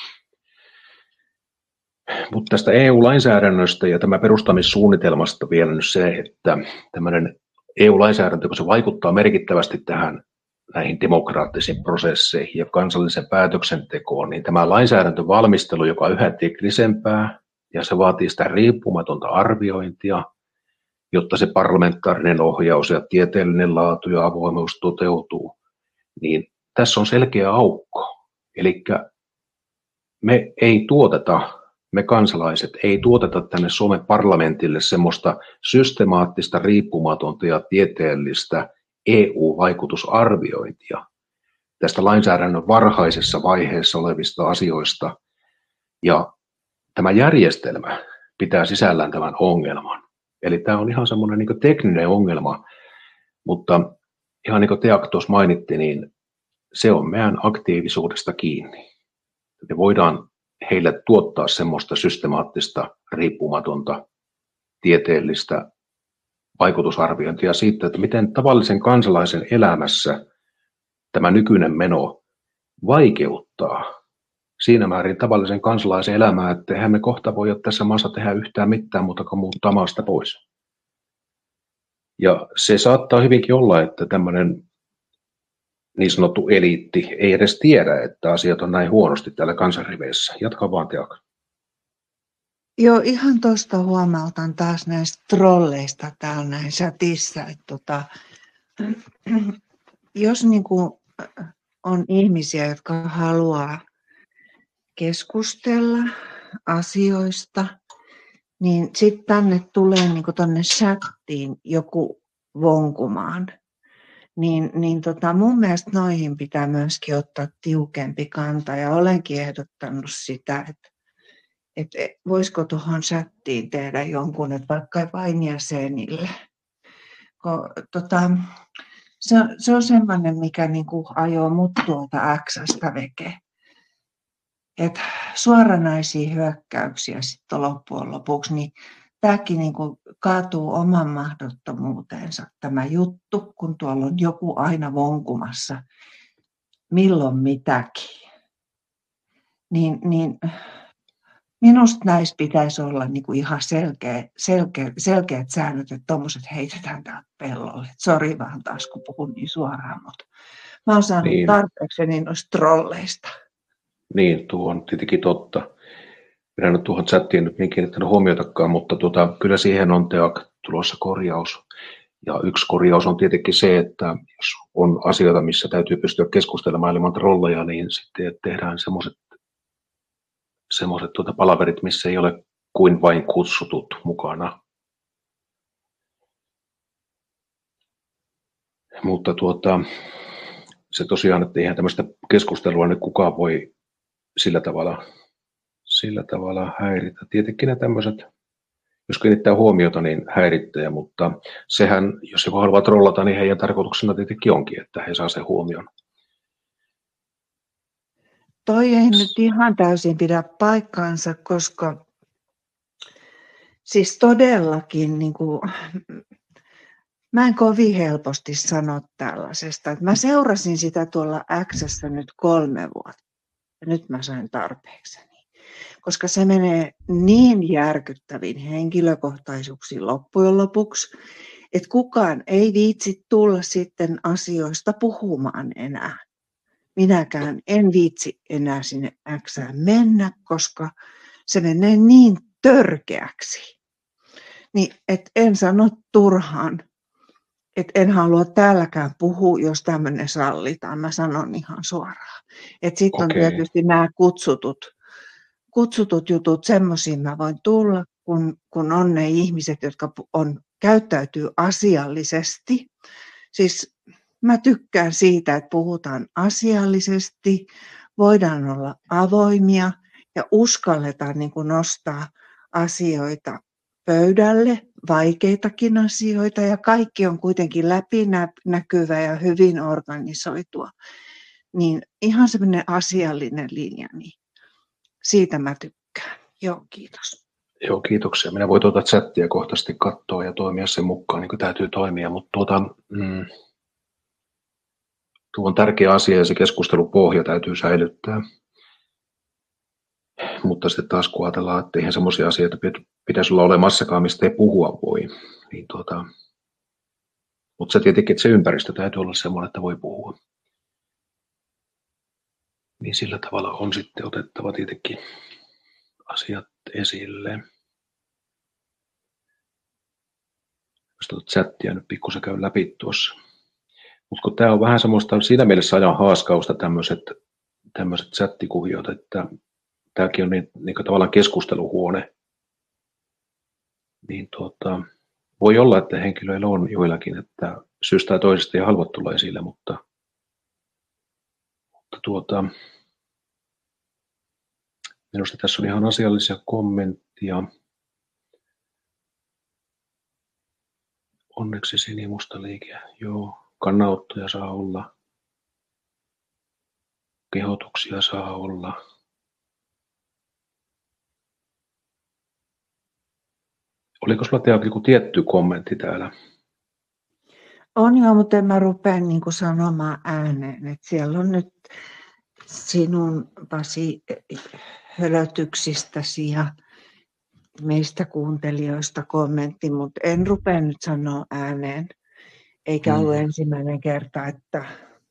Mutta tästä EU-lainsäädännöstä ja tämä perustamissuunnitelmasta vielä nyt se, että tämmöinen EU-lainsäädäntö, kun se vaikuttaa merkittävästi näihin demokraattisiin prosesseihin ja kansallisen päätöksentekoon, niin tämä lainsäädäntövalmistelu, joka on yhä teknisempää ja se vaatii sitä riippumatonta arviointia, jotta se parlamentaarinen ohjaus ja tieteellinen laatu ja avoimuus toteutuu, niin tässä on selkeä aukko. Eli me kansalaiset ei tuoteta tänne Suomen parlamentille semmoista systemaattista, riippumatonta ja tieteellistä EU-vaikutusarviointia tästä lainsäädännön varhaisessa vaiheessa olevista asioista. Ja tämä järjestelmä pitää sisällään tämän ongelman. Eli tämä on ihan semmoinen niin kuin tekninen ongelma, mutta ihan niin kuin Teak tuossa mainitti, niin se on meidän aktiivisuudesta kiinni. Me voidaan heille tuottaa semmoista systemaattista, riippumatonta, tieteellistä vaikutusarviointia siitä, että miten tavallisen kansalaisen elämässä tämä nykyinen meno vaikeuttaa siinä määrin tavallisen kansalaisen elämää, että eihän me kohta voi tässä maassa tehdä yhtään mitään muuta kuin muuttaa maasta pois. Ja se saattaa hyvinkin olla, että tämmöinen niin sanottu eliitti ei edes tiedä, että asiat on näin huonosti täällä kansanriveissä. Jatka vaan, Teak. Joo, ihan tuosta huomautan taas näistä trolleista täällä näin chatissa. Että jos niin kuin on ihmisiä, jotka haluaa keskustella asioista, niin sitten tänne tulee niin kuin tonne chattiin joku vonkumaan. Mun mielestä noihin pitää myöskin ottaa tiukempi kanta ja olenkin ehdottanut sitä, että voisiko tuohon chattiin tehdä jonkun, että vaikka vain jäsenille. Se on semmoinen, mikä niinku ajoo mut tuolta X:stä veke. Että suoranaisia hyökkäyksiä sitten loppujen lopuksi, niin tämäkin niinku kaatuu oman mahdottomuuteensa tämä juttu, kun tuolla on joku aina vonkumassa milloin mitäkin. niin minusta näissä pitäisi olla niin kuin ihan selkeät säännöt, että tuommoiset heitetään täältä pellolle. Sori vaan taas, kun puhun niin suoraan, mutta mä oon saanut tarpeekseni noista trolleista. Niin, tuo on tietenkin totta. Minä nyt tuohon chattiin nyt niin kiinnittänyt huomiotakaan, mutta kyllä siihen on tulossa korjaus. Ja yksi korjaus on tietenkin se, että jos on asioita, missä täytyy pystyä keskustelemaan ilman trolleja, niin sitten tehdään semmoiset palaverit, missä ei ole kuin vain kutsutut mukana. Mutta se tosiaan, että eihän tämmöistä keskustelua nyt kukaan voi sillä tavalla häiritä. Tietenkin ne tämmöiset, jos kiinnittää huomiota, niin häirittäjä, mutta sehän, jos joku haluaa trollata, niin heidän tarkoituksena tietenkin onkin, että he saa sen huomion. Toi ei nyt ihan täysin pidä paikkaansa, koska siis todellakin niin kuin, mä en kovin helposti sano tällaisesta. Mä seurasin sitä tuolla X:ssä nyt 3 vuotta ja nyt mä sain tarpeekseni. Koska se menee niin järkyttäviin henkilökohtaisuuksiin loppujen lopuksi, että kukaan ei viitsi tulla sitten asioista puhumaan enää. Minäkään en viitsi enää sinne X:ään mennä, koska se menee niin törkeäksi. Niin, et en sano turhaan, että en halua täälläkään puhua, jos tämmöinen sallitaan. Mä sanon ihan suoraan. Sitten on tietysti nämä kutsutut jutut, semmoisiin mä voin tulla, kun on ne ihmiset, jotka käyttäytyy asiallisesti. Siis mä tykkään siitä, että puhutaan asiallisesti, voidaan olla avoimia ja uskalletaan niin kuin nostaa asioita pöydälle, vaikeitakin asioita, ja kaikki on kuitenkin läpinäkyvä ja hyvin organisoitua. Niin ihan semmoinen asiallinen linja, niin siitä mä tykkään. Joo, kiitos. Joo, kiitoksia. Minä voin chattia kohtaisesti katsoa ja toimia sen mukaan, niin kuin täytyy toimia, mutta tuo on tärkeä asia ja se keskustelupohja täytyy säilyttää. Mutta sitten taas kun ajatellaan, että eihän semmoisia asioita pitäisi olla olemassakaan, mistä ei puhua voi. Niin mutta se tietenkin, että se ympäristö täytyy olla semmoinen, että voi puhua. Niin sillä tavalla on sitten otettava tietenkin asiat esille. Jos chattia nyt pikkusen käyn läpi tuossa. Mutta kun tämä on vähän semmoista, siinä mielessä ajan haaskausta tämmöiset chattikuviot, että tämäkin on niin tavallaan keskusteluhuone. Niin voi olla, että henkilöillä on joillakin, että syystä tai toisesta ei halua tulla esille, mutta minusta tässä on ihan asiallisia kommentteja. Onneksi sinimusta liike. Joo, kannanottoja saa olla. Kehotuksia saa olla. Oliko sulla joku tietty kommentti täällä? On joo, mutta en mä rupea niin kuin sanomaan ääneen. Että siellä on nyt sinun, Pasi, hölötyksistäsi ja meistä kuuntelijoista kommentti, mutta en rupea nyt sanoa ääneen. Eikä ollut ensimmäinen kerta, että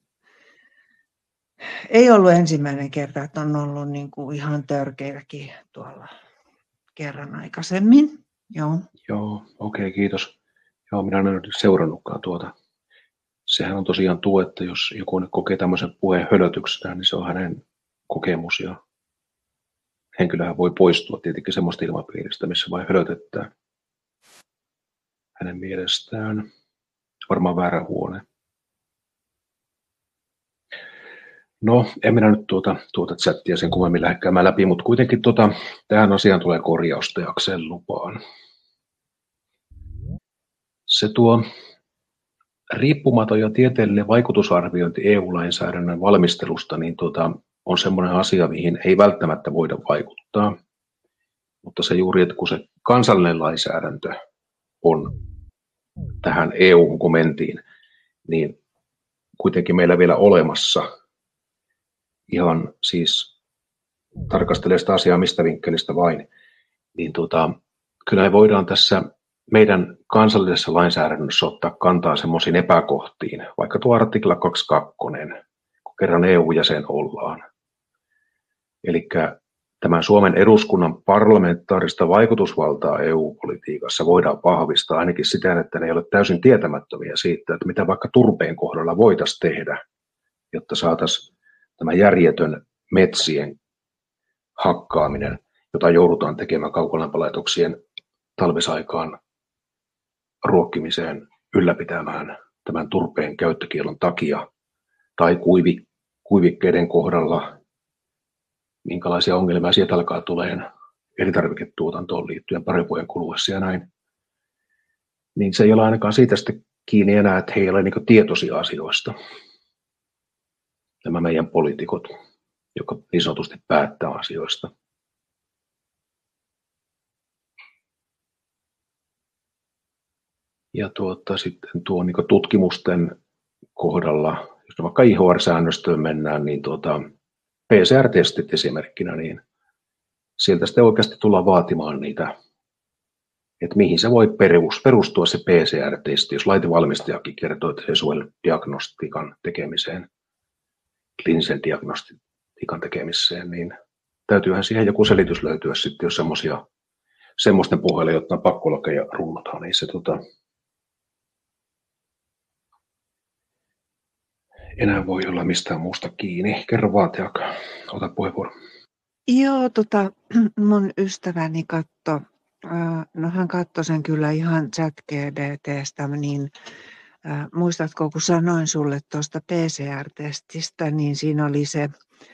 on ollut niin kuin ihan törkeitäkin tuolla kerran aikaisemmin. Joo, okei, kiitos. Joo, minä en ole seurannutkaan tuota. Sehän on tosiaan tuo, että jos joku kokee tämmöisen puheen hölötyksenä, niin se on hänen kokemus ja henkilöhän voi poistua tietenkin semmoista ilmapiiristä, missä vain hölötetään hänen mielestään. Varmaan väärä huone. No, en minä nyt tuota chattia sen kummemmin lähde käymään läpi, mutta kuitenkin tähän asiaan tulee korjausta jakseen lupaan. Se tuo riippumaton ja tieteellinen vaikutusarviointi EU-lainsäädännön valmistelusta niin on semmoinen asia, mihin ei välttämättä voida vaikuttaa. Mutta se juuri, että kun se kansallinen lainsäädäntö on tähän EU:hun kun mentiin, niin kuitenkin meillä vielä olemassa ihan siis tarkastelee sitä asiaa mistä vinkkelistä vain, niin kyllä me voidaan tässä meidän kansallisessa lainsäädännössä ottaa kantaa semmoisiin epäkohtiin, vaikka tuo artikla 22, kun kerran EU-jäsen ollaan. Eli tämän Suomen eduskunnan parlamentaarista vaikutusvaltaa EU-politiikassa voidaan vahvistaa ainakin siten, että ne ei ole täysin tietämättömiä siitä, että mitä vaikka turpeen kohdalla voitaisiin tehdä, jotta saataisiin tämä järjetön metsien hakkaaminen, jota joudutaan tekemään kaukolämpölaitoksien talvisaikaan ruokkimiseen ylläpitämään tämän turpeen käyttökiellon takia, tai kuivikkeiden kohdalla, minkälaisia ongelmia sieltä alkaa tulemaan elintarviketuotantoon liittyen parin vuoden kuluessa ja näin. Niin se ei ole ainakaan siitä sitten kiinni enää, että he ei ole niin tietoisia asioista. Nämä meidän poliitikot, jotka niin sanotusti päättää asioista. Ja sitten tuo niin tutkimusten kohdalla, jos vaikka IHR-säännöstöön mennään, niin PCR-testit esimerkkinä, niin sieltä sitten oikeasti tullaan vaatimaan niitä, että mihin se voi perustua se PCR-testi, jos laitevalmistajakin kertoo, että se ei sovellu diagnostiikan tekemiseen, kliinisen diagnostiikan tekemiseen, niin täytyyhän siihen joku selitys löytyä sitten, jos semmoisten pohjalle, jotta pakkolakeja runnotaan, niin se enää voi olla mistään muusta kiinni. Kerro vaan, Teaka. Ota puheenvuoro. Joo, mun ystäväni no hän katsoi sen kyllä ihan ChatGPT:stä, niin muistatko, kun sanoin sulle tuosta PCR-testistä, niin siinä oli se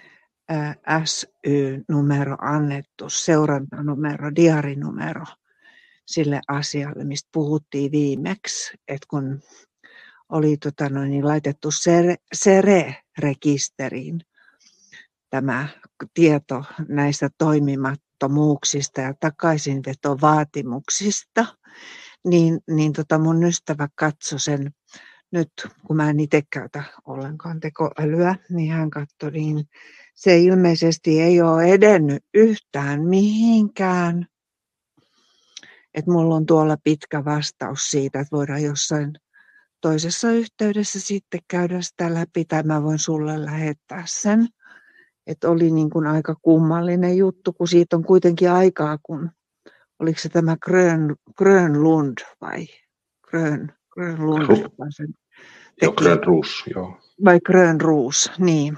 SY-numero annettu, seurantanumero, diarinumero sille asialle, mistä puhuttiin viimeksi, että kun oli laitettu SERE-rekisteriin tämä tieto näistä toimimattomuuksista ja takaisinvetovaatimuksista, niin mun ystävä katsoi sen nyt, kun mä en itse käytä ollenkaan tekoälyä, niin hän katsoi, niin se ilmeisesti ei ole edennyt yhtään mihinkään. Että mulla on tuolla pitkä vastaus siitä, että voidaan jossain toisessa yhteydessä sitten käydä sitä läpi, tai mä voin sulle lähettää sen. Että oli niin kuin aika kummallinen juttu, kun siitä on kuitenkin aikaa, kun oliko se tämä Grönlund vai Grönlund, joka sen teki. Joo, Grönroos, joo. Vai Grönroos, niin.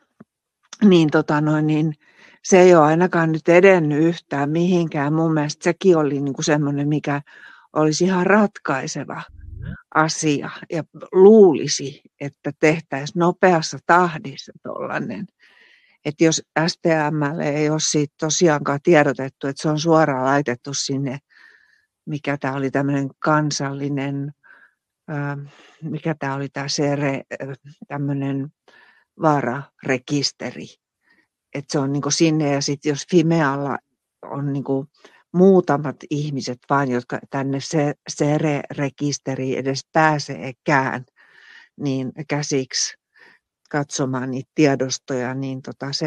Niin se ei ole ainakaan nyt edennyt yhtään mihinkään. Mun mielestä sekin oli niin kuin semmoinen, mikä olisi ihan ratkaiseva asia ja luulisi, että tehtäisiin nopeassa tahdissa tollainen. Että jos STM:lle ei ole siitä tosiaankaan tiedotettu, että se on suoraan laitettu sinne, mikä tämä oli tämmöinen kansallinen, mikä tämä oli tämä tämmöinen vaararekisteri. Että se on niinku sinne ja sitten jos Fimealla on niinku muutamat ihmiset vain, jotka tänne SERE-rekisteriin edes pääseekään, niin käsiksi katsomaan niitä tiedostoja, niin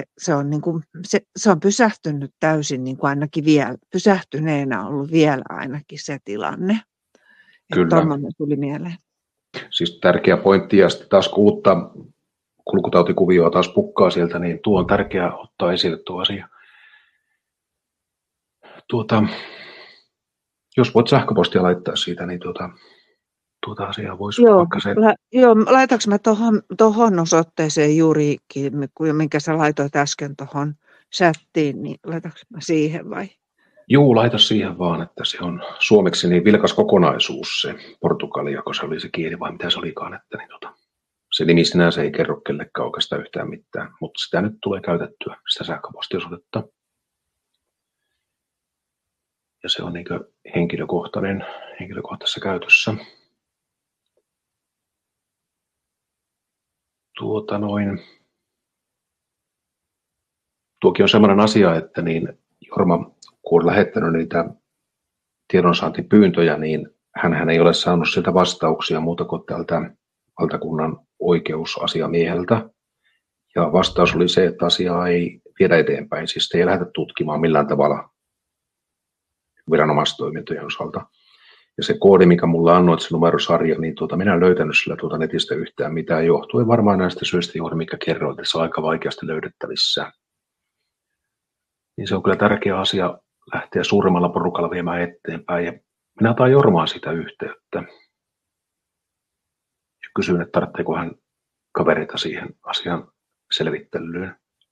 se on pysähtynyt täysin, niin kuin ainakin vielä, pysähtyneenä ollut vielä ainakin se tilanne. Kyllä. Tuommoinen tuli mieleen. Siis tärkeä pointti, ja sitten taas kun uutta kulkutautikuvioa taas pukkaa sieltä, niin tuo on tärkeää ottaa esille tuo asia. Jos voit sähköpostia laittaa siitä, niin tuota asiaa voisi vaikka se... Laitanko mä tuohon osoitteeseen juurikin, minkä sä laitoit äsken tuohon chattiin, niin laitanko mä siihen vai? Juu, laita siihen vaan, että se on suomeksi niin vilkas kokonaisuus se Portugalia, kun se oli se kieli vai mitä se olikaan, että niin se nimi sinänsä ei kerro kellekään oikeastaan yhtään mitään, mutta sitä nyt tulee käytettyä, sitä sähköpostiosoitetta. Ja se on niin kuin henkilökohtaisessa käytössä. Tuokin on sellainen asia, että niin Jorma, kun on lähettänyt niitä tiedonsaantipyyntöjä, niin hän ei ole saanut sieltä vastauksia muuta kuin tältä valtakunnan oikeusasiamieheltä. Ja vastaus oli se, että asiaa ei viedä eteenpäin. Siis ei lähdetä tutkimaan millään tavalla viranomaistoimintojen osalta. Ja se koodi, mikä mulla annoit, se numerosarja, niin minä en löytänyt sillä netistä yhtään mitään. Johtuen varmaan näistä syistä juuri, mikä kerroit, että se on aika vaikeasti löydettävissä. Niin se on kyllä tärkeä asia lähteä suuremmalla porukalla viemään eteenpäin. Ja minä otan Jormaan sitä yhteyttä. Ja kysyn, että tarvitseeko hän kavereita siihen asian selvittelyyn.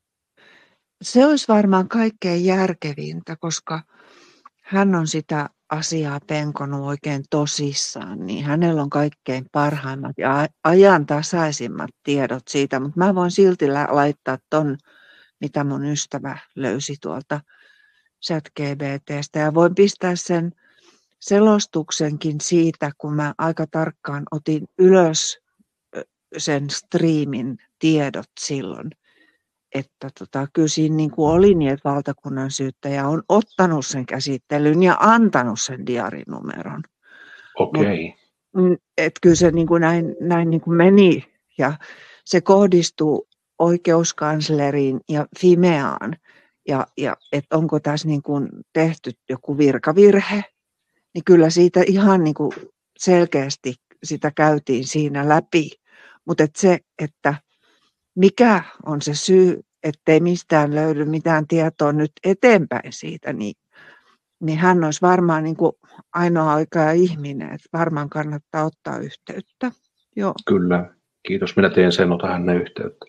Se olisi varmaan kaikkein järkevintä, koska hän on sitä asiaa penkonut oikein tosissaan, niin hänellä on kaikkein parhaimmat ja ajantasaisimmat tiedot siitä, mutta mä voin silti laittaa ton, mitä mun ystävä löysi tuolta ChatGPT:stä ja voin pistää sen selostuksenkin siitä, kun mä aika tarkkaan otin ylös sen striimin tiedot silloin. Että kyllä siinä niin kuin oli niin, että valtakunnan syyttäjä on ottanut sen käsittelyn ja antanut sen diarinumeron. Okei. Että kyllä se niin kuin näin niin kuin meni ja se kohdistuu oikeuskansleriin ja Fimeaan. Ja että onko tässä niin kuin tehty joku virkavirhe, niin kyllä siitä ihan niin kuin selkeästi sitä käytiin siinä läpi. Mutta että mikä on se syy, ettei mistään löydy mitään tietoa nyt eteenpäin siitä, niin hän olisi varmaan niin kuin ainoa oikea ihminen, että varmaan kannattaa ottaa yhteyttä. Joo. Kyllä, kiitos. Minä teen sen, otan hänen yhteyttä.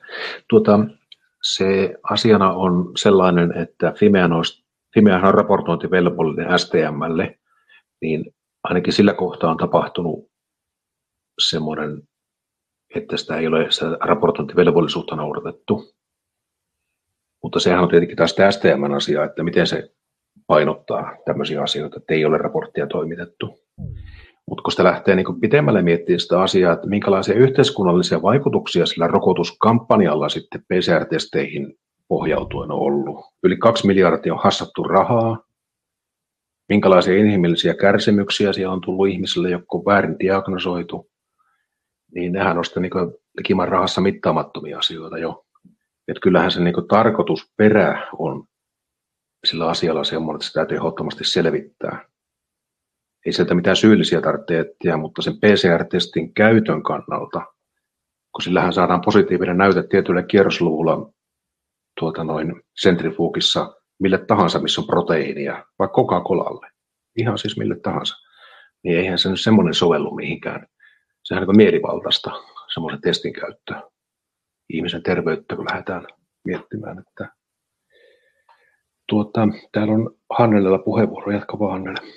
Se asiana on sellainen, että Fimeahan on raportointivelvollinen STM:lle, niin ainakin sillä kohtaa on tapahtunut semmoinen, että sitä ei ole sitä raportointivelvollisuutta noudatettu. Mutta sehän on tietenkin taas STM:n asia, että miten se painottaa tämmöisiä asioita, että ei ole raporttia toimitettu. Mutta kun sitä lähtee niin pitemmälle miettimään sitä asiaa, että minkälaisia yhteiskunnallisia vaikutuksia sillä rokotuskampanjalla sitten PCR-testeihin pohjautuen on ollut. Yli 2 miljardia on hassattu rahaa. Minkälaisia inhimillisiä kärsimyksiä siellä on tullut ihmisille, jotka on väärin diagnosoitu. Niin nehän on sitten niin likimaan rahassa mittaamattomia asioita jo. Että kyllähän se niin tarkoitusperä on sillä asialla semmoinen, että sitä täytyy ehdottomasti selvittää. Ei sieltä mitään syyllisiä tarvitse etsiä, mutta sen PCR-testin käytön kannalta, kun sillähän saadaan positiivinen näyte tietyllä kierrosluvulla sentrifugissa mille tahansa, missä on proteiinia, vaikka Coca-Colalle, ihan siis mille tahansa, niin eihän se nyt semmoinen sovellu mihinkään. Sehän on mielivaltaista, semmoisen testin käyttö. Ihmisen terveyttä, kun lähdetään miettimään. Että täällä on Hannelella puheenvuoro. Jatka vaan, Hannele.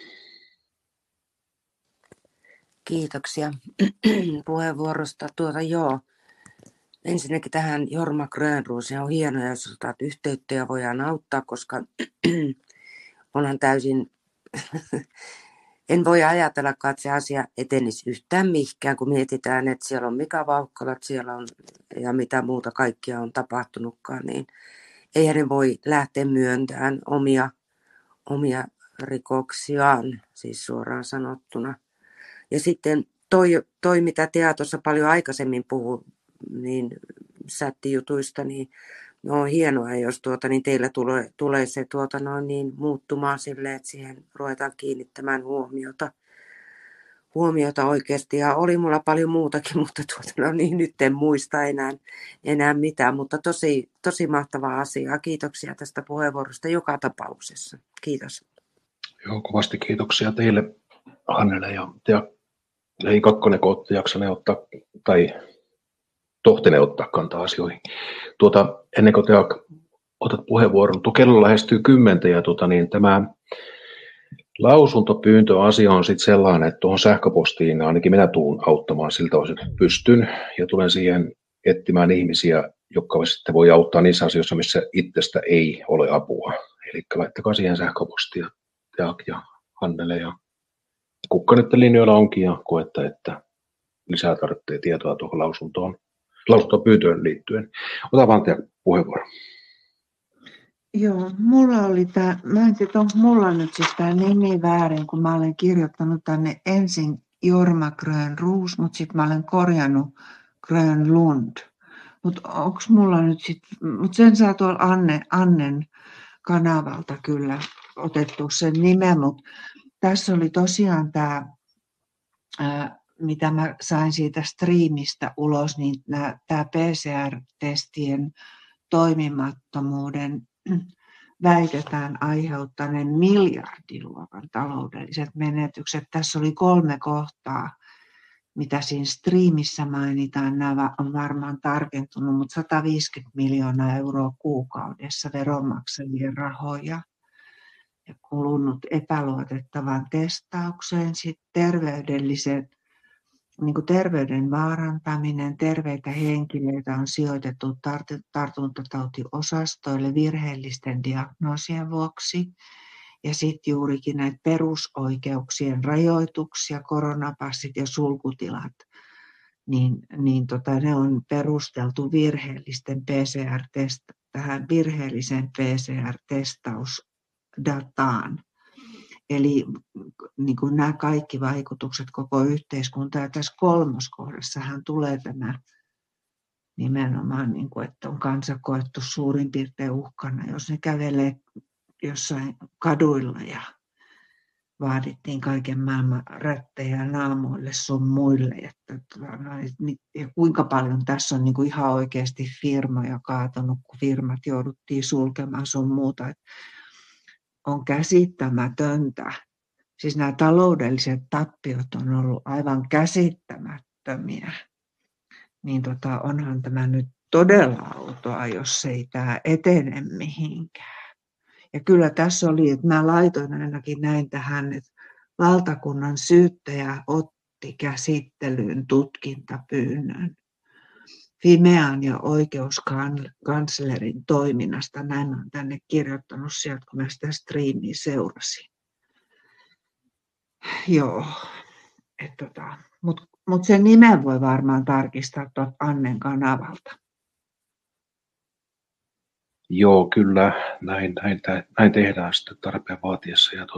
Kiitoksia puheenvuorosta. Joo. Ensinnäkin tähän Jorma Grönroosiin on hienoa, jos otat yhteyttä ja voidaan auttaa, koska onhan täysin, en voi ajatellakaan, että se asia etenisi yhtään mihinkään, kun mietitään, että siellä on Mika Vauhkalat, siellä on ja mitä muuta kaikkia on tapahtunutkaan, niin eihän ne voi lähteä myöntämään omia rikoksiaan, siis suoraan sanottuna. Ja sitten toi mitä Tea tuossa paljon aikaisemmin puhui, niin sättijutuista, niin no on hienoa, jos niin teillä tulee se muuttumaan silleen, että siihen ruvetaan kiinnittämään huomiota oikeasti. Ja oli mulla paljon muutakin, mutta nyt en muista enää mitään, mutta tosi mahtavaa asiaa. Kiitoksia tästä puheenvuorosta joka tapauksessa. Kiitos. Joo, kovasti kiitoksia teille, Hannele ja Lei Kakkonen, kun olette jaksaneet ottaa, tai tohtinen ottaa kantaa asioihin. Ennen kuin te otat puheenvuoron, kello lähestyy 10 ja tämä lausuntopyyntöasia on sitten sellainen, että tuohon sähköpostiin ainakin minä tuun auttamaan siltä osin, että pystyn ja tulen siihen etsimään ihmisiä, jotka sitten voi auttaa niissä asioissa, missä itsestä ei ole apua. Eli laittakaa siihen sähköpostia ja Hannele ja kuka nyt linjoilla onkin ja koette, että lisää tarvitsee tietoa tuohon lausuntopyyntöön liittyen. Ota vaan teidän puheenvuoro. Joo, mulla oli mä en tiedä, onko mulla nyt siis tämä nimi väärin, kun mä olen kirjoittanut tänne ensin Jorma Grönroos, mutta sitten mä olen korjannut Grönlund. Mutta onko mulla nyt sitten, mutta sen saa tuolla Annen kanavalta kyllä otettu sen nimen, mutta tässä oli tosiaan tämä, mitä mä sain siitä striimistä ulos, niin tämä PCR-testien toimimattomuuden väitetään aiheuttaneen miljardiluokan taloudelliset menetykset. Tässä oli 3 kohtaa, mitä siinä striimissä mainitaan. Nämä on varmaan tarkentunut, mutta 150 miljoonaa euroa kuukaudessa veronmaksajien rahoja ja kulunut epäluotettavaan testaukseen. Sitten terveyden vaarantaminen, terveitä henkilöitä on sijoitettu tartuntatautiosastoille virheellisten diagnoosien vuoksi. Ja sitten juurikin näitä perusoikeuksien rajoituksia, koronapassit ja sulkutilat, niin ne on perusteltu tähän virheelliseen PCR-testausdataan. Eli niin kuin nämä kaikki vaikutukset koko yhteiskuntaan. Ja tässä 3. kohdassahan tulee tämä nimenomaan, niin kuin, että on kansa koettu suurin piirtein uhkana, jos ne kävelee jossain kaduilla ja vaadittiin kaiken maailman rättejä naamoille sun muille. Ja kuinka paljon tässä on niin kuin ihan oikeasti firmoja kaatunut, kun firmat jouduttiin sulkemaan sun muuta. Että on käsittämätöntä. Siis nämä taloudelliset tappiot on ollut aivan käsittämättömiä. Niin onhan tämä nyt todella outoa, jos ei tämä etene mihinkään. Ja kyllä tässä oli, että mä laitoin ainakin näin tähän, että valtakunnan syyttäjä otti käsittelyyn tutkintapyynnön Fimean ja oikeuskanslerin toiminnasta. Näin on tänne kirjoittanut sieltä, kun mä sitä striimiä seurasin. Joo, mutta sen nimen voi varmaan tarkistaa tuolta Annen kanavalta. Joo, kyllä, näin tehdään sitten tarpeen vaatiessa. Ja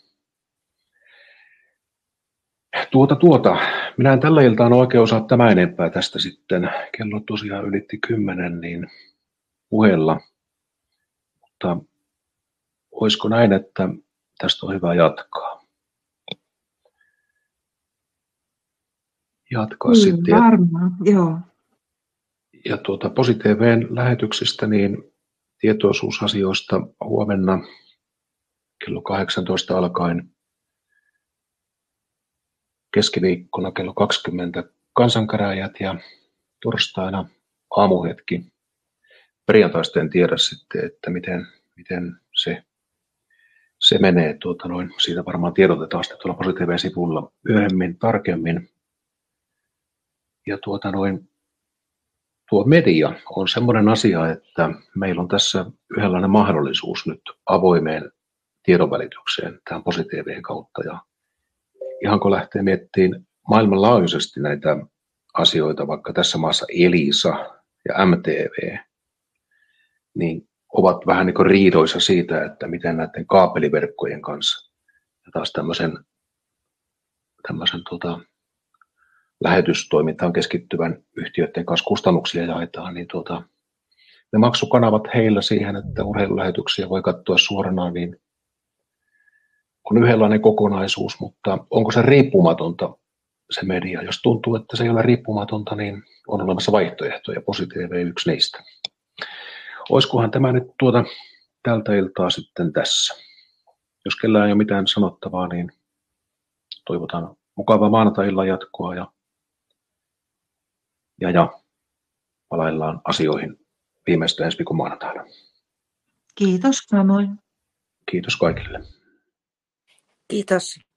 minä en tällä iltaan oikein osaa tämän enempää tästä sitten. Kello tosiaan ylitti 10, niin puheella. Mutta olisiko näin, että tästä on hyvä jatkaa? Sitten. Varmaan, joo. Ja PosiTV:n lähetyksistä, niin tietoisuusasioista huomenna kello 18 alkaen, keskiviikkona kello 20 kansankäräjät ja torstaina aamuhetki. Perjantaista en tiedä sitten, että miten se menee. Siitä varmaan tiedotetaan sitten tuolla PosiTV-sivulla myöhemmin tarkemmin. Ja tuo media on semmoinen asia, että meillä on tässä yhdenlainen mahdollisuus nyt avoimeen tiedonvälitykseen tämän PosiTV:n kautta. Ja ihan kun lähtee miettimään maailmanlaajuisesti näitä asioita, vaikka tässä maassa Elisa ja MTV, niin ovat vähän niin kuin riidoissa siitä, että miten näiden kaapeliverkkojen kanssa ja taas tämmöisen lähetystoimintaan keskittyvän yhtiöiden kanssa kustannuksia jaetaan, niin ne maksukanavat heillä siihen, että urheilulähetyksiä voi katsoa suorana, niin on yhdenlainen kokonaisuus, mutta onko se riippumatonta se media? Jos tuntuu, että se ei ole riippumatonta, niin on olemassa vaihtoehtoja, PosiTV yksi niistä. Olisikohan tämä nyt tältä iltaa sitten tässä? Jos kellään ei ole mitään sanottavaa, niin toivotan mukavaa maanantai-illan jatkoa ja palaillaan asioihin viimeistään ensi viikon maanantaina. Kiitos, samoin. Kiitos kaikille. Kiitos.